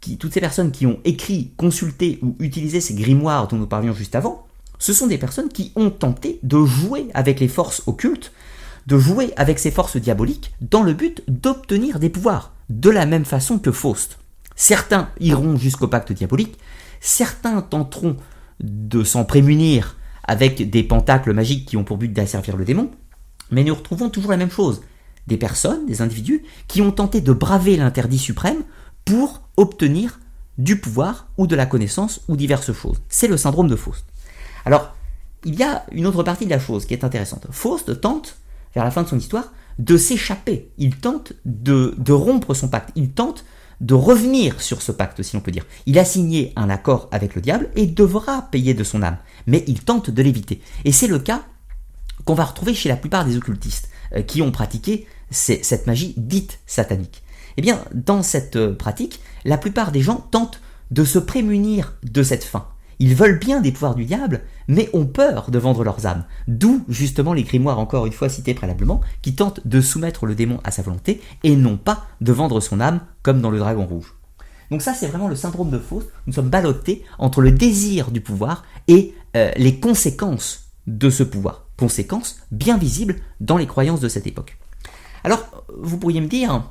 qui ont écrit, consulté ou utilisé ces grimoires dont nous parlions juste avant, ce sont des personnes qui ont tenté de jouer avec les forces occultes, de jouer avec ces forces diaboliques, dans le but d'obtenir des pouvoirs, de la même façon que Faust. Certains iront jusqu'au pacte diabolique, certains tenteront de s'en prémunir avec des pentacles magiques qui ont pour but d'asservir le démon, mais nous retrouvons toujours la même chose. Des personnes, des individus, qui ont tenté de braver l'interdit suprême pour obtenir du pouvoir ou de la connaissance ou diverses choses. C'est le syndrome de Faust. Alors, il y a une autre partie de la chose qui est intéressante. Faust tente, vers la fin de son histoire, de s'échapper. Il tente de rompre son pacte. Il tente de revenir sur ce pacte, si l'on peut dire. Il a signé un accord avec le diable et devra payer de son âme. Mais il tente de l'éviter. Et c'est le cas qu'on va retrouver chez la plupart des occultistes qui ont pratiqué cette magie dite satanique. Eh bien, dans cette pratique, la plupart des gens tentent de se prémunir de cette fin. Ils veulent bien des pouvoirs du diable, mais ont peur de vendre leurs âmes. D'où justement les grimoires, encore une fois cités préalablement, qui tentent de soumettre le démon à sa volonté et non pas de vendre son âme comme dans le Dragon Rouge. Donc ça, c'est vraiment le syndrome de Faust. Nous sommes ballottés entre le désir du pouvoir et les conséquences de ce pouvoir. Conséquences bien visibles dans les croyances de cette époque. Alors, vous pourriez me dire,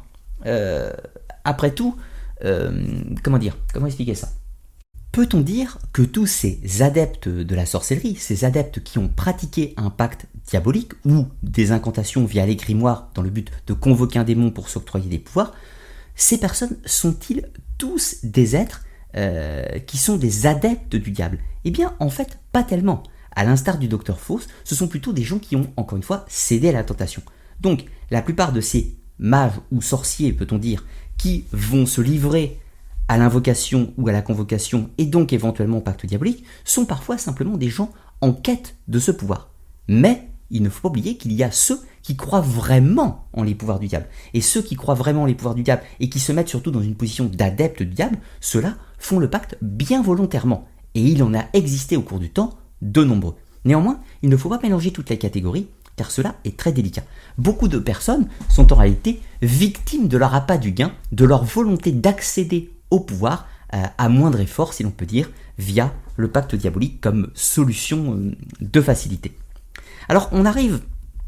après tout, comment expliquer ça ? Peut-on dire que tous ces adeptes de la sorcellerie, ces adeptes qui ont pratiqué un pacte diabolique ou des incantations via les grimoires dans le but de convoquer un démon pour s'octroyer des pouvoirs, ces personnes sont-ils tous des êtres qui sont des adeptes du diable ? Eh bien, en fait, pas tellement. À l'instar du docteur Faust, ce sont plutôt des gens qui ont, encore une fois, cédé à la tentation. Donc, la plupart de ces mages ou sorciers, peut-on dire, qui vont se livrer à l'invocation ou à la convocation et donc éventuellement au pacte diabolique, sont parfois simplement des gens en quête de ce pouvoir. Mais il ne faut pas oublier qu'il y a ceux qui croient vraiment en les pouvoirs du diable. Et ceux qui croient vraiment en les pouvoirs du diable et qui se mettent surtout dans une position d'adepte du diable, ceux-là font le pacte bien volontairement. Et il en a existé au cours du temps de nombreux. Néanmoins, il ne faut pas mélanger toutes les catégories, car cela est très délicat. Beaucoup de personnes sont en réalité victimes de leur appât du gain, de leur volonté d'accéder au pouvoir à moindre effort, si l'on peut dire, via le pacte diabolique comme solution de facilité. Alors, on arrive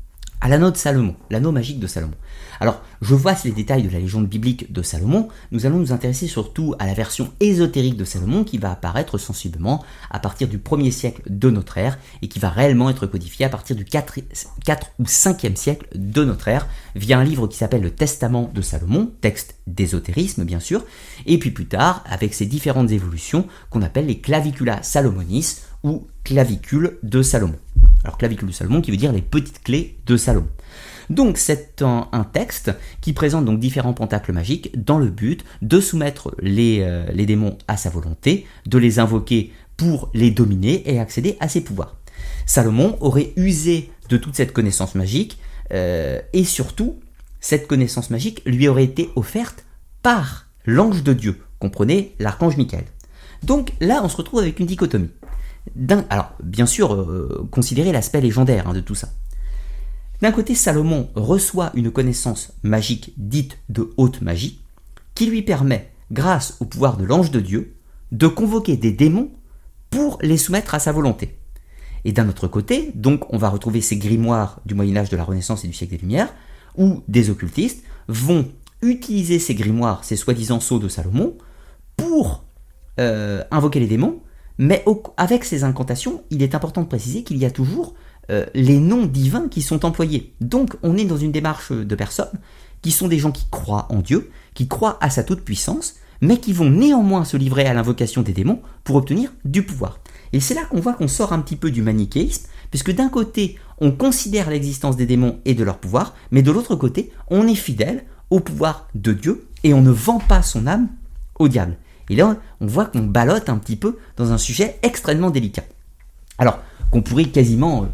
à l'anneau de Salomon, l'anneau magique de Salomon. Alors, je vois les détails de la légende biblique de Salomon, nous allons nous intéresser surtout à la version ésotérique de Salomon qui va apparaître sensiblement à partir du 1er siècle de notre ère et qui va réellement être codifiée à partir du 4 ou 5e siècle de notre ère via un livre qui s'appelle le Testament de Salomon, texte d'ésotérisme bien sûr, et puis plus tard avec ses différentes évolutions qu'on appelle les Clavicula Salomonis ou clavicules de Salomon. Alors clavicule de Salomon qui veut dire les petites clés de Salomon. Donc c'est un texte qui présente donc différents pentacles magiques dans le but de soumettre les démons à sa volonté, de les invoquer pour les dominer et accéder à ses pouvoirs. Salomon aurait usé de toute cette connaissance magique et surtout cette connaissance magique lui aurait été offerte par l'ange de Dieu, comprenez l'archange Michael. Donc là on se retrouve avec une dichotomie. Alors, bien sûr, considérez l'aspect légendaire de tout ça. D'un côté, Salomon reçoit une connaissance magique dite de haute magie, qui lui permet, grâce au pouvoir de l'ange de Dieu, de convoquer des démons pour les soumettre à sa volonté. Et d'un autre côté, donc, on va retrouver ces grimoires du Moyen-Âge, de la Renaissance et du siècle des Lumières, où des occultistes vont utiliser ces grimoires, ces soi-disant sceaux de Salomon, pour invoquer les démons. Mais avec ces incantations, il est important de préciser qu'il y a toujours les noms divins qui sont employés. Donc on est dans une démarche de personnes qui sont des gens qui croient en Dieu, qui croient à sa toute-puissance, mais qui vont néanmoins se livrer à l'invocation des démons pour obtenir du pouvoir. Et c'est là qu'on voit qu'on sort un petit peu du manichéisme, puisque d'un côté, on considère l'existence des démons et de leur pouvoir, mais de l'autre côté, on est fidèle au pouvoir de Dieu et on ne vend pas son âme au diable. Et là, on voit qu'on ballotte un petit peu dans un sujet extrêmement délicat. Alors, qu'on pourrait quasiment,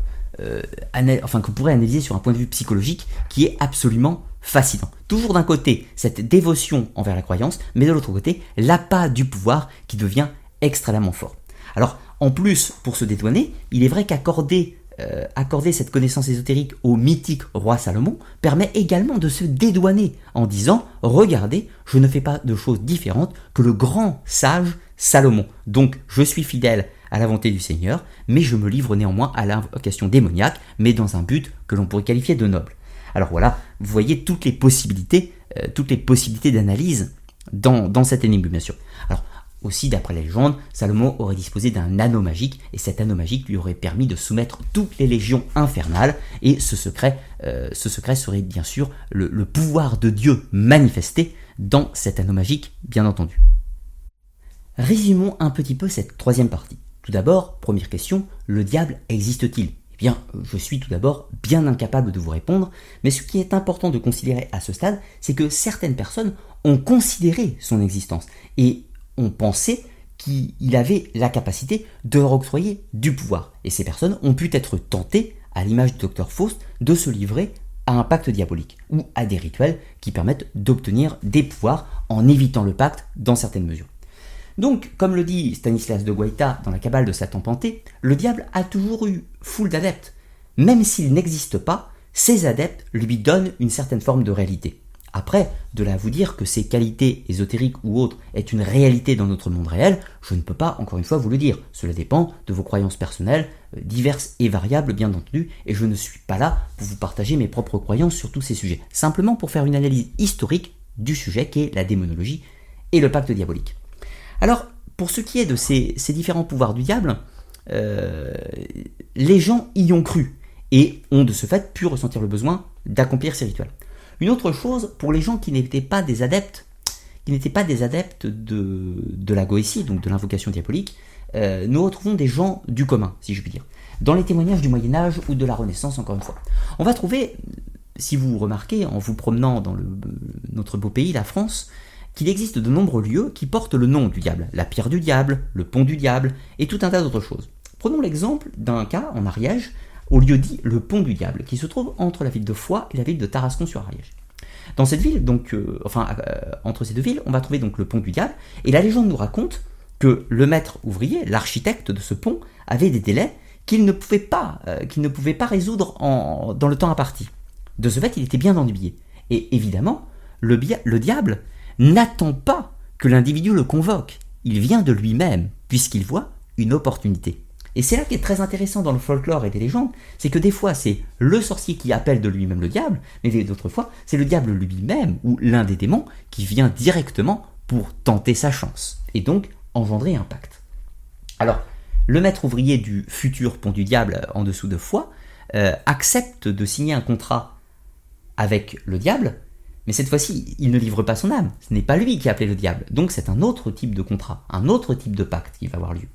qu'on pourrait analyser sur un point de vue psychologique qui est absolument fascinant. Toujours d'un côté, cette dévotion envers la croyance, mais de l'autre côté, l'appât du pouvoir qui devient extrêmement fort. Alors, en plus, pour se dédouaner, il est vrai qu'accorder cette connaissance ésotérique au mythique roi Salomon permet également de se dédouaner en disant « Regardez, je ne fais pas de choses différentes que le grand sage Salomon. Donc je suis fidèle à la volonté du Seigneur, mais je me livre néanmoins à l'invocation démoniaque, mais dans un but que l'on pourrait qualifier de noble. » Alors voilà, vous voyez toutes les possibilités d'analyse dans cette énigme, bien sûr. Alors, aussi, d'après la légende, Salomon aurait disposé d'un anneau magique, et cet anneau magique lui aurait permis de soumettre toutes les légions infernales, et ce secret serait bien sûr le pouvoir de Dieu manifesté dans cet anneau magique, bien entendu. Résumons un petit peu cette troisième partie. Tout d'abord, première question, le diable existe-t-il ? Eh bien, je suis tout d'abord bien incapable de vous répondre, mais ce qui est important de considérer à ce stade, c'est que certaines personnes ont considéré son existence, et ont pensé qu'il avait la capacité de leur octroyer du pouvoir. Et ces personnes ont pu être tentées, à l'image du docteur Faust, de se livrer à un pacte diabolique ou à des rituels qui permettent d'obtenir des pouvoirs en évitant le pacte dans certaines mesures. Donc, comme le dit Stanislas de Guaita dans la Kabbale de Satan Panté, le diable a toujours eu foule d'adeptes. Même s'il n'existe pas, ces adeptes lui donnent une certaine forme de réalité. Après, de là à vous dire que ces qualités ésotériques ou autres est une réalité dans notre monde réel, je ne peux pas, encore une fois, vous le dire. Cela dépend de vos croyances personnelles, diverses et variables, bien entendu, et je ne suis pas là pour vous partager mes propres croyances sur tous ces sujets. Simplement pour faire une analyse historique du sujet qui est la démonologie et le pacte diabolique. Alors, pour ce qui est de ces différents pouvoirs du diable, les gens y ont cru et ont de ce fait pu ressentir le besoin d'accomplir ces rituels. Une autre chose, pour les gens qui n'étaient pas des adeptes, de la goétie, donc de l'invocation diabolique, nous retrouvons des gens du commun, si je puis dire. Dans les témoignages du Moyen-Âge ou de la Renaissance, encore une fois. On va trouver, si vous remarquez, en vous promenant dans notre beau pays, la France, qu'il existe de nombreux lieux qui portent le nom du diable. La pierre du diable, le pont du diable, et tout un tas d'autres choses. Prenons l'exemple d'un cas en Ariège, au lieu dit le pont du diable, qui se trouve entre la ville de Foix et la ville de Tarascon-sur-Ariège. Dans cette ville, entre ces deux villes, on va trouver donc le pont du diable, et la légende nous raconte que le maître ouvrier, l'architecte de ce pont, avait des délais qu'il ne pouvait pas résoudre dans le temps imparti. De ce fait, il était bien ennuyé. Et évidemment, le diable n'attend pas que l'individu le convoque. Il vient de lui-même, puisqu'il voit une opportunité. Et c'est là qui est très intéressant dans le folklore et les légendes, c'est que des fois c'est le sorcier qui appelle de lui-même le diable, mais d'autres fois c'est le diable lui-même ou l'un des démons qui vient directement pour tenter sa chance, et donc engendrer un pacte. Alors, le maître ouvrier du futur pont du diable en dessous de Foix accepte de signer un contrat avec le diable, mais cette fois-ci, il ne livre pas son âme. Ce n'est pas lui qui a appelé le diable. Donc c'est un autre type de contrat, un autre type de pacte qui va avoir lieu.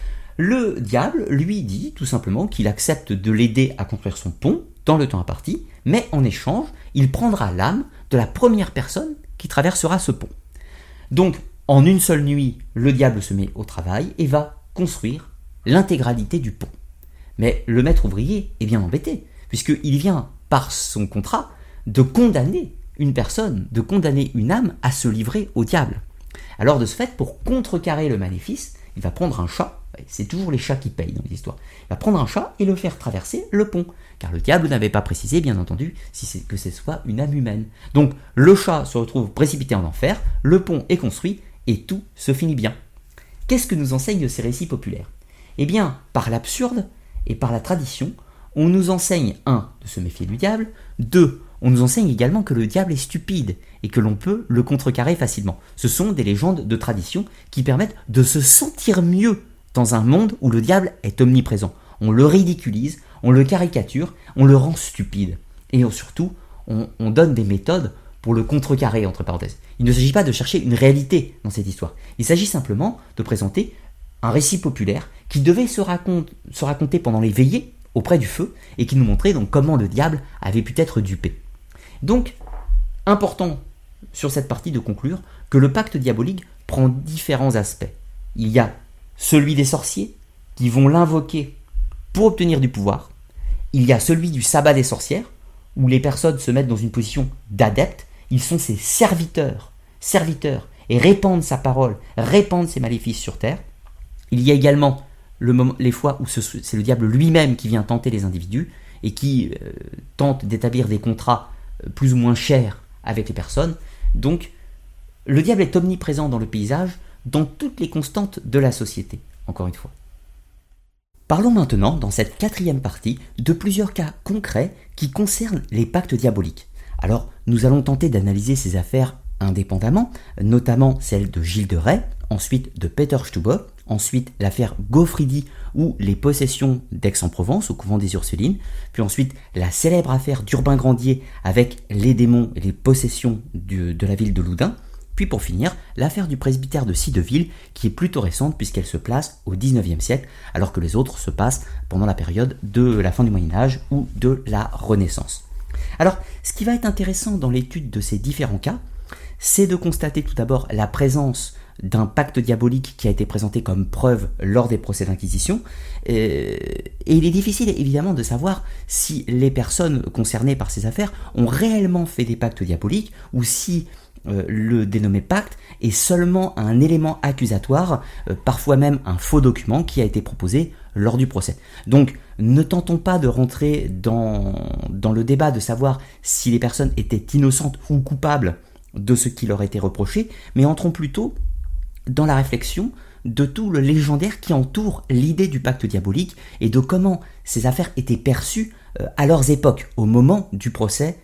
Le diable lui dit tout simplement qu'il accepte de l'aider à construire son pont dans le temps imparti, mais en échange, il prendra l'âme de la première personne qui traversera ce pont. Donc, en une seule nuit, le diable se met au travail et va construire l'intégralité du pont. Mais le maître ouvrier est bien embêté, puisqu'il vient, par son contrat, de condamner une personne, de condamner une âme à se livrer au diable. Alors de ce fait, pour contrecarrer le maléfice, il va prendre un chat, c'est toujours les chats qui payent dans l'histoire, il va prendre un chat et le faire traverser le pont, car le diable n'avait pas précisé, bien entendu, que ce soit une âme humaine. Donc le chat se retrouve précipité en enfer, le pont est construit, et tout se finit bien. Qu'est-ce que nous enseignent ces récits populaires ? Eh bien, par l'absurde et par la tradition, on nous enseigne, 1, de se méfier du diable, 2, on nous enseigne également que le diable est stupide et que l'on peut le contrecarrer facilement. Ce sont des légendes de tradition qui permettent de se sentir mieux dans un monde où le diable est omniprésent. On le ridiculise, on le caricature, on le rend stupide. Et surtout, on donne des méthodes pour le contrecarrer, entre parenthèses. Il ne s'agit pas de chercher une réalité dans cette histoire. Il s'agit simplement de présenter un récit populaire qui devait se raconter pendant les veillées auprès du feu et qui nous montrait donc comment le diable avait pu être dupé. Donc, important sur cette partie de conclure que le pacte diabolique prend différents aspects. Il y a celui des sorciers qui vont l'invoquer pour obtenir du pouvoir. Il y a celui du sabbat des sorcières où les personnes se mettent dans une position d'adeptes. Ils sont ses serviteurs et répandent sa parole, répandent ses maléfices sur terre. Il y a également les fois où c'est le diable lui-même qui vient tenter les individus et qui tente d'établir des contrats plus ou moins chers avec les personnes. Donc, le diable est omniprésent dans le paysage, dans toutes les constantes de la société, encore une fois. Parlons maintenant, dans cette 4e partie, de plusieurs cas concrets qui concernent les pactes diaboliques. Alors, nous allons tenter d'analyser ces affaires indépendamment, notamment celle de Gilles de Rais, ensuite de Peter Stubbe, ensuite l'affaire Gaufridi ou les possessions d'Aix-en-Provence au couvent des Ursulines, puis ensuite la célèbre affaire d'Urbain Grandier avec les démons et les possessions de la ville de Loudun, puis pour finir l'affaire du presbytère de Cideville qui est plutôt récente puisqu'elle se place au XIXe siècle alors que les autres se passent pendant la période de la fin du Moyen-Âge ou de la Renaissance. Alors, ce qui va être intéressant dans l'étude de ces différents cas, c'est de constater tout d'abord la présence d'un pacte diabolique qui a été présenté comme preuve lors des procès d'inquisition. Et il est difficile évidemment de savoir si les personnes concernées par ces affaires ont réellement fait des pactes diaboliques ou si le dénommé pacte est seulement un élément accusatoire, parfois même un faux document qui a été proposé lors du procès. Donc ne tentons pas de rentrer dans le débat de savoir si les personnes étaient innocentes ou coupables de ce qui leur était reproché, mais entrons plutôt dans la réflexion de tout le légendaire qui entoure l'idée du pacte diabolique et de comment ces affaires étaient perçues à leurs époques, au moment du procès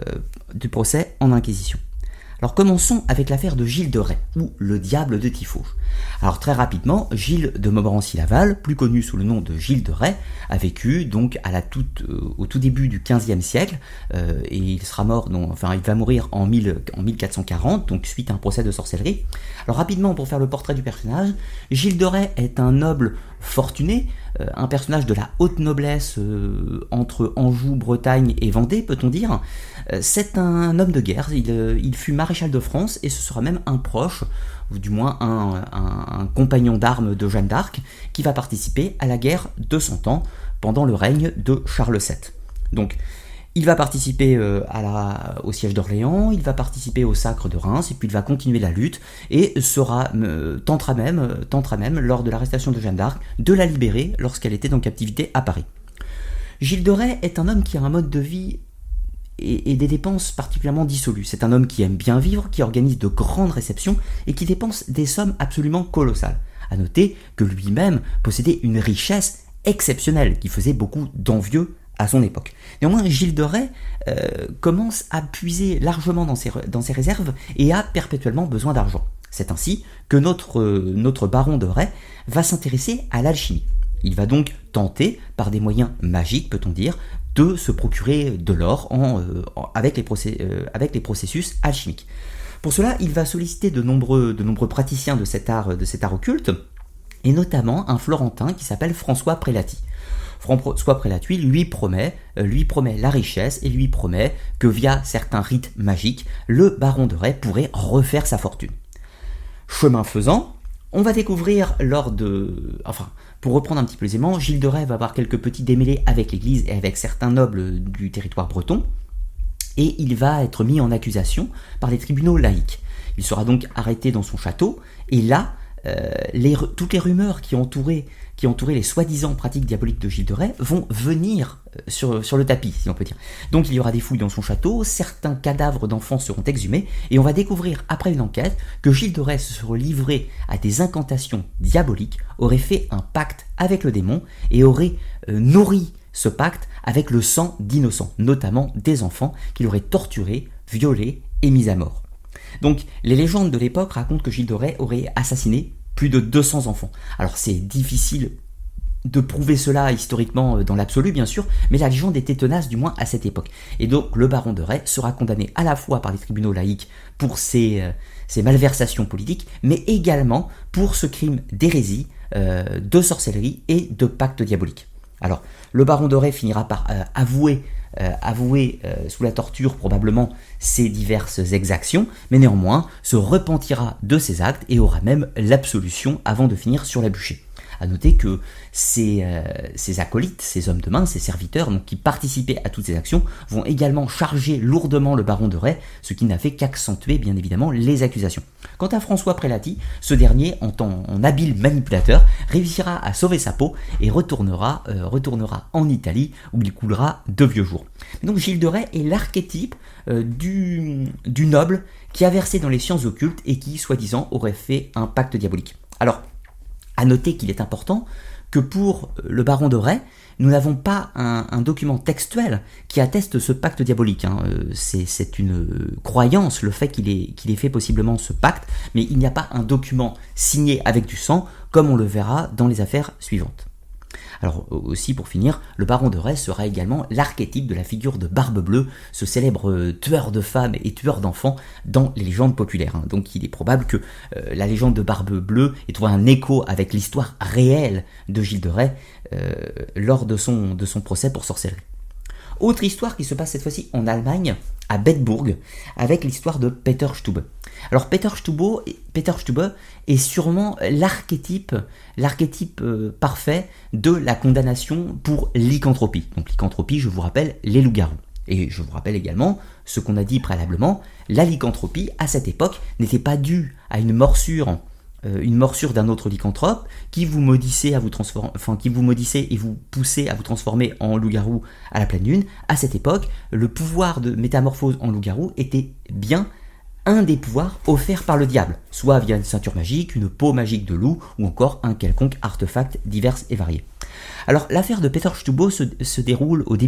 en Inquisition. Alors commençons avec l'affaire de Gilles de Rais, ou le diable de Tifauge. Alors très rapidement, Gilles de Montmorency-Laval, plus connu sous le nom de Gilles de Rais, a vécu donc au tout début du XVe siècle, et il va mourir en 1440, donc suite à un procès de sorcellerie. Alors rapidement, pour faire le portrait du personnage, Gilles de Rais est un noble fortuné, un personnage de la haute noblesse entre Anjou, Bretagne et Vendée, peut-on dire. C'est un homme de guerre, il fut maréchal de France et ce sera même un proche, ou du moins un compagnon d'armes de Jeanne d'Arc, qui va participer à la guerre de 100 ans pendant le règne de Charles VII. Donc, il va participer au siège d'Orléans, il va participer au sacre de Reims, et puis il va continuer la lutte, et tentera même, lors de l'arrestation de Jeanne d'Arc, de la libérer lorsqu'elle était en captivité à Paris. Gilles de Rais est un homme qui a un mode de vie et des dépenses particulièrement dissolues. C'est un homme qui aime bien vivre, qui organise de grandes réceptions, et qui dépense des sommes absolument colossales. À noter que lui-même possédait une richesse exceptionnel qui faisait beaucoup d'envieux à son époque. Néanmoins, Gilles de Rais commence à puiser largement dans ses réserves et a perpétuellement besoin d'argent. C'est ainsi que notre baron de Rais va s'intéresser à l'alchimie. Il va donc tenter, par des moyens magiques, peut-on dire, de se procurer de l'or avec les processus alchimiques. Pour cela, il va solliciter de nombreux praticiens de cet art occulte, et notamment un Florentin qui s'appelle François Prelati. François Prelati lui promet la richesse et lui promet que via certains rites magiques, le baron de Rais pourrait refaire sa fortune. Chemin faisant, on va découvrir pour reprendre un petit peu les éléments, Gilles de Rais va avoir quelques petits démêlés avec l'église et avec certains nobles du territoire breton, et il va être mis en accusation par les tribunaux laïcs. Il sera donc arrêté dans son château, et là, toutes les rumeurs qui entouraient les soi-disant pratiques diaboliques de Gilles de Rais vont venir sur le tapis, si on peut dire. Donc il y aura des fouilles dans son château, certains cadavres d'enfants seront exhumés, et on va découvrir après une enquête que Gilles de Rais se serait livré à des incantations diaboliques, aurait fait un pacte avec le démon, et aurait nourri ce pacte avec le sang d'innocents, notamment des enfants qu'il aurait torturés, violés et mis à mort. Donc, les légendes de l'époque racontent que Gilles de Rais aurait assassiné plus de 200 enfants. Alors, c'est difficile de prouver cela historiquement dans l'absolu, bien sûr, mais la légende était tenace, du moins à cette époque. Et donc, le baron de Rais sera condamné à la fois par les tribunaux laïcs pour ses malversations politiques, mais également pour ce crime d'hérésie, de sorcellerie et de pacte diabolique. Alors, le baron de Rais finira par avouer sous la torture probablement ses diverses exactions, mais néanmoins se repentira de ses actes et aura même l'absolution avant de finir sur la bûcher. À noter que ces acolytes, ces hommes de main, ces serviteurs donc, qui participaient à toutes ces actions vont également charger lourdement le baron de Rais, ce qui n'a fait qu'accentuer bien évidemment les accusations. Quant à François Prelati, ce dernier, en habile manipulateur, réussira à sauver sa peau et retournera en Italie où il coulera de vieux jours. Donc Gilles de Rais est l'archétype du noble qui a versé dans les sciences occultes et qui, soi-disant, aurait fait un pacte diabolique. Alors, à noter qu'il est important que pour le baron de Rais, nous n'avons pas un document textuel qui atteste ce pacte diabolique. C'est une croyance, le fait qu'il ait fait possiblement ce pacte, mais il n'y a pas un document signé avec du sang, comme on le verra dans les affaires suivantes. Alors aussi pour finir, le baron de Rais sera également l'archétype de la figure de Barbe Bleue, ce célèbre tueur de femmes et tueur d'enfants dans les légendes populaires. Donc il est probable que la légende de Barbe Bleue ait trouvé un écho avec l'histoire réelle de Gilles de Rais lors de son procès pour sorcellerie. Autre histoire qui se passe cette fois-ci en Allemagne, à Bedburg, avec l'histoire de Peter Stube. Alors Peter Stube est sûrement l'archétype parfait de la condamnation pour lycanthropie. Donc lycanthropie, je vous rappelle, les loups-garous. Et je vous rappelle également ce qu'on a dit préalablement, la lycanthropie à cette époque n'était pas due à une morsure d'un autre lycanthrope qui vous maudissait et vous poussait à vous transformer en loup-garou à la pleine lune. À cette époque, le pouvoir de métamorphose en loup-garou était bien un des pouvoirs offerts par le diable, soit via une ceinture magique, une peau magique de loup, ou encore un quelconque artefact divers et varié. Alors, l'affaire de Peter Stube se déroule au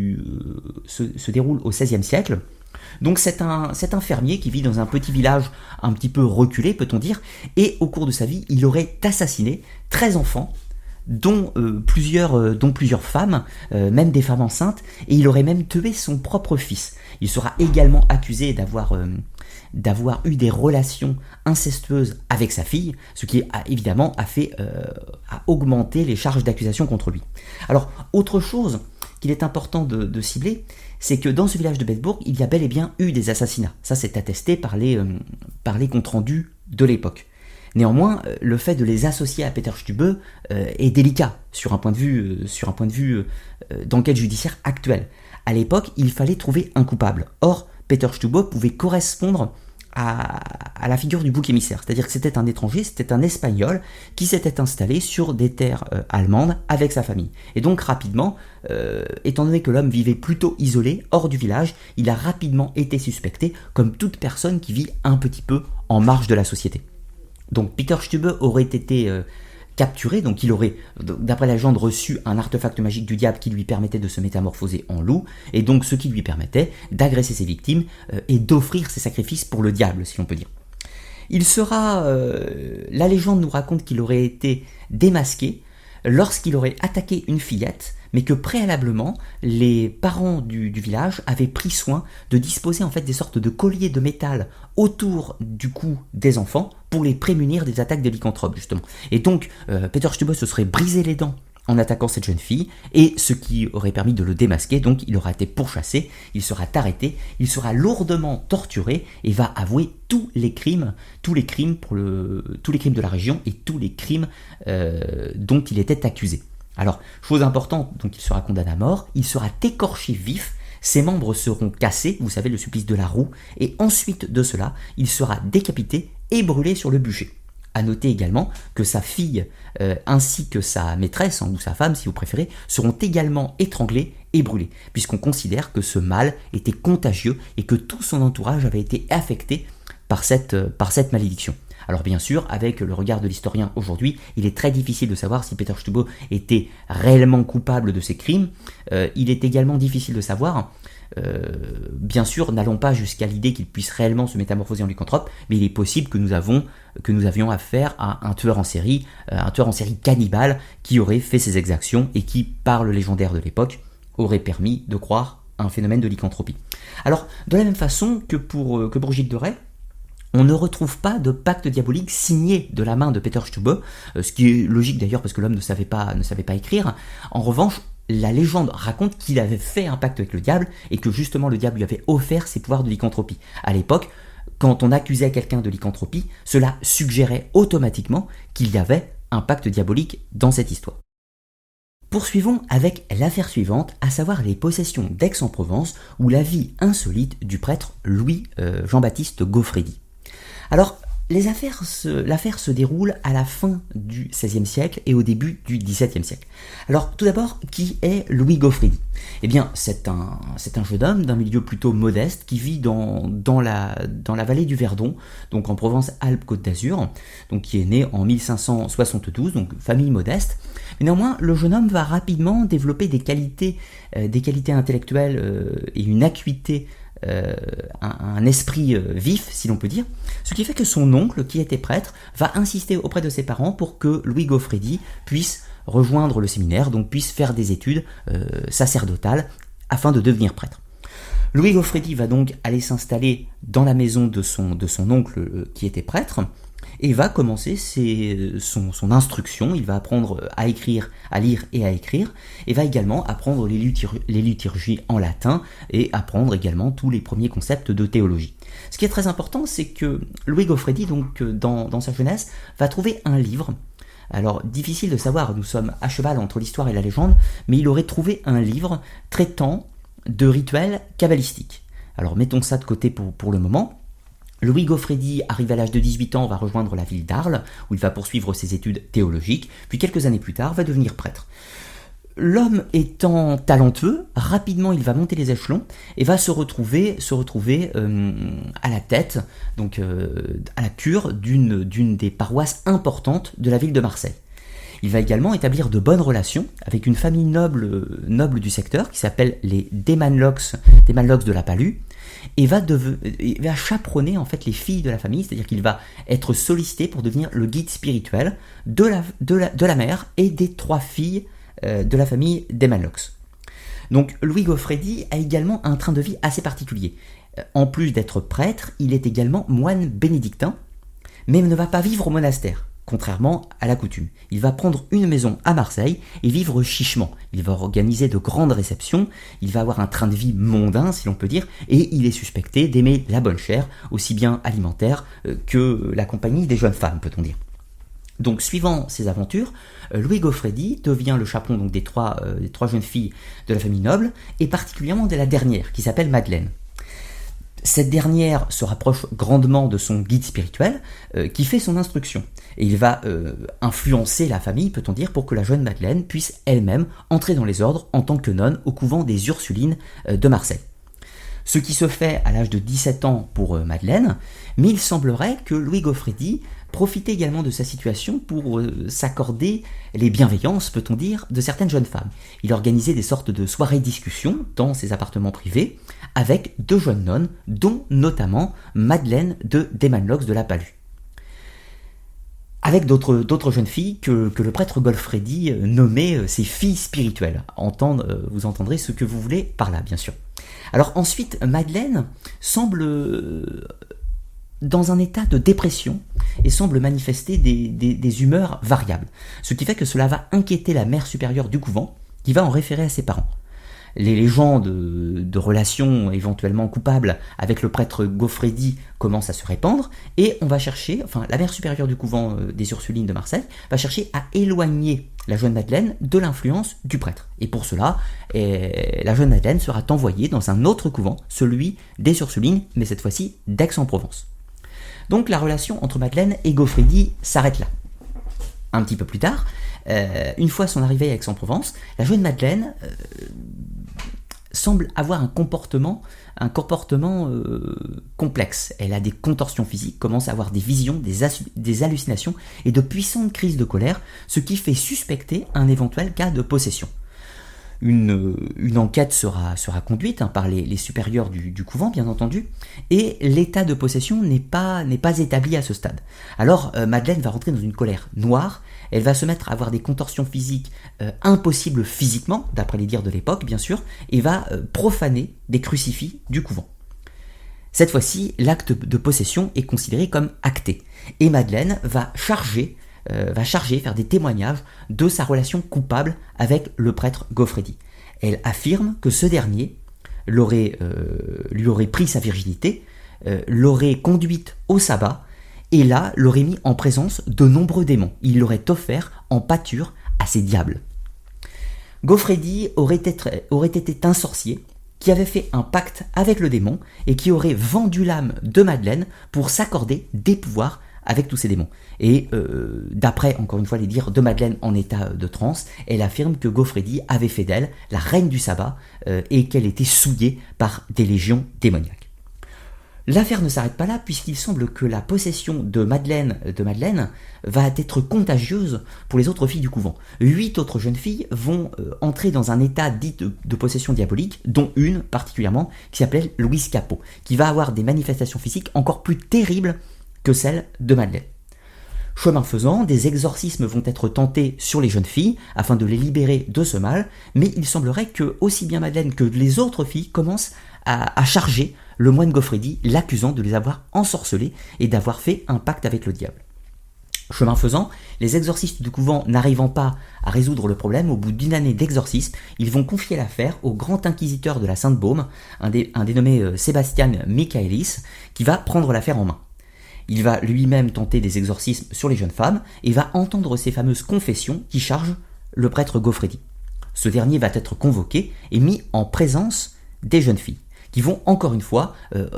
XVIe siècle. Donc c'est un fermier qui vit dans un petit village un petit peu reculé, peut-on dire, et au cours de sa vie, il aurait assassiné 13 enfants, dont plusieurs femmes, même des femmes enceintes, et il aurait même tué son propre fils. Il sera également accusé d'avoir eu des relations incestueuses avec sa fille, ce qui évidemment a augmenté les charges d'accusation contre lui. Alors, autre chose qu'il est important de cibler, c'est que dans ce village de Bedburg, il y a bel et bien eu des assassinats. Ça, c'est attesté par les comptes rendus de l'époque. Néanmoins, le fait de les associer à Peter Stube est délicat sur un point de vue d'enquête judiciaire actuelle. À l'époque, il fallait trouver un coupable. Or, Peter Stube pouvait correspondre à la figure du bouc émissaire, c'est-à-dire que c'était un étranger, c'était un Espagnol qui s'était installé sur des terres allemandes avec sa famille. Et donc rapidement, étant donné que l'homme vivait plutôt isolé, hors du village, il a rapidement été suspecté comme toute personne qui vit un petit peu en marge de la société. Donc Peter Stube aurait été capturé, donc il aurait, d'après la légende, reçu un artefact magique du diable qui lui permettait de se métamorphoser en loup, et donc ce qui lui permettait d'agresser ses victimes et d'offrir ses sacrifices pour le diable, si l'on peut dire. Il sera, la légende nous raconte qu'il aurait été démasqué lorsqu'il aurait attaqué une fillette, mais que préalablement, les parents du village avaient pris soin de disposer en fait des sortes de colliers de métal autour du cou des enfants pour les prémunir des attaques des lycanthropes, justement. Et donc, Peter Stubbe se serait brisé les dents en attaquant cette jeune fille, et ce qui aurait permis de le démasquer, donc il aura été pourchassé, il sera arrêté, il sera lourdement torturé, et va avouer tous les crimes de la région, et tous les crimes dont il était accusé. Alors, chose importante, donc il sera condamné à mort, il sera écorché vif, ses membres seront cassés, vous savez, le supplice de la roue, et ensuite de cela, il sera décapité et brûlé sur le bûcher. À noter également que sa fille ainsi que sa maîtresse, ou sa femme si vous préférez, seront également étranglés et brûlés, puisqu'on considère que ce mal était contagieux et que tout son entourage avait été affecté par cette malédiction. Alors bien sûr, avec le regard de l'historien aujourd'hui, il est très difficile de savoir si Peter Stubbe était réellement coupable de ces crimes. Il est également difficile de savoir, bien sûr, n'allons pas jusqu'à l'idée qu'il puisse réellement se métamorphoser en lycanthrope, mais il est possible que nous avions affaire à un tueur en série cannibale qui aurait fait ces exactions et qui, par le légendaire de l'époque, aurait permis de croire à un phénomène de lycanthropie. Alors, de la même façon que pour Gilles de Rais, on ne retrouve pas de pacte diabolique signé de la main de Peter Stubbe, ce qui est logique d'ailleurs parce que l'homme ne savait pas écrire. En revanche, la légende raconte qu'il avait fait un pacte avec le diable et que justement le diable lui avait offert ses pouvoirs de lycanthropie. À l'époque, quand on accusait quelqu'un de lycanthropie, cela suggérait automatiquement qu'il y avait un pacte diabolique dans cette histoire. Poursuivons avec l'affaire suivante, à savoir les possessions d'Aix-en-Provence ou la vie insolite du prêtre Louis Jean-Baptiste Gaufredi. Alors, l'affaire se déroule à la fin du XVIe siècle et au début du XVIIe siècle. Alors, tout d'abord, qui est Louis Gaufredi ? Eh bien, c'est un jeune homme d'un milieu plutôt modeste qui vit dans la vallée du Verdon, donc en Provence-Alpes-Côte d'Azur, donc qui est né en 1572, donc famille modeste. Mais néanmoins, le jeune homme va rapidement développer des qualités intellectuelles et une acuité, un esprit vif, si l'on peut dire, ce qui fait que son oncle, qui était prêtre, va insister auprès de ses parents pour que Louis Gaufredi puisse rejoindre le séminaire, donc puisse faire des études sacerdotales afin de devenir prêtre. Louis Gaufredi va donc aller s'installer dans la maison de son oncle qui était prêtre, et va commencer son instruction. Il va apprendre à écrire, à lire et à écrire, et va également apprendre les liturgies en latin, et apprendre également tous les premiers concepts de théologie. Ce qui est très important, c'est que Louis Gaufredi, donc dans sa jeunesse, va trouver un livre. Alors, difficile de savoir, nous sommes à cheval entre l'histoire et la légende, mais il aurait trouvé un livre traitant de rituels kabbalistiques. Alors, mettons ça de côté pour le moment. Louis Gaufredi, arrivé à l'âge de 18 ans, va rejoindre la ville d'Arles, où il va poursuivre ses études théologiques, puis quelques années plus tard, va devenir prêtre. L'homme étant talentueux, rapidement il va monter les échelons et va se retrouver à la tête, donc à la cure d'une des paroisses importantes de la ville de Marseille. Il va également établir de bonnes relations avec une famille noble du secteur qui s'appelle les Desmanlox de la Palue, et va chaperonner en fait les filles de la famille, c'est-à-dire qu'il va être sollicité pour devenir le guide spirituel de la mère et des 3 filles de la famille Desmanlox. Donc Louis Gaufredi a également un train de vie assez particulier. En plus d'être prêtre, il est également moine bénédictin, mais ne va pas vivre au monastère, contrairement à la coutume. Il va prendre une maison à Marseille et vivre chichement. Il va organiser de grandes réceptions, il va avoir un train de vie mondain, si l'on peut dire, et il est suspecté d'aimer la bonne chère, aussi bien alimentaire que la compagnie des jeunes femmes, peut-on dire. Donc, suivant ces aventures, Louis Gaufredi devient le chaperon donc, des trois jeunes filles de la famille noble, et particulièrement de la dernière, qui s'appelle Madeleine. Cette dernière se rapproche grandement de son guide spirituel, qui fait son instruction. Et il va influencer la famille, peut-on dire, pour que la jeune Madeleine puisse elle-même entrer dans les ordres en tant que nonne au couvent des Ursulines de Marseille. Ce qui se fait à l'âge de 17 ans pour Madeleine, mais il semblerait que Louis Gaufredi profitait également de sa situation pour s'accorder les bienveillances, peut-on dire, de certaines jeunes femmes. Il organisait des sortes de soirées discussions dans ses appartements privés avec 2 jeunes nonnes, dont notamment Madeleine de Desmanlox de la Palue. Avec d'autres jeunes filles que le prêtre Gaufredi nommait ses filles spirituelles. Vous entendrez ce que vous voulez par là, bien sûr. Alors ensuite, Madeleine semble dans un état de dépression et semble manifester des humeurs variables. Ce qui fait que cela va inquiéter la mère supérieure du couvent, qui va en référer à ses parents. Les légendes de relations éventuellement coupables avec le prêtre Gaufredi commencent à se répandre et la mère supérieure du couvent des Ursulines de Marseille va chercher à éloigner la jeune Madeleine de l'influence du prêtre. Et pour cela, la jeune Madeleine sera envoyée dans un autre couvent, celui des Ursulines, mais cette fois-ci d'Aix-en-Provence. Donc la relation entre Madeleine et Gaufredi s'arrête là. Un petit peu plus tard, une fois son arrivée à Aix-en-Provence, la jeune Madeleine semble avoir un comportement complexe. Elle a des contorsions physiques, commence à avoir des visions, des hallucinations et de puissantes crises de colère, ce qui fait suspecter un éventuel cas de possession. Une enquête sera conduite par les supérieurs du couvent, bien entendu, et l'état de possession n'est pas établi à ce stade. Alors Madeleine va rentrer dans une colère noire, elle va se mettre à avoir des contorsions physiques impossibles physiquement, d'après les dires de l'époque bien sûr, et va profaner des crucifix du couvent. Cette fois-ci, l'acte de possession est considéré comme acté, et Madeleine va faire des témoignages de sa relation coupable avec le prêtre Gaufredi. Elle affirme que ce dernier lui aurait pris sa virginité, l'aurait conduite au sabbat, et là l'aurait mis en présence de nombreux démons. Il l'aurait offert en pâture à ces diables. Gaufredi aurait été un sorcier qui avait fait un pacte avec le démon et qui aurait vendu l'âme de Madeleine pour s'accorder des pouvoirs avec tous ces démons. Et d'après, encore une fois, les dires de Madeleine en état de transe, elle affirme que Gaufredi avait fait d'elle la reine du sabbat et qu'elle était souillée par des légions démoniaques. L'affaire ne s'arrête pas là, puisqu'il semble que la possession de Madeleine va être contagieuse pour les autres filles du couvent. 8 autres jeunes filles vont entrer dans un état dit de possession diabolique, dont une particulièrement qui s'appelait Louise Capot, qui va avoir des manifestations physiques encore plus terribles que celle de Madeleine. Chemin faisant, des exorcismes vont être tentés sur les jeunes filles afin de les libérer de ce mal, mais il semblerait que aussi bien Madeleine que les autres filles commencent à charger le moine Gaufredi, l'accusant de les avoir ensorcelés et d'avoir fait un pacte avec le diable. Chemin faisant, les exorcistes du couvent n'arrivant pas à résoudre le problème, au bout d'une année d'exorcisme, ils vont confier l'affaire au grand inquisiteur de la Sainte-Baume, un dénommé Sébastien Michaelis, qui va prendre l'affaire en main. Il va lui-même tenter des exorcismes sur les jeunes femmes et va entendre ces fameuses confessions qui chargent le prêtre Gaufredi. Ce dernier va être convoqué et mis en présence des jeunes filles, qui vont encore une fois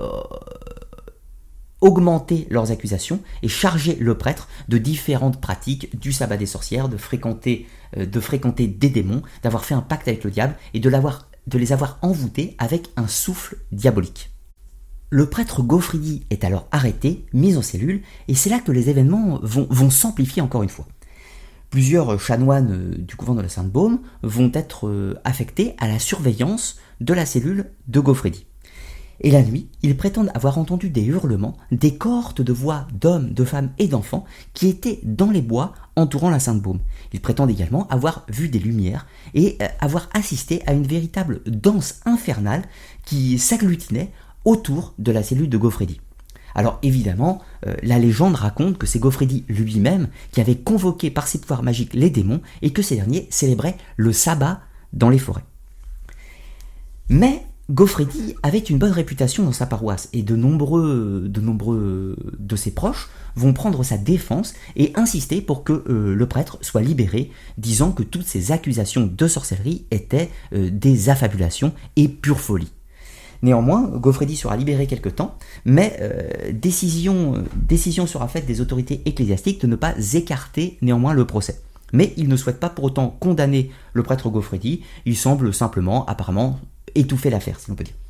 augmenter leurs accusations et charger le prêtre de différentes pratiques, du sabbat des sorcières, de fréquenter des démons, d'avoir fait un pacte avec le diable et de les avoir envoûtés avec un souffle diabolique. Le prêtre Gaufredi est alors arrêté, mis en cellule, et c'est là que les événements vont s'amplifier encore une fois. Plusieurs chanoines du couvent de la Sainte-Baume vont être affectés à la surveillance de la cellule de Gaufredi. Et la nuit, ils prétendent avoir entendu des hurlements, des cohortes de voix d'hommes, de femmes et d'enfants qui étaient dans les bois entourant la Sainte-Baume. Ils prétendent également avoir vu des lumières et avoir assisté à une véritable danse infernale qui s'agglutinait autour de la cellule de Gaufredi. Alors évidemment, la légende raconte que c'est Gaufredi lui-même qui avait convoqué par ses pouvoirs magiques les démons et que ces derniers célébraient le sabbat dans les forêts. Mais Gaufredi avait une bonne réputation dans sa paroisse et de nombreux de ses proches vont prendre sa défense et insister pour que le prêtre soit libéré, disant que toutes ces accusations de sorcellerie étaient des affabulations et pure folie. Néanmoins, Gaufredi sera libéré quelque temps, mais décision sera faite des autorités ecclésiastiques de ne pas écarter néanmoins le procès. Mais il ne souhaite pas pour autant condamner le prêtre Gaufredi, il semble simplement, apparemment, étouffer l'affaire, si l'on peut dire.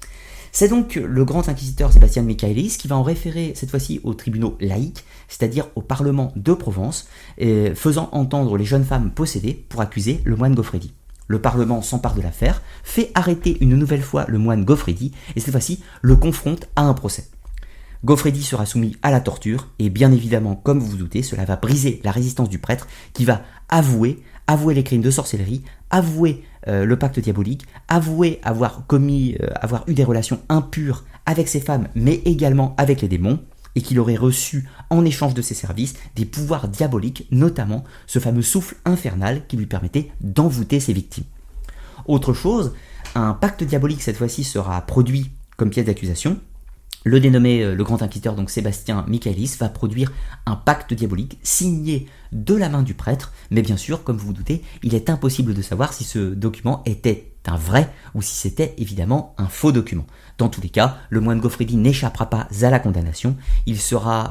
C'est donc le grand inquisiteur Sébastien de Michaelis qui va en référer cette fois-ci aux tribunaux laïcs, c'est-à-dire au Parlement de Provence, faisant entendre les jeunes femmes possédées pour accuser le moine Gaufredi. Le Parlement s'empare de l'affaire, fait arrêter une nouvelle fois le moine Gaufredi et cette fois-ci le confronte à un procès. Gaufredi sera soumis à la torture et bien évidemment, comme vous vous doutez, cela va briser la résistance du prêtre qui va avouer les crimes de sorcellerie, avouer le pacte diabolique, avouer avoir eu des relations impures avec ses femmes mais également avec les démons et qu'il aurait reçu en échange de ses services des pouvoirs diaboliques, notamment ce fameux souffle infernal qui lui permettait d'envoûter ses victimes. Autre chose, un pacte diabolique cette fois-ci sera produit comme pièce d'accusation. Le dénommé le grand inquisiteur, donc Sébastien Michaelis, va produire un pacte diabolique signé de la main du prêtre, mais bien sûr, comme vous vous doutez, il est impossible de savoir si ce document était un vrai ou si c'était évidemment un faux document. Dans tous les cas, le moine Gaufredi n'échappera pas à la condamnation, il sera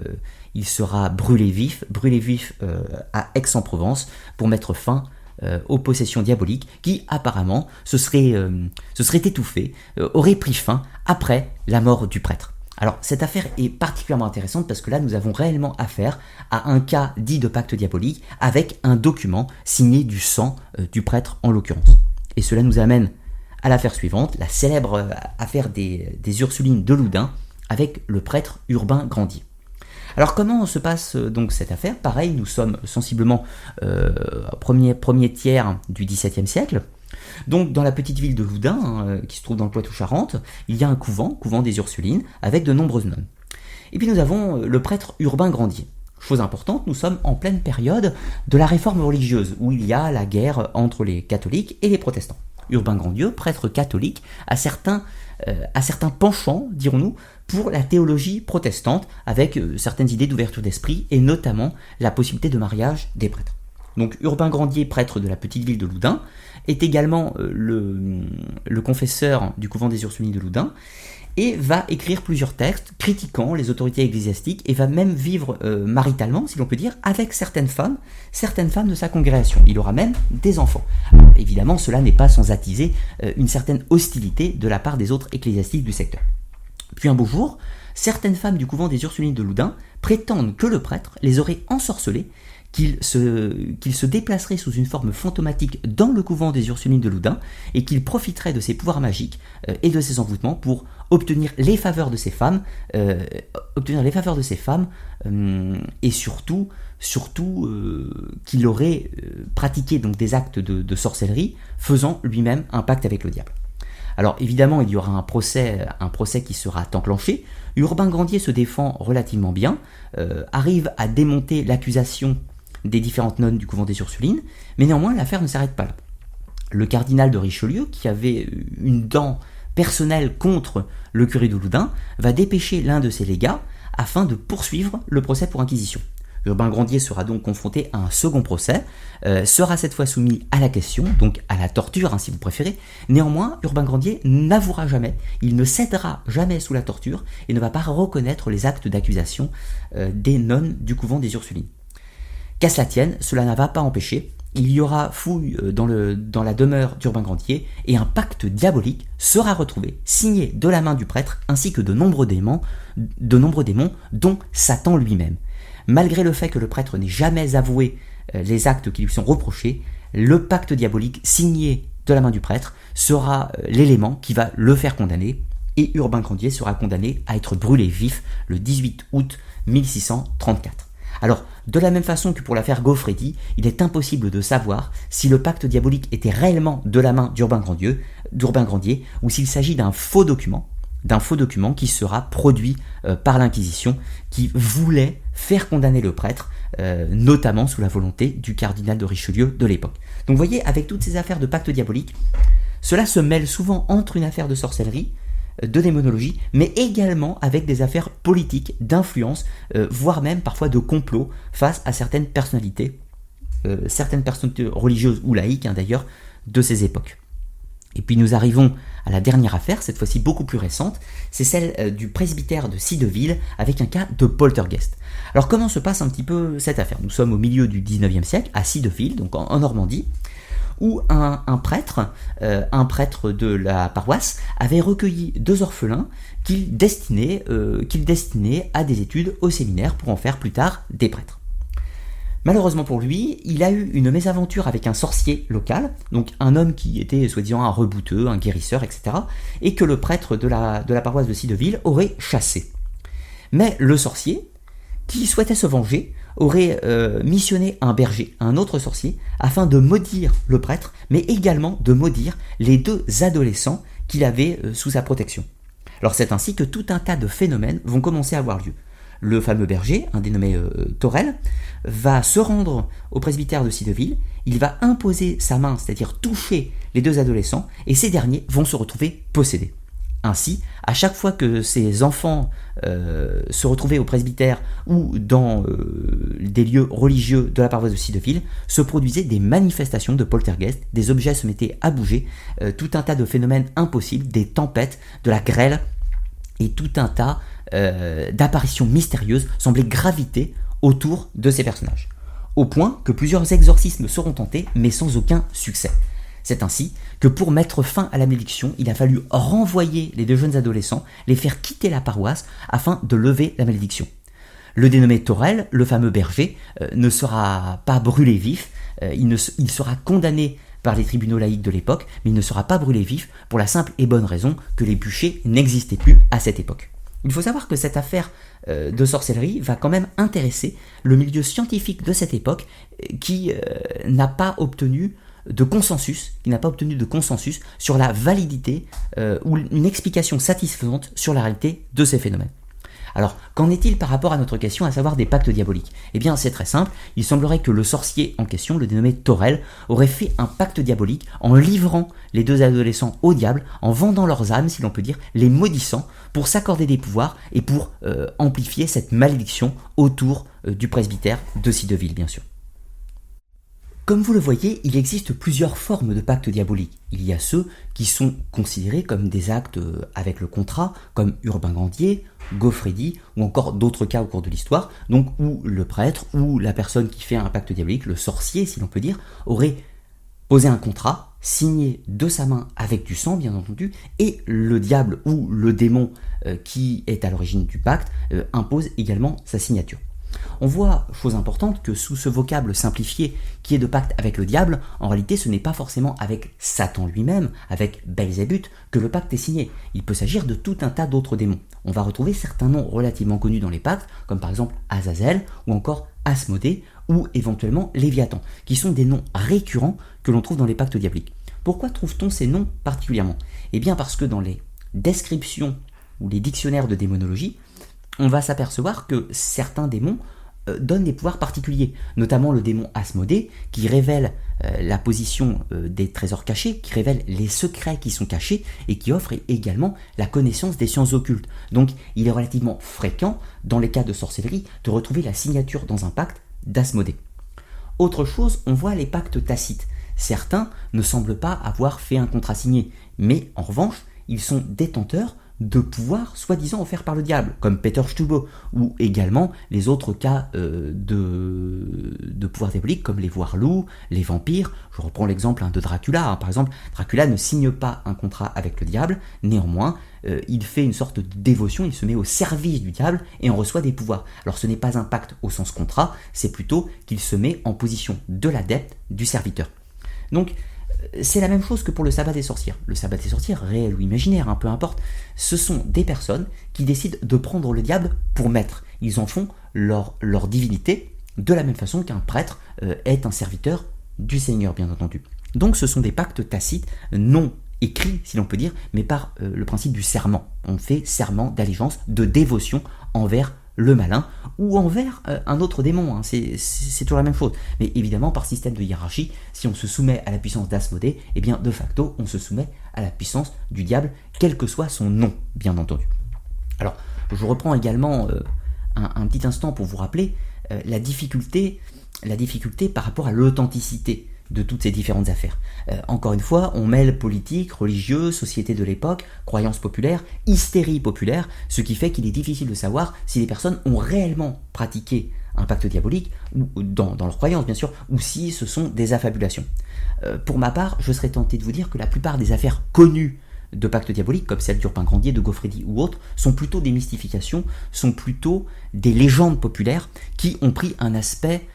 brûlé vif à Aix-en-Provence pour mettre fin aux possessions diaboliques qui apparemment se seraient étouffées, auraient pris fin après la mort du prêtre. Alors cette affaire est particulièrement intéressante parce que là nous avons réellement affaire à un cas dit de pacte diabolique avec un document signé du sang du prêtre en l'occurrence. Et cela nous amène à l'affaire suivante, la célèbre affaire des Ursulines de Loudun avec le prêtre Urbain Grandier. Alors comment se passe donc cette affaire ? Pareil, nous sommes sensiblement premier tiers du XVIIe siècle. Donc dans la petite ville de Loudun, qui se trouve dans le Poitou-Charentes, il y a un couvent des Ursulines, avec de nombreuses nonnes. Et puis nous avons le prêtre Urbain Grandier. Chose importante, nous sommes en pleine période de la réforme religieuse, où il y a la guerre entre les catholiques et les protestants. Urbain Grandier, prêtre catholique, a certains penchants, dirons-nous, pour la théologie protestante, avec certaines idées d'ouverture d'esprit, et notamment la possibilité de mariage des prêtres. Donc Urbain Grandier, prêtre de la petite ville de Loudun, est également le confesseur du couvent des Ursulines de Loudun, et va écrire plusieurs textes critiquant les autorités ecclésiastiques, et va même vivre maritalement, si l'on peut dire, avec certaines femmes de sa congrégation. Il aura même des enfants. Alors, évidemment, cela n'est pas sans attiser une certaine hostilité de la part des autres ecclésiastiques du secteur. Puis un beau jour, certaines femmes du couvent des Ursulines de Loudun prétendent que le prêtre les aurait ensorcelées, qu'il se déplacerait sous une forme fantomatique dans le couvent des Ursulines de Loudun et qu'il profiterait de ses pouvoirs magiques et de ses envoûtements pour obtenir les faveurs de ces femmes, et surtout qu'il aurait pratiqué donc des actes de sorcellerie, faisant lui-même un pacte avec le diable. Alors évidemment, il y aura un procès qui sera enclenché. Urbain Grandier se défend relativement bien, arrive à démonter l'accusation des différentes nonnes du couvent des Ursulines, mais néanmoins l'affaire ne s'arrête pas là. Le cardinal de Richelieu, qui avait une dent personnelle contre le curé de Loudun, va dépêcher l'un de ses légats afin de poursuivre le procès pour inquisition. Urbain Grandier sera donc confronté à un second procès, sera cette fois soumis à la question, donc à la torture si vous préférez. Néanmoins, Urbain Grandier n'avouera jamais, il ne cédera jamais sous la torture et ne va pas reconnaître les actes d'accusation des nonnes du couvent des Ursulines. Qu'à cela tienne, cela ne va pas empêcher. Il y aura fouille dans la demeure d'Urbain Grandier et un pacte diabolique sera retrouvé, signé de la main du prêtre ainsi que de nombreux démons dont Satan lui-même. Malgré le fait que le prêtre n'ait jamais avoué les actes qui lui sont reprochés, le pacte diabolique signé de la main du prêtre sera l'élément qui va le faire condamner, et Urbain Grandier sera condamné à être brûlé vif le 18 août 1634. Alors, de la même façon que pour l'affaire Gaufredi, il est impossible de savoir si le pacte diabolique était réellement de la main d'Urbain Grandier ou s'il s'agit d'un faux document qui sera produit par l'Inquisition, qui voulait faire condamner le prêtre, notamment sous la volonté du cardinal de Richelieu de l'époque. Donc vous voyez, avec toutes ces affaires de pacte diabolique, cela se mêle souvent entre une affaire de sorcellerie, de démonologie, mais également avec des affaires politiques, d'influence, voire même parfois de complot face à certaines personnalités religieuses ou laïques d'ailleurs, de ces époques. Et puis nous arrivons à la dernière affaire, cette fois-ci beaucoup plus récente, c'est celle du presbytère de Cideville avec un cas de poltergeist. Alors comment se passe un petit peu cette affaire ? Nous sommes au milieu du 19e siècle, à Cideville, donc en Normandie, où un prêtre de la paroisse avait recueilli 2 orphelins qu'il destinait à des études au séminaire pour en faire plus tard des prêtres. Malheureusement pour lui, il a eu une mésaventure avec un sorcier local, donc un homme qui était soi-disant un rebouteux, un guérisseur, etc., et que le prêtre de la paroisse de Cideville aurait chassé. Mais le sorcier, qui souhaitait se venger, aurait missionné un berger, un autre sorcier, afin de maudire le prêtre, mais également de maudire les 2 adolescents qu'il avait sous sa protection. Alors c'est ainsi que tout un tas de phénomènes vont commencer à avoir lieu. Le fameux berger, un dénommé Torel, va se rendre au presbytère de Cideville, il va imposer sa main, c'est-à-dire toucher les 2 adolescents, et ces derniers vont se retrouver possédés. Ainsi, à chaque fois que ces enfants se retrouvaient au presbytère ou dans des lieux religieux de la paroisse de Cideville, se produisaient des manifestations de poltergeist, des objets se mettaient à bouger, tout un tas de phénomènes impossibles, des tempêtes, de la grêle, et tout un tas d'apparitions mystérieuses semblaient graviter autour de ces personnages. Au point que plusieurs exorcismes seront tentés, mais sans aucun succès. C'est ainsi que pour mettre fin à la malédiction, il a fallu renvoyer les 2 jeunes adolescents, les faire quitter la paroisse afin de lever la malédiction. Le dénommé Torel, le fameux berger, ne sera pas brûlé vif, il sera condamné par les tribunaux laïcs de l'époque, mais il ne sera pas brûlé vif pour la simple et bonne raison que les bûchers n'existaient plus à cette époque. Il faut savoir que cette affaire de sorcellerie va quand même intéresser le milieu scientifique de cette époque qui n'a pas obtenu de consensus sur la validité ou une explication satisfaisante sur la réalité de ces phénomènes. Alors, qu'en est-il par rapport à notre question, à savoir des pactes diaboliques ? Eh bien, c'est très simple. Il semblerait que le sorcier en question, le dénommé Torel, aurait fait un pacte diabolique en livrant les 2 adolescents au diable, en vendant leurs âmes, si l'on peut dire, les maudissant, pour s'accorder des pouvoirs et pour amplifier cette malédiction autour du presbytère de Cideville, bien sûr. Comme vous le voyez, il existe plusieurs formes de pactes diaboliques. Il y a ceux qui sont considérés comme des actes avec le contrat, comme Urbain Grandier, Gaufredi, ou encore d'autres cas au cours de l'histoire, donc où le prêtre ou la personne qui fait un pacte diabolique, le sorcier si l'on peut dire, aurait posé un contrat, signé de sa main avec du sang bien entendu, et le diable ou le démon qui est à l'origine du pacte impose également sa signature. On voit, chose importante, que sous ce vocable simplifié qui est de pacte avec le diable, en réalité ce n'est pas forcément avec Satan lui-même, avec Belzébuth, que le pacte est signé. Il peut s'agir de tout un tas d'autres démons. On va retrouver certains noms relativement connus dans les pactes, comme par exemple Azazel ou encore Asmodée, ou éventuellement Léviathan, qui sont des noms récurrents que l'on trouve dans les pactes diaboliques. Pourquoi trouve-t-on ces noms particulièrement ? Eh bien parce que dans les descriptions ou les dictionnaires de démonologie, on va s'apercevoir que certains démons donnent des pouvoirs particuliers, notamment le démon Asmodée, qui révèle la position des trésors cachés, qui révèle les secrets qui sont cachés et qui offre également la connaissance des sciences occultes. Donc il est relativement fréquent, dans les cas de sorcellerie, de retrouver la signature dans un pacte d'Asmodée. Autre chose, on voit les pactes tacites. Certains ne semblent pas avoir fait un contrat signé, mais en revanche, ils sont détenteurs de pouvoirs soi-disant offerts par le diable, comme Peter Stubbe, ou également les autres cas de pouvoirs diaboliques, comme les voire-loups, les vampires. Je reprends l'exemple de Dracula. Par exemple, Dracula ne signe pas un contrat avec le diable, néanmoins, il fait une sorte de dévotion, il se met au service du diable et en reçoit des pouvoirs. Alors ce n'est pas un pacte au sens contrat, c'est plutôt qu'il se met en position de l'adepte, du serviteur. Donc, c'est la même chose que pour le sabbat des sorcières. Le sabbat des sorcières, réel ou imaginaire, peu importe, ce sont des personnes qui décident de prendre le diable pour maître. Ils en font leur divinité, de la même façon qu'un prêtre est un serviteur du Seigneur, bien entendu. Donc ce sont des pactes tacites, non écrits, si l'on peut dire, mais par le principe du serment. On fait serment d'allégeance, de dévotion envers le malin, ou envers un autre démon, c'est toujours la même chose. Mais évidemment, par système de hiérarchie, si on se soumet à la puissance d'Asmodée, eh bien de facto, on se soumet à la puissance du diable, quel que soit son nom, bien entendu. Alors, je reprends également un petit instant pour vous rappeler la difficulté par rapport à l'authenticité de toutes ces différentes affaires. Encore une fois, on mêle politique, religieux, société de l'époque, croyances populaires, hystérie populaire, ce qui fait qu'il est difficile de savoir si les personnes ont réellement pratiqué un pacte diabolique, ou dans leur croyance bien sûr, ou si ce sont des affabulations. Pour ma part, je serais tenté de vous dire que la plupart des affaires connues de pactes diaboliques, comme celle d'Urbain-Grandier, de Gaufredi ou autres, sont plutôt des mystifications, sont plutôt des légendes populaires qui ont pris un aspect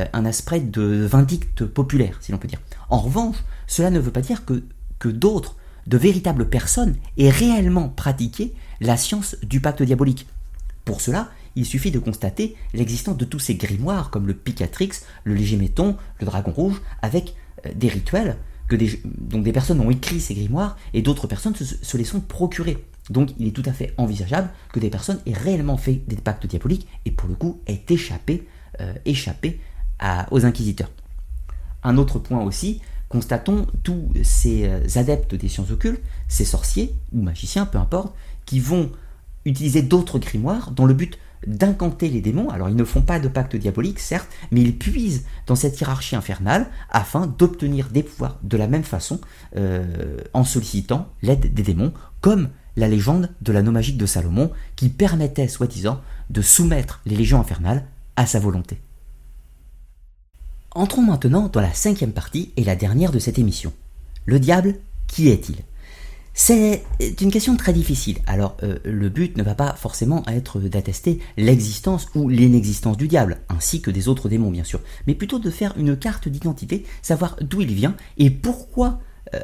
de vindicte populaire, si l'on peut dire. En revanche, cela ne veut pas dire que d'autres, de véritables personnes, aient réellement pratiqué la science du pacte diabolique. Pour cela, il suffit de constater l'existence de tous ces grimoires, comme le Picatrix, le Léger-Méton, le Dragon Rouge, avec des rituels, donc des personnes ont écrit ces grimoires, et d'autres personnes se les sont procurés. Donc il est tout à fait envisageable que des personnes aient réellement fait des pactes diaboliques, et pour le coup aient échappé aux inquisiteurs. Un autre point aussi, constatons tous ces adeptes des sciences occultes, ces sorciers, ou magiciens, peu importe, qui vont utiliser d'autres grimoires dans le but d'incanter les démons. Alors ils ne font pas de pacte diabolique, certes, mais ils puisent dans cette hiérarchie infernale afin d'obtenir des pouvoirs de la même façon en sollicitant l'aide des démons, comme la légende de l'anneau magique de Salomon qui permettait, soi-disant, de soumettre les légions infernales à sa volonté. Entrons maintenant dans la 5e partie et la dernière de cette émission. Le diable, qui est-il ? C'est une question très difficile. Alors, le but ne va pas forcément être d'attester l'existence ou l'inexistence du diable, ainsi que des autres démons bien sûr, mais plutôt de faire une carte d'identité, savoir d'où il vient et pourquoi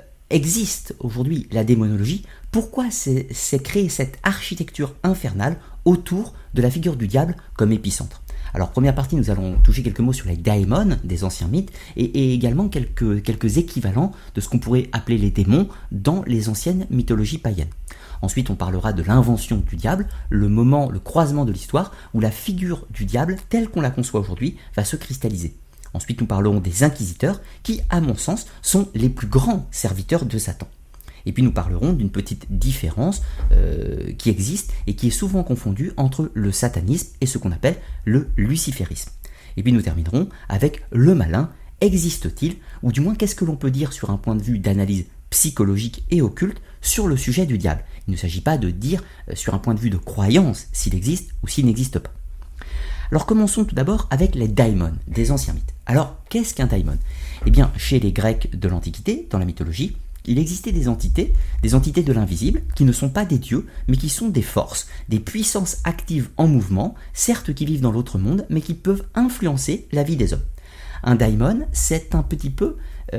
existe aujourd'hui la démonologie, pourquoi s'est créée cette architecture infernale autour de la figure du diable comme épicentre. Alors, première partie, nous allons toucher quelques mots sur les daimons des anciens mythes et également quelques équivalents de ce qu'on pourrait appeler les démons dans les anciennes mythologies païennes. Ensuite, on parlera de l'invention du diable, le croisement de l'histoire où la figure du diable, telle qu'on la conçoit aujourd'hui, va se cristalliser. Ensuite, nous parlerons des inquisiteurs qui, à mon sens, sont les plus grands serviteurs de Satan. Et puis nous parlerons d'une petite différence qui existe et qui est souvent confondue entre le satanisme et ce qu'on appelle le luciférisme. Et puis nous terminerons avec le malin. Existe-t-il, ou du moins qu'est-ce que l'on peut dire sur un point de vue d'analyse psychologique et occulte sur le sujet du diable. Il ne s'agit pas de dire sur un point de vue de croyance s'il existe ou s'il n'existe pas. Alors commençons tout d'abord avec les daimons des anciens mythes. Alors qu'est-ce qu'un daimon ? Eh bien, chez les Grecs de l'Antiquité, dans la mythologie, il existait des entités de l'invisible, qui ne sont pas des dieux, mais qui sont des forces, des puissances actives en mouvement, certes qui vivent dans l'autre monde, mais qui peuvent influencer la vie des hommes. Un daimon, c'est un petit peu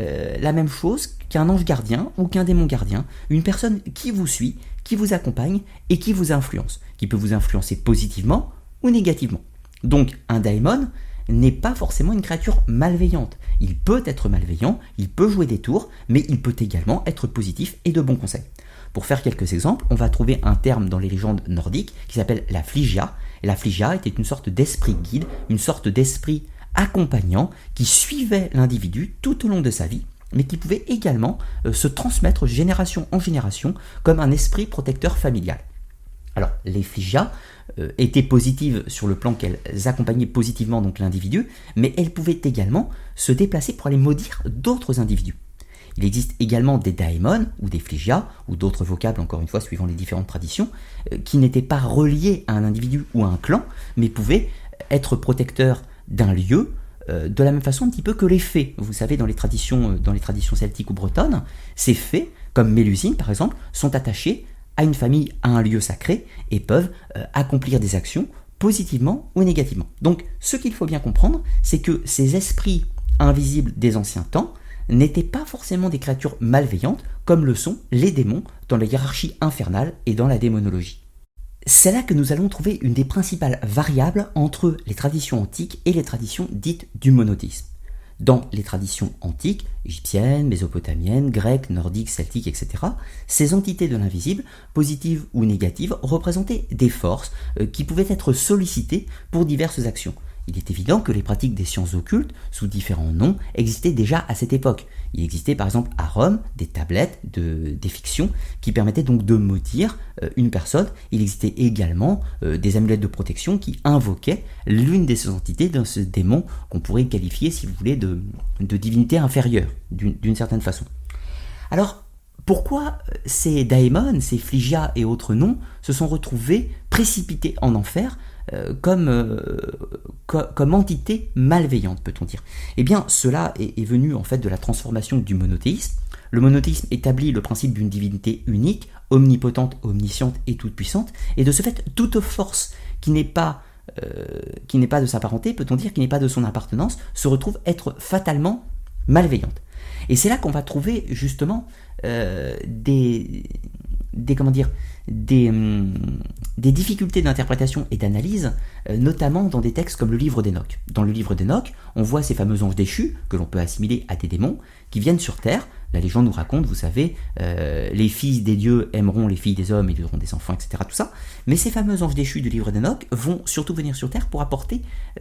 la même chose qu'un ange gardien ou qu'un démon gardien, une personne qui vous suit, qui vous accompagne et qui vous influence, qui peut vous influencer positivement ou négativement. Donc un daimon n'est pas forcément une créature malveillante. Il peut être malveillant, il peut jouer des tours, mais il peut également être positif et de bons conseils. Pour faire quelques exemples, on va trouver un terme dans les légendes nordiques qui s'appelle la Flygia. Et la Flygia était une sorte d'esprit guide, une sorte d'esprit accompagnant qui suivait l'individu tout au long de sa vie, mais qui pouvait également se transmettre génération en génération comme un esprit protecteur familial. Alors, les Flygias étaient positives sur le plan qu'elles accompagnaient positivement donc l'individu, mais elles pouvaient également se déplacer pour aller maudire d'autres individus. Il existe également des daimons ou des Flygias, ou d'autres vocables encore une fois suivant les différentes traditions, qui n'étaient pas reliés à un individu ou à un clan, mais pouvaient être protecteurs d'un lieu, de la même façon un petit peu que les fées. Vous savez, dans les traditions celtiques ou bretonnes, ces fées, comme Mélusine par exemple, sont attachées à une famille, à un lieu sacré, et peuvent accomplir des actions positivement ou négativement. Donc, ce qu'il faut bien comprendre, c'est que ces esprits invisibles des anciens temps n'étaient pas forcément des créatures malveillantes, comme le sont les démons dans la hiérarchie infernale et dans la démonologie. C'est là que nous allons trouver une des principales variables entre les traditions antiques et les traditions dites du monothéisme. Dans les traditions antiques, égyptiennes, mésopotamiennes, grecques, nordiques, celtiques, etc., ces entités de l'invisible, positives ou négatives, représentaient des forces qui pouvaient être sollicitées pour diverses actions. Il est évident que les pratiques des sciences occultes, sous différents noms, existaient déjà à cette époque. Il existait par exemple à Rome des tablettes, des fictions, qui permettaient donc de maudire une personne. Il existait également des amulettes de protection qui invoquaient l'une des entités d'un démon qu'on pourrait qualifier, si vous voulez, de divinité inférieure, d'une certaine façon. Alors, pourquoi ces daimons, ces Flygias et autres noms se sont retrouvés précipités en enfer comme entité malveillante, peut-on dire. Eh bien, cela est venu en fait de la transformation du monothéisme. Le monothéisme établit le principe d'une divinité unique, omnipotente, omnisciente et toute-puissante, et de ce fait, toute force qui n'est pas de sa parenté, peut-on dire, qui n'est pas de son appartenance, se retrouve être fatalement malveillante. Et c'est là qu'on va trouver justement des difficultés d'interprétation et d'analyse, notamment dans des textes comme le livre d'Enoch. Dans le livre d'Enoch, on voit ces fameux anges déchus, que l'on peut assimiler à des démons, qui viennent sur terre. La légende nous raconte, vous savez, les fils des dieux aimeront les filles des hommes et ils auront des enfants, etc. Tout ça. Mais ces fameux anges déchus du livre d'Enoch vont surtout venir sur terre pour apporter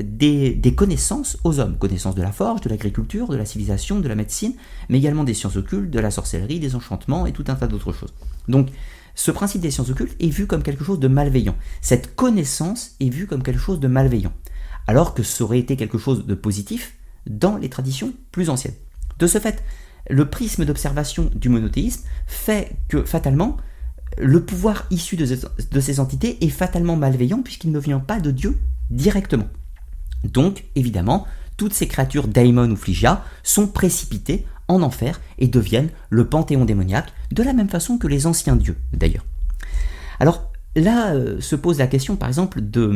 des connaissances aux hommes. Connaissances de la forge, de l'agriculture, de la civilisation, de la médecine, mais également des sciences occultes, de la sorcellerie, des enchantements et tout un tas d'autres choses. Donc, ce principe des sciences occultes est vu comme quelque chose de malveillant. Cette connaissance est vue comme quelque chose de malveillant, alors que ça aurait été quelque chose de positif dans les traditions plus anciennes. De ce fait, le prisme d'observation du monothéisme fait que, fatalement, le pouvoir issu de ces entités est fatalement malveillant puisqu'il ne vient pas de Dieu directement. Donc, évidemment, toutes ces créatures daimon ou phlygia sont précipitées en enfer et deviennent le panthéon démoniaque, de la même façon que les anciens dieux, d'ailleurs. Alors, là se pose la question, par exemple,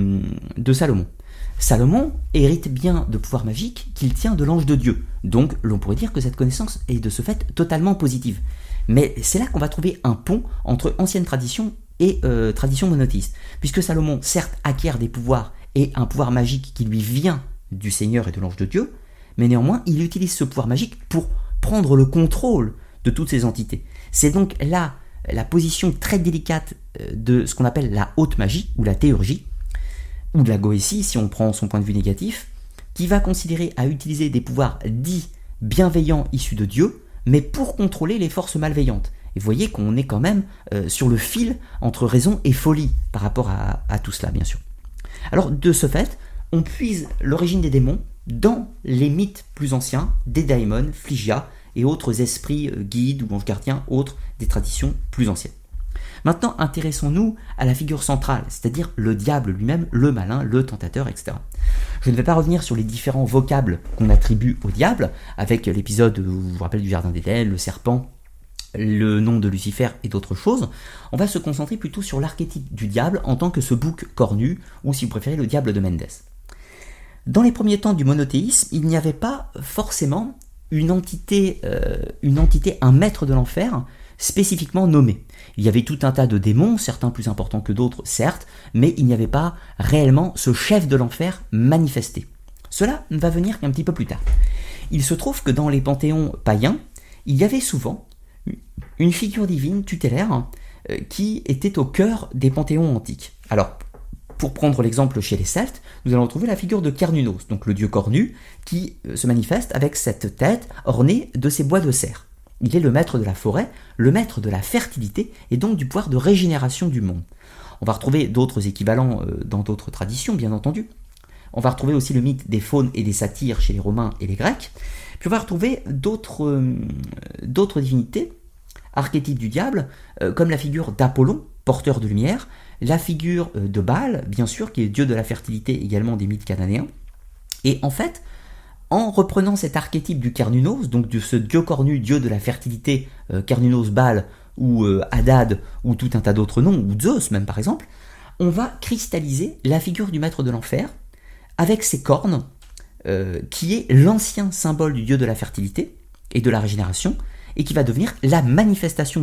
de Salomon. Salomon hérite bien de pouvoirs magiques qu'il tient de l'ange de Dieu. Donc, l'on pourrait dire que cette connaissance est de ce fait totalement positive. Mais c'est là qu'on va trouver un pont entre ancienne tradition et tradition monothéiste. Puisque Salomon, certes, acquiert des pouvoirs et un pouvoir magique qui lui vient du Seigneur et de l'ange de Dieu, mais néanmoins, il utilise ce pouvoir magique pour prendre le contrôle de toutes ces entités. C'est donc là la position très délicate de ce qu'on appelle la haute magie, ou la théurgie, ou de la goétie, si on prend son point de vue négatif, qui va considérer à utiliser des pouvoirs dits bienveillants issus de Dieu, mais pour contrôler les forces malveillantes. Et vous voyez qu'on est quand même sur le fil entre raison et folie par rapport à tout cela, bien sûr. Alors, de ce fait, on puise l'origine des démons dans les mythes plus anciens des daimons, phlygia et autres esprits guides ou anges gardiens, autres des traditions plus anciennes. Maintenant, intéressons-nous à la figure centrale, c'est-à-dire le diable lui-même, le malin, le tentateur, etc. Je ne vais pas revenir sur les différents vocables qu'on attribue au diable, avec l'épisode, vous vous rappelez, du Jardin d'Éden, le serpent, le nom de Lucifer et d'autres choses. On va se concentrer plutôt sur l'archétype du diable en tant que ce bouc cornu, ou si vous préférez, le diable de Mendes. Dans les premiers temps du monothéisme, il n'y avait pas forcément une entité, un maître de l'enfer, spécifiquement nommé. Il y avait tout un tas de démons, certains plus importants que d'autres, certes, mais il n'y avait pas réellement ce chef de l'enfer manifesté. Cela ne va venir qu'un petit peu plus tard. Il se trouve que dans les panthéons païens, il y avait souvent une figure divine tutélaire qui était au cœur des panthéons antiques. Alors, pour prendre l'exemple chez les Celtes, nous allons trouver la figure de Cernunnos, donc le dieu cornu, qui se manifeste avec cette tête ornée de ses bois de cerf. Il est le maître de la forêt, le maître de la fertilité et donc du pouvoir de régénération du monde. On va retrouver d'autres équivalents dans d'autres traditions, bien entendu. On va retrouver aussi le mythe des faunes et des satyres chez les Romains et les Grecs. Puis on va retrouver d'autres divinités, archétypes du diable, comme la figure d'Apollon, porteur de lumière, la figure de Baal, bien sûr, qui est dieu de la fertilité également des mythes cananéens. Et en fait, en reprenant cet archétype du Cernunnos, donc de ce dieu cornu, dieu de la fertilité, Cernunnos, Baal, ou Hadad, ou tout un tas d'autres noms, ou Zeus même par exemple, on va cristalliser la figure du maître de l'enfer, avec ses cornes, qui est l'ancien symbole du dieu de la fertilité et de la régénération, et qui va devenir la manifestation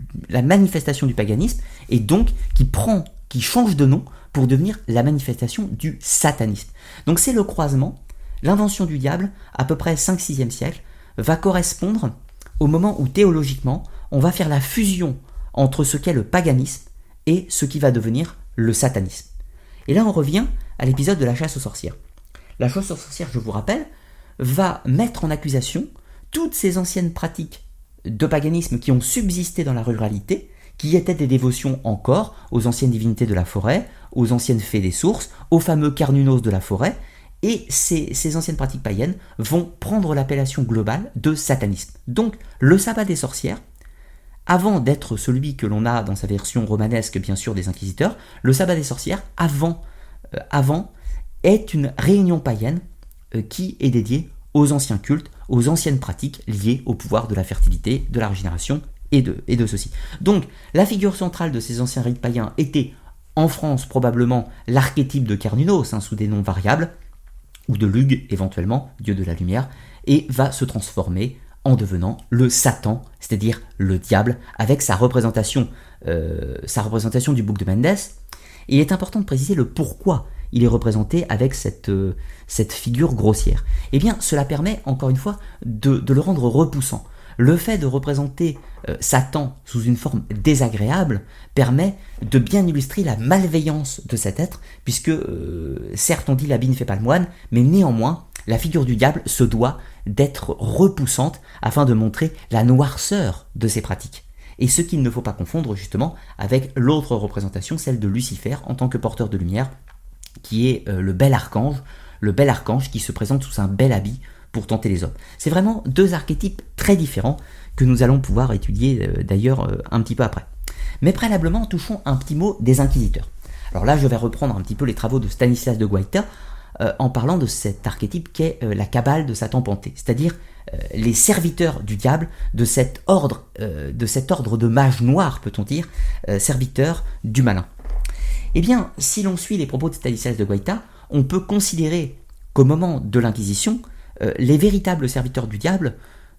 du paganisme, et donc qui change de nom pour devenir la manifestation du satanisme. Donc c'est le croisement, l'invention du diable, à peu près 5-6e siècle, va correspondre au moment où théologiquement, on va faire la fusion entre ce qu'est le paganisme et ce qui va devenir le satanisme. Et là on revient à l'épisode de la chasse aux sorcières. La chasse aux sorcières, je vous rappelle, va mettre en accusation toutes ces anciennes pratiques de paganisme qui ont subsisté dans la ruralité, qui étaient des dévotions encore aux anciennes divinités de la forêt, aux anciennes fées des sources, aux fameux Cernunnos de la forêt, et ces anciennes pratiques païennes vont prendre l'appellation globale de satanisme. Donc le sabbat des sorcières, avant d'être celui que l'on a dans sa version romanesque bien sûr des inquisiteurs, le sabbat des sorcières, avant avant est une réunion païenne qui est dédiée aux anciens cultes, aux anciennes pratiques liées au pouvoir de la fertilité, de la régénération et de ceci. Donc la figure centrale de ces anciens rites païens était en France probablement l'archétype de Cernunnos, sous des noms variables, ou de Lugh éventuellement, dieu de la lumière, et va se transformer en devenant le Satan, c'est-à-dire le diable, avec sa représentation du bouc de Mendes. Et il est important de préciser le pourquoi il est représenté avec cette figure grossière. Eh bien, cela permet, encore une fois, de le rendre repoussant. Le fait de représenter Satan sous une forme désagréable permet de bien illustrer la malveillance de cet être, puisque, certes on dit l'habit ne fait pas le moine, mais néanmoins, la figure du diable se doit d'être repoussante afin de montrer la noirceur de ses pratiques. Et ce qu'il ne faut pas confondre justement avec l'autre représentation, celle de Lucifer en tant que porteur de lumière, qui est le bel archange qui se présente sous un bel habit pour tenter les hommes. C'est vraiment deux archétypes très différents que nous allons pouvoir étudier d'ailleurs un petit peu après. Mais préalablement, touchons un petit mot des inquisiteurs. Alors là, je vais reprendre un petit peu les travaux de Stanislas de Guaita en parlant de cet archétype qu'est la cabale de Satan Panté, c'est-à-dire les serviteurs du diable de cet ordre de mages noirs, peut-on dire, serviteurs du malin. Eh bien, si l'on suit les propos de Stanislas de Guaita, on peut considérer qu'au moment de l'Inquisition, les véritables serviteurs du diable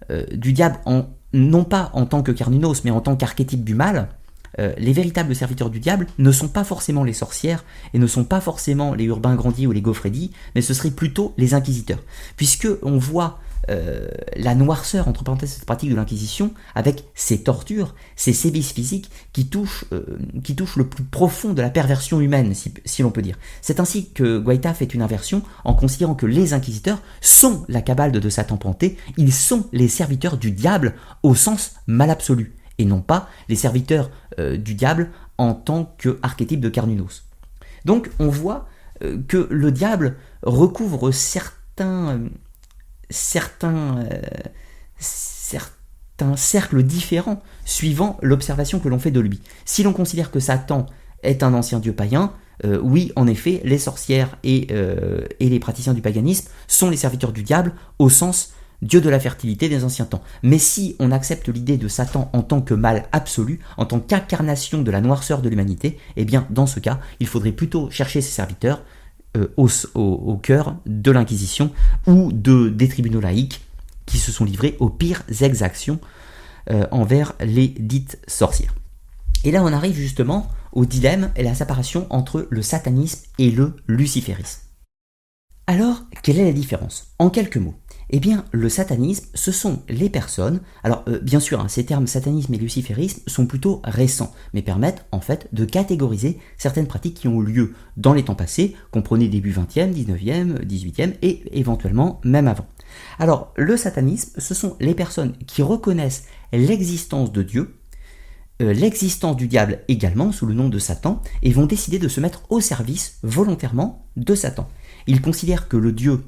non pas en tant que Cernunnos, mais en tant qu'archétype du mal, les véritables serviteurs du diable ne sont pas forcément les sorcières et ne sont pas forcément les Urbain Grandier ou les Gaufredi, mais ce seraient plutôt les inquisiteurs, puisque on voit la noirceur, entre parenthèses, cette pratique de l'Inquisition, avec ces tortures, ces sévices physiques qui touchent le plus profond de la perversion humaine, si l'on peut dire. C'est ainsi que Guaita fait une inversion en considérant que les inquisiteurs sont la cabale de Satan Panté, ils sont les serviteurs du diable au sens mal absolu, et non pas les serviteurs du diable en tant qu'archétype de Cernunnos. Donc on voit que le diable recouvre certains cercles différents suivant l'observation que l'on fait de lui. Si l'on considère que Satan est un ancien dieu païen, oui, en effet, les sorcières et les praticiens du paganisme sont les serviteurs du diable au sens dieu de la fertilité des anciens temps. Mais si on accepte l'idée de Satan en tant que mal absolu, en tant qu'incarnation de la noirceur de l'humanité, eh bien, dans ce cas, il faudrait plutôt chercher ses serviteurs au cœur de l'Inquisition ou des tribunaux laïcs qui se sont livrés aux pires exactions envers les dites sorcières. Et là, on arrive justement au dilemme et la séparation entre le satanisme et le luciférisme. Alors, quelle est la différence ? En quelques mots. Eh bien, le satanisme, ce sont les personnes... Alors, bien sûr, ces termes satanisme et luciférisme sont plutôt récents, mais permettent en fait de catégoriser certaines pratiques qui ont eu lieu dans les temps passés, comprenez début 20e, 19e, 18e et éventuellement même avant. Alors, le satanisme, ce sont les personnes qui reconnaissent l'existence de Dieu, l'existence du diable également sous le nom de Satan, et vont décider de se mettre au service volontairement de Satan. Ils considèrent que le Dieu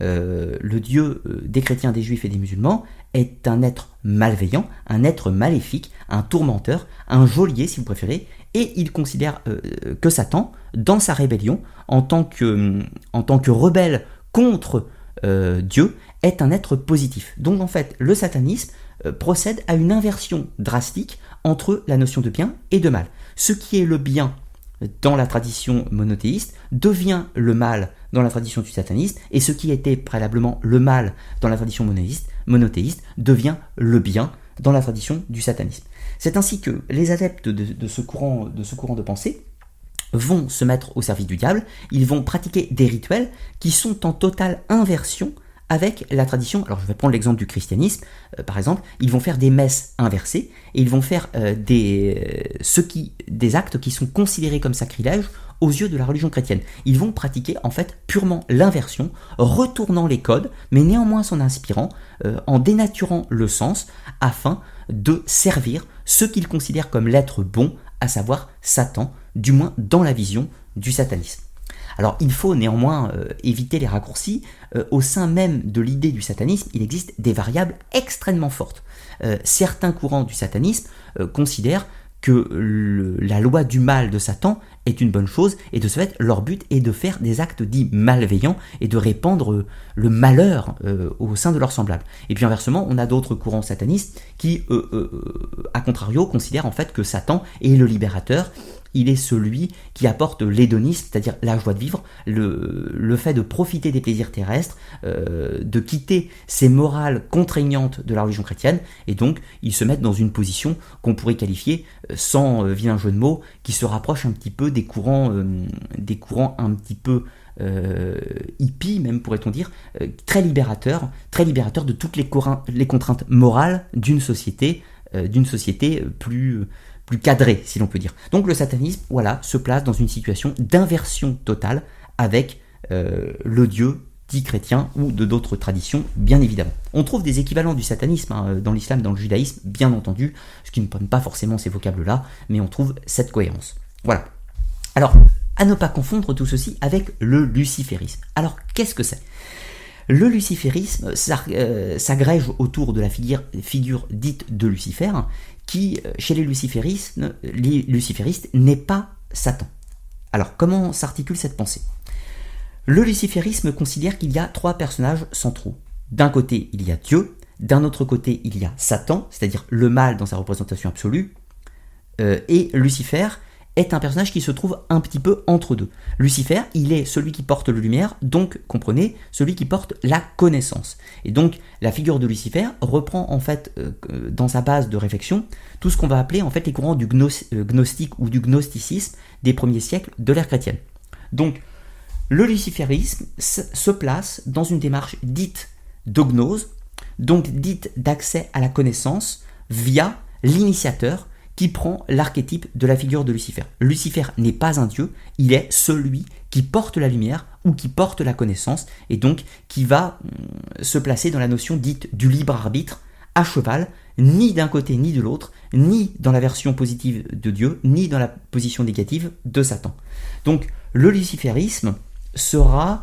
des chrétiens, des juifs et des musulmans est un être malveillant, un être maléfique, un tourmenteur, un geôlier si vous préférez, et ils considèrent que Satan, dans sa rébellion, en tant que rebelle contre Dieu, est un être positif. Donc en fait, le satanisme procède à une inversion drastique entre la notion de bien et de mal. Ce qui est le bien dans la tradition monothéiste devient le mal dans la tradition du satanisme, et ce qui était préalablement le mal dans la tradition monothéiste devient le bien dans la tradition du satanisme. C'est ainsi que les adeptes de ce courant de pensée vont se mettre au service du diable, ils vont pratiquer des rituels qui sont en totale inversion avec la tradition. Alors je vais prendre l'exemple du christianisme, par exemple, ils vont faire des messes inversées, et ils vont faire des actes qui sont considérés comme sacrilèges aux yeux de la religion chrétienne. Ils vont pratiquer en fait purement l'inversion, retournant les codes, mais néanmoins s'en inspirant, en dénaturant le sens, afin de servir ce qu'ils considèrent comme l'être bon, à savoir Satan, du moins dans la vision du satanisme. Alors il faut néanmoins éviter les raccourcis. Au sein même de l'idée du satanisme, il existe des variables extrêmement fortes. Certains courants du satanisme considèrent que la loi du mal de Satan est une bonne chose, et de ce fait, leur but est de faire des actes dits malveillants et de répandre le malheur au sein de leurs semblables. Et puis inversement, on a d'autres courants satanistes qui, à contrario, considèrent en fait que Satan est le libérateur. Il est celui qui apporte l'hédonisme, c'est-à-dire la joie de vivre, le fait de profiter des plaisirs terrestres, de quitter ces morales contraignantes de la religion chrétienne, et donc ils se mettent dans une position qu'on pourrait qualifier, sans vilain jeu de mots, qui se rapproche un petit peu des courants un petit peu hippies, même pourrait-on dire, très libérateurs de toutes les contraintes morales d'une société plus cadré, si l'on peut dire. Donc le satanisme, voilà, se place dans une situation d'inversion totale avec le Dieu dit chrétien ou de d'autres traditions, bien évidemment. On trouve des équivalents du satanisme dans l'islam, dans le judaïsme, bien entendu, ce qui ne prennent pas forcément ces vocables-là, mais on trouve cette cohérence. Voilà. Alors, à ne pas confondre tout ceci avec le luciférisme. Alors, qu'est-ce que c'est ? Le luciférisme s'agrège autour de la figure dite de Lucifer, qui, chez les luciféristes, n'est pas Satan. Alors, comment s'articule cette pensée ? Le luciférisme considère qu'il y a trois personnages centraux. D'un côté, il y a Dieu, d'un autre côté, il y a Satan, c'est-à-dire le mal dans sa représentation absolue, et Lucifer est un personnage qui se trouve un petit peu entre deux. Lucifer, il est celui qui porte la lumière, donc, comprenez, celui qui porte la connaissance. Et donc, la figure de Lucifer reprend en fait, dans sa base de réflexion, tout ce qu'on va appeler en fait les courants du gnostique ou du gnosticisme des premiers siècles de l'ère chrétienne. Donc, le luciférisme se place dans une démarche dite de gnose, donc dite d'accès à la connaissance via l'initiateur, qui prend l'archétype de la figure de Lucifer. Lucifer n'est pas un dieu, il est celui qui porte la lumière ou qui porte la connaissance, et donc qui va se placer dans la notion dite du libre arbitre, à cheval, ni d'un côté ni de l'autre, ni dans la version positive de Dieu, ni dans la position négative de Satan. Donc le luciférisme sera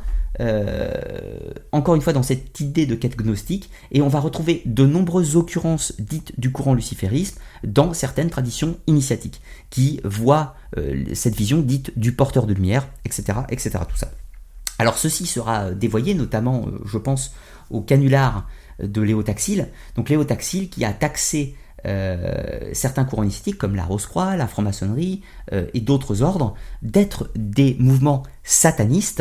encore une fois dans cette idée de quête gnostique, et on va retrouver de nombreuses occurrences dites du courant luciférisme dans certaines traditions initiatiques qui voient cette vision dite du porteur de lumière, etc., etc., tout ça. Alors ceci sera dévoyé notamment, je pense, au canular de Léo Taxil. Donc Léo Taxil qui a taxé certains courants initiatiques comme la Rose-Croix, la franc-maçonnerie et d'autres ordres d'être des mouvements satanistes,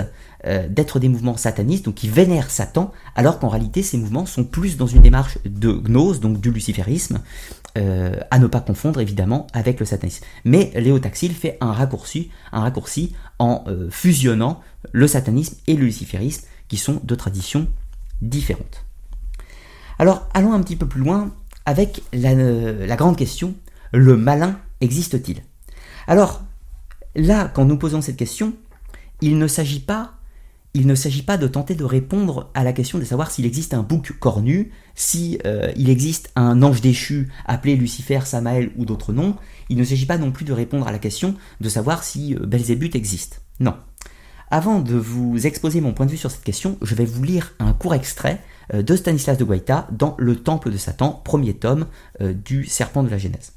donc qui vénèrent Satan, alors qu'en réalité ces mouvements sont plus dans une démarche de gnose, donc du luciférisme, à ne pas confondre évidemment avec le satanisme. Mais Léo Taxil fait un raccourci en fusionnant le satanisme et le luciférisme, qui sont deux traditions différentes. Alors allons un petit peu plus loin avec la grande question, le malin existe-t-il ? Alors là, quand nous posons cette question, il ne s'agit pas de tenter de répondre à la question de savoir s'il existe un bouc cornu, si il existe un ange déchu appelé Lucifer, Samaël ou d'autres noms. Il ne s'agit pas non plus de répondre à la question de savoir si Belzébuth existe. Non. Avant de vous exposer mon point de vue sur cette question, je vais vous lire un court extrait de Stanislas de Guaita dans Le Temple de Satan, premier tome du Serpent de la Genèse.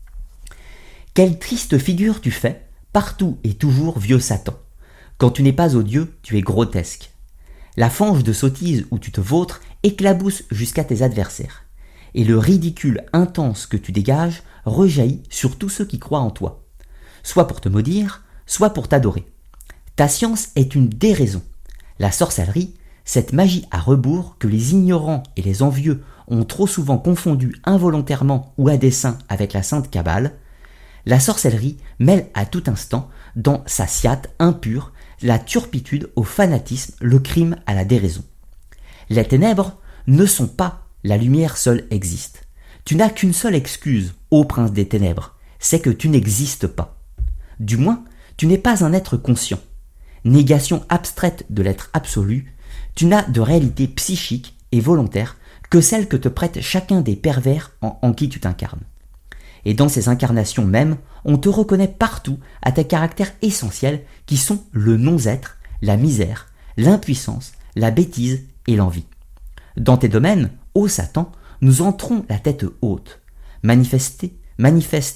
« Quelle triste figure tu fais, partout et toujours vieux Satan. Quand tu n'es pas odieux, tu es grotesque. La fange de sottise où tu te vautres éclabousse jusqu'à tes adversaires. Et le ridicule intense que tu dégages rejaillit sur tous ceux qui croient en toi, soit pour te maudire, soit pour t'adorer. Ta science est une déraison. La sorcellerie, cette magie à rebours que les ignorants et les envieux ont trop souvent confondue involontairement ou à dessein avec la sainte Kabbale, la sorcellerie mêle à tout instant, dans sa sciate impure, la turpitude au fanatisme, le crime à la déraison. Les ténèbres ne sont pas la lumière seule existe. Tu n'as qu'une seule excuse, ô prince des ténèbres, c'est que tu n'existes pas. Du moins, tu n'es pas un être conscient. Négation abstraite de l'être absolu, tu n'as de réalité psychique et volontaire que celle que te prête chacun des pervers en qui tu t'incarnes. Et dans ces incarnations mêmes, on te reconnaît partout à tes caractères essentiels qui sont le non-être, la misère, l'impuissance, la bêtise et l'envie. Dans tes domaines, ô Satan, nous entrons la tête haute. Manifester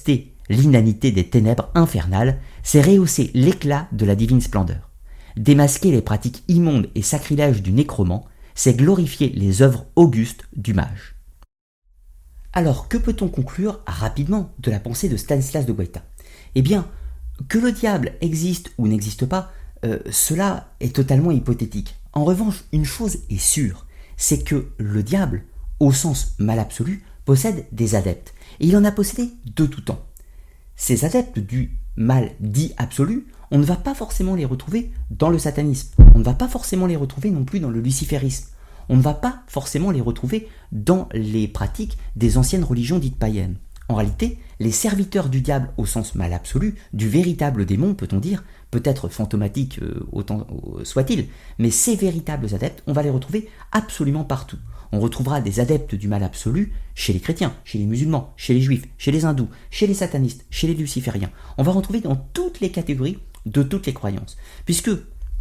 l'inanité des ténèbres infernales, c'est rehausser l'éclat de la divine splendeur. Démasquer les pratiques immondes et sacrilèges du nécromant, c'est glorifier les œuvres augustes du mage. Alors, que peut-on conclure rapidement de la pensée de Stanislas de Guaita ? Eh bien, que le diable existe ou n'existe pas, cela est totalement hypothétique. En revanche, une chose est sûre, c'est que le diable, au sens mal absolu, possède des adeptes, et il en a possédé de tout temps. Ces adeptes du mal dit absolu, on ne va pas forcément les retrouver dans le satanisme, on ne va pas forcément les retrouver non plus dans le luciférisme, on ne va pas forcément les retrouver dans les pratiques des anciennes religions dites païennes. En réalité, les serviteurs du diable au sens mal absolu, du véritable démon, peut-on dire, peut-être fantomatique autant soit-il, mais ces véritables adeptes, on va les retrouver absolument partout. On retrouvera des adeptes du mal absolu chez les chrétiens, chez les musulmans, chez les juifs, chez les hindous, chez les satanistes, chez les lucifériens. On va retrouver dans toutes les catégories de toutes les croyances, puisque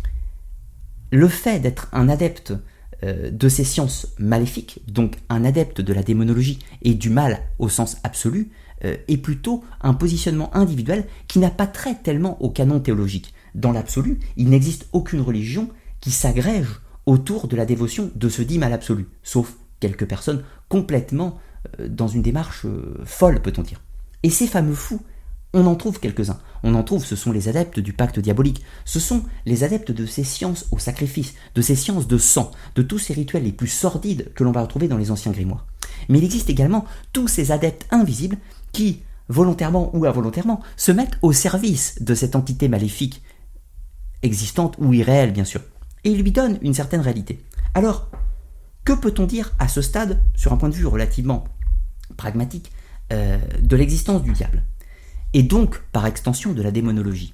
le fait d'être un adepte de ces sciences maléfiques, donc un adepte de la démonologie et du mal au sens absolu, est plutôt un positionnement individuel qui n'a pas trait tellement au canon théologique. Dans l'absolu, il n'existe aucune religion qui s'agrège autour de la dévotion de ce dit mal absolu, sauf quelques personnes complètement dans une démarche folle, peut-on dire. Et ces fameux fous, on en trouve quelques-uns. On en trouve, ce sont les adeptes du pacte diabolique, ce sont les adeptes de ces sciences au sacrifice, de ces sciences de sang, de tous ces rituels les plus sordides que l'on va retrouver dans les anciens grimoires. Mais il existe également tous ces adeptes invisibles qui, volontairement ou involontairement, se mettent au service de cette entité maléfique, existante ou irréelle bien sûr, et ils lui donnent une certaine réalité. Alors, que peut-on dire à ce stade, sur un point de vue relativement pragmatique, de l'existence du diable ? Et donc, par extension, de la démonologie.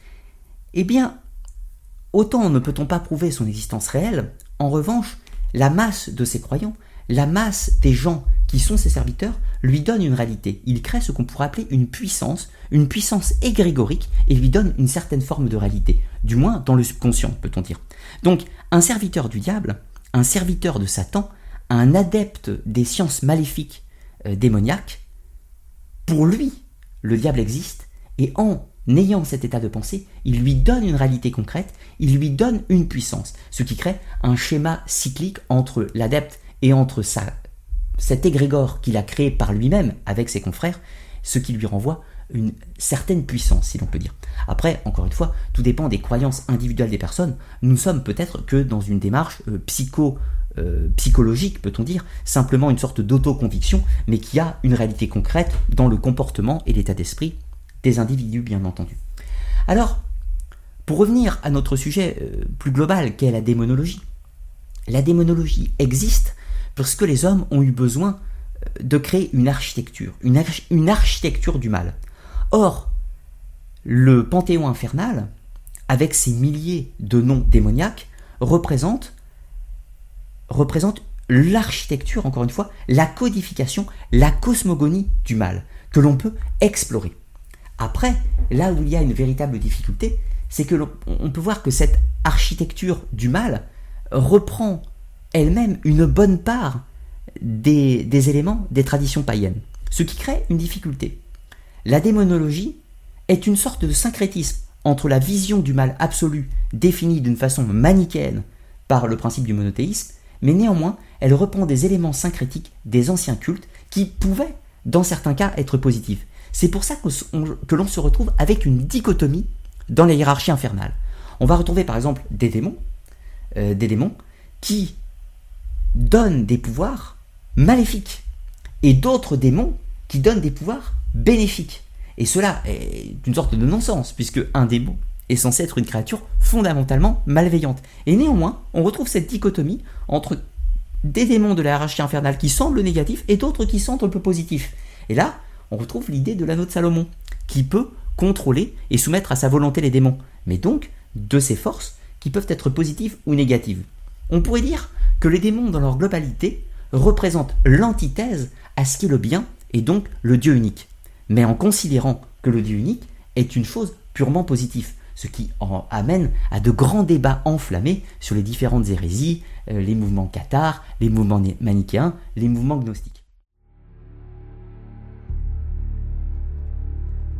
Eh bien, autant ne peut-on pas prouver son existence réelle, en revanche, la masse de ses croyants, la masse des gens qui sont ses serviteurs, lui donne une réalité. Il crée ce qu'on pourrait appeler une puissance égrégorique, et lui donne une certaine forme de réalité, du moins dans le subconscient, peut-on dire. Donc, un serviteur du diable, un serviteur de Satan, un adepte des sciences maléfiques démoniaques, pour lui, le diable existe, et en ayant cet état de pensée, il lui donne une réalité concrète, il lui donne une puissance, ce qui crée un schéma cyclique entre l'adepte et entre cet égrégore qu'il a créé par lui-même avec ses confrères, ce qui lui renvoie une certaine puissance, si l'on peut dire. Après, encore une fois, tout dépend des croyances individuelles des personnes. Nous sommes peut-être que dans une démarche psychologique, peut-on dire, simplement une sorte d'autoconviction, mais qui a une réalité concrète dans le comportement et l'état d'esprit des individus, bien entendu. Alors, pour revenir à notre sujet plus global qu'est la démonologie existe parce que les hommes ont eu besoin de créer une architecture du mal. Or, le panthéon infernal, avec ses milliers de noms démoniaques, représente l'architecture, encore une fois, la codification, la cosmogonie du mal, que l'on peut explorer. Après, là où il y a une véritable difficulté, c'est que l'on peut voir que cette architecture du mal reprend elle-même une bonne part des éléments des traditions païennes, ce qui crée une difficulté. La démonologie est une sorte de syncrétisme entre la vision du mal absolu définie d'une façon manichéenne par le principe du monothéisme, mais néanmoins, elle reprend des éléments syncrétiques des anciens cultes qui pouvaient, dans certains cas, être positifs. C'est pour ça que l'on se retrouve avec une dichotomie dans la hiérarchie infernale. On va retrouver par exemple des démons qui donnent des pouvoirs maléfiques et d'autres démons qui donnent des pouvoirs bénéfiques. Et cela est une sorte de non-sens, puisque un démon est censé être une créature fondamentalement malveillante. Et néanmoins, on retrouve cette dichotomie entre des démons de la hiérarchie infernale qui semblent négatifs et d'autres qui semblent un peu positifs. Et là, on retrouve l'idée de l'anneau de Salomon, qui peut contrôler et soumettre à sa volonté les démons, mais donc de ces forces qui peuvent être positives ou négatives. On pourrait dire que les démons, dans leur globalité, représentent l'antithèse à ce qui est le bien et donc le Dieu unique. Mais en considérant que le Dieu unique est une chose purement positive, ce qui amène à de grands débats enflammés sur les différentes hérésies, les mouvements cathares, les mouvements manichéens, les mouvements gnostiques.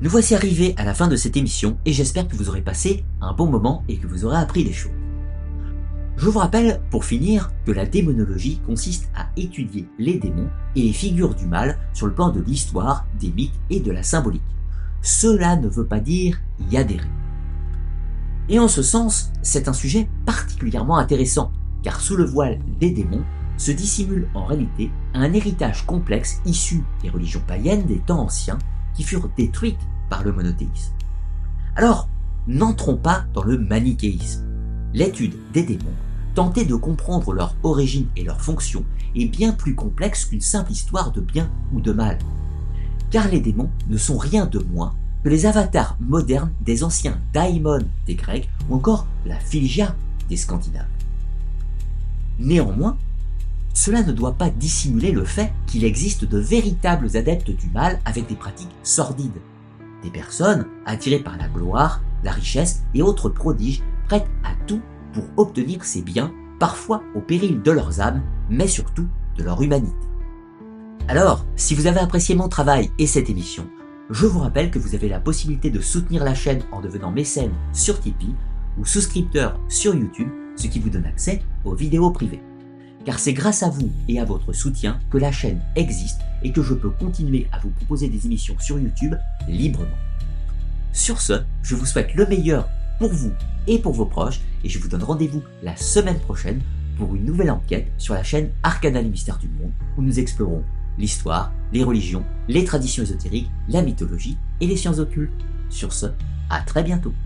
Nous voici arrivés à la fin de cette émission et j'espère que vous aurez passé un bon moment et que vous aurez appris des choses. Je vous rappelle, pour finir, que la démonologie consiste à étudier les démons et les figures du mal sur le plan de l'histoire, des mythes et de la symbolique. Cela ne veut pas dire y adhérer. Et en ce sens, c'est un sujet particulièrement intéressant, car sous le voile des démons se dissimule en réalité un héritage complexe issu des religions païennes des temps anciens qui furent détruites par le monothéisme. Alors, n'entrons pas dans le manichéisme. L'étude des démons, tenter de comprendre leur origine et leur fonction, est bien plus complexe qu'une simple histoire de bien ou de mal. Car les démons ne sont rien de moins que les avatars modernes des anciens daimons des Grecs ou encore la Fylgja des Scandinaves. Néanmoins, cela ne doit pas dissimuler le fait qu'il existe de véritables adeptes du mal avec des pratiques sordides. Des personnes attirées par la gloire, la richesse et autres prodiges prêtes à tout pour obtenir ces biens, parfois au péril de leurs âmes, mais surtout de leur humanité. Alors, si vous avez apprécié mon travail et cette émission, je vous rappelle que vous avez la possibilité de soutenir la chaîne en devenant mécène sur Tipeee ou souscripteur sur YouTube, ce qui vous donne accès aux vidéos privées. Car c'est grâce à vous et à votre soutien que la chaîne existe et que je peux continuer à vous proposer des émissions sur YouTube librement. Sur ce, je vous souhaite le meilleur pour vous et pour vos proches et je vous donne rendez-vous la semaine prochaine pour une nouvelle enquête sur la chaîne Arcana les Mystères du Monde où nous explorons l'histoire, les religions, les traditions ésotériques, la mythologie et les sciences occultes. Sur ce, à très bientôt.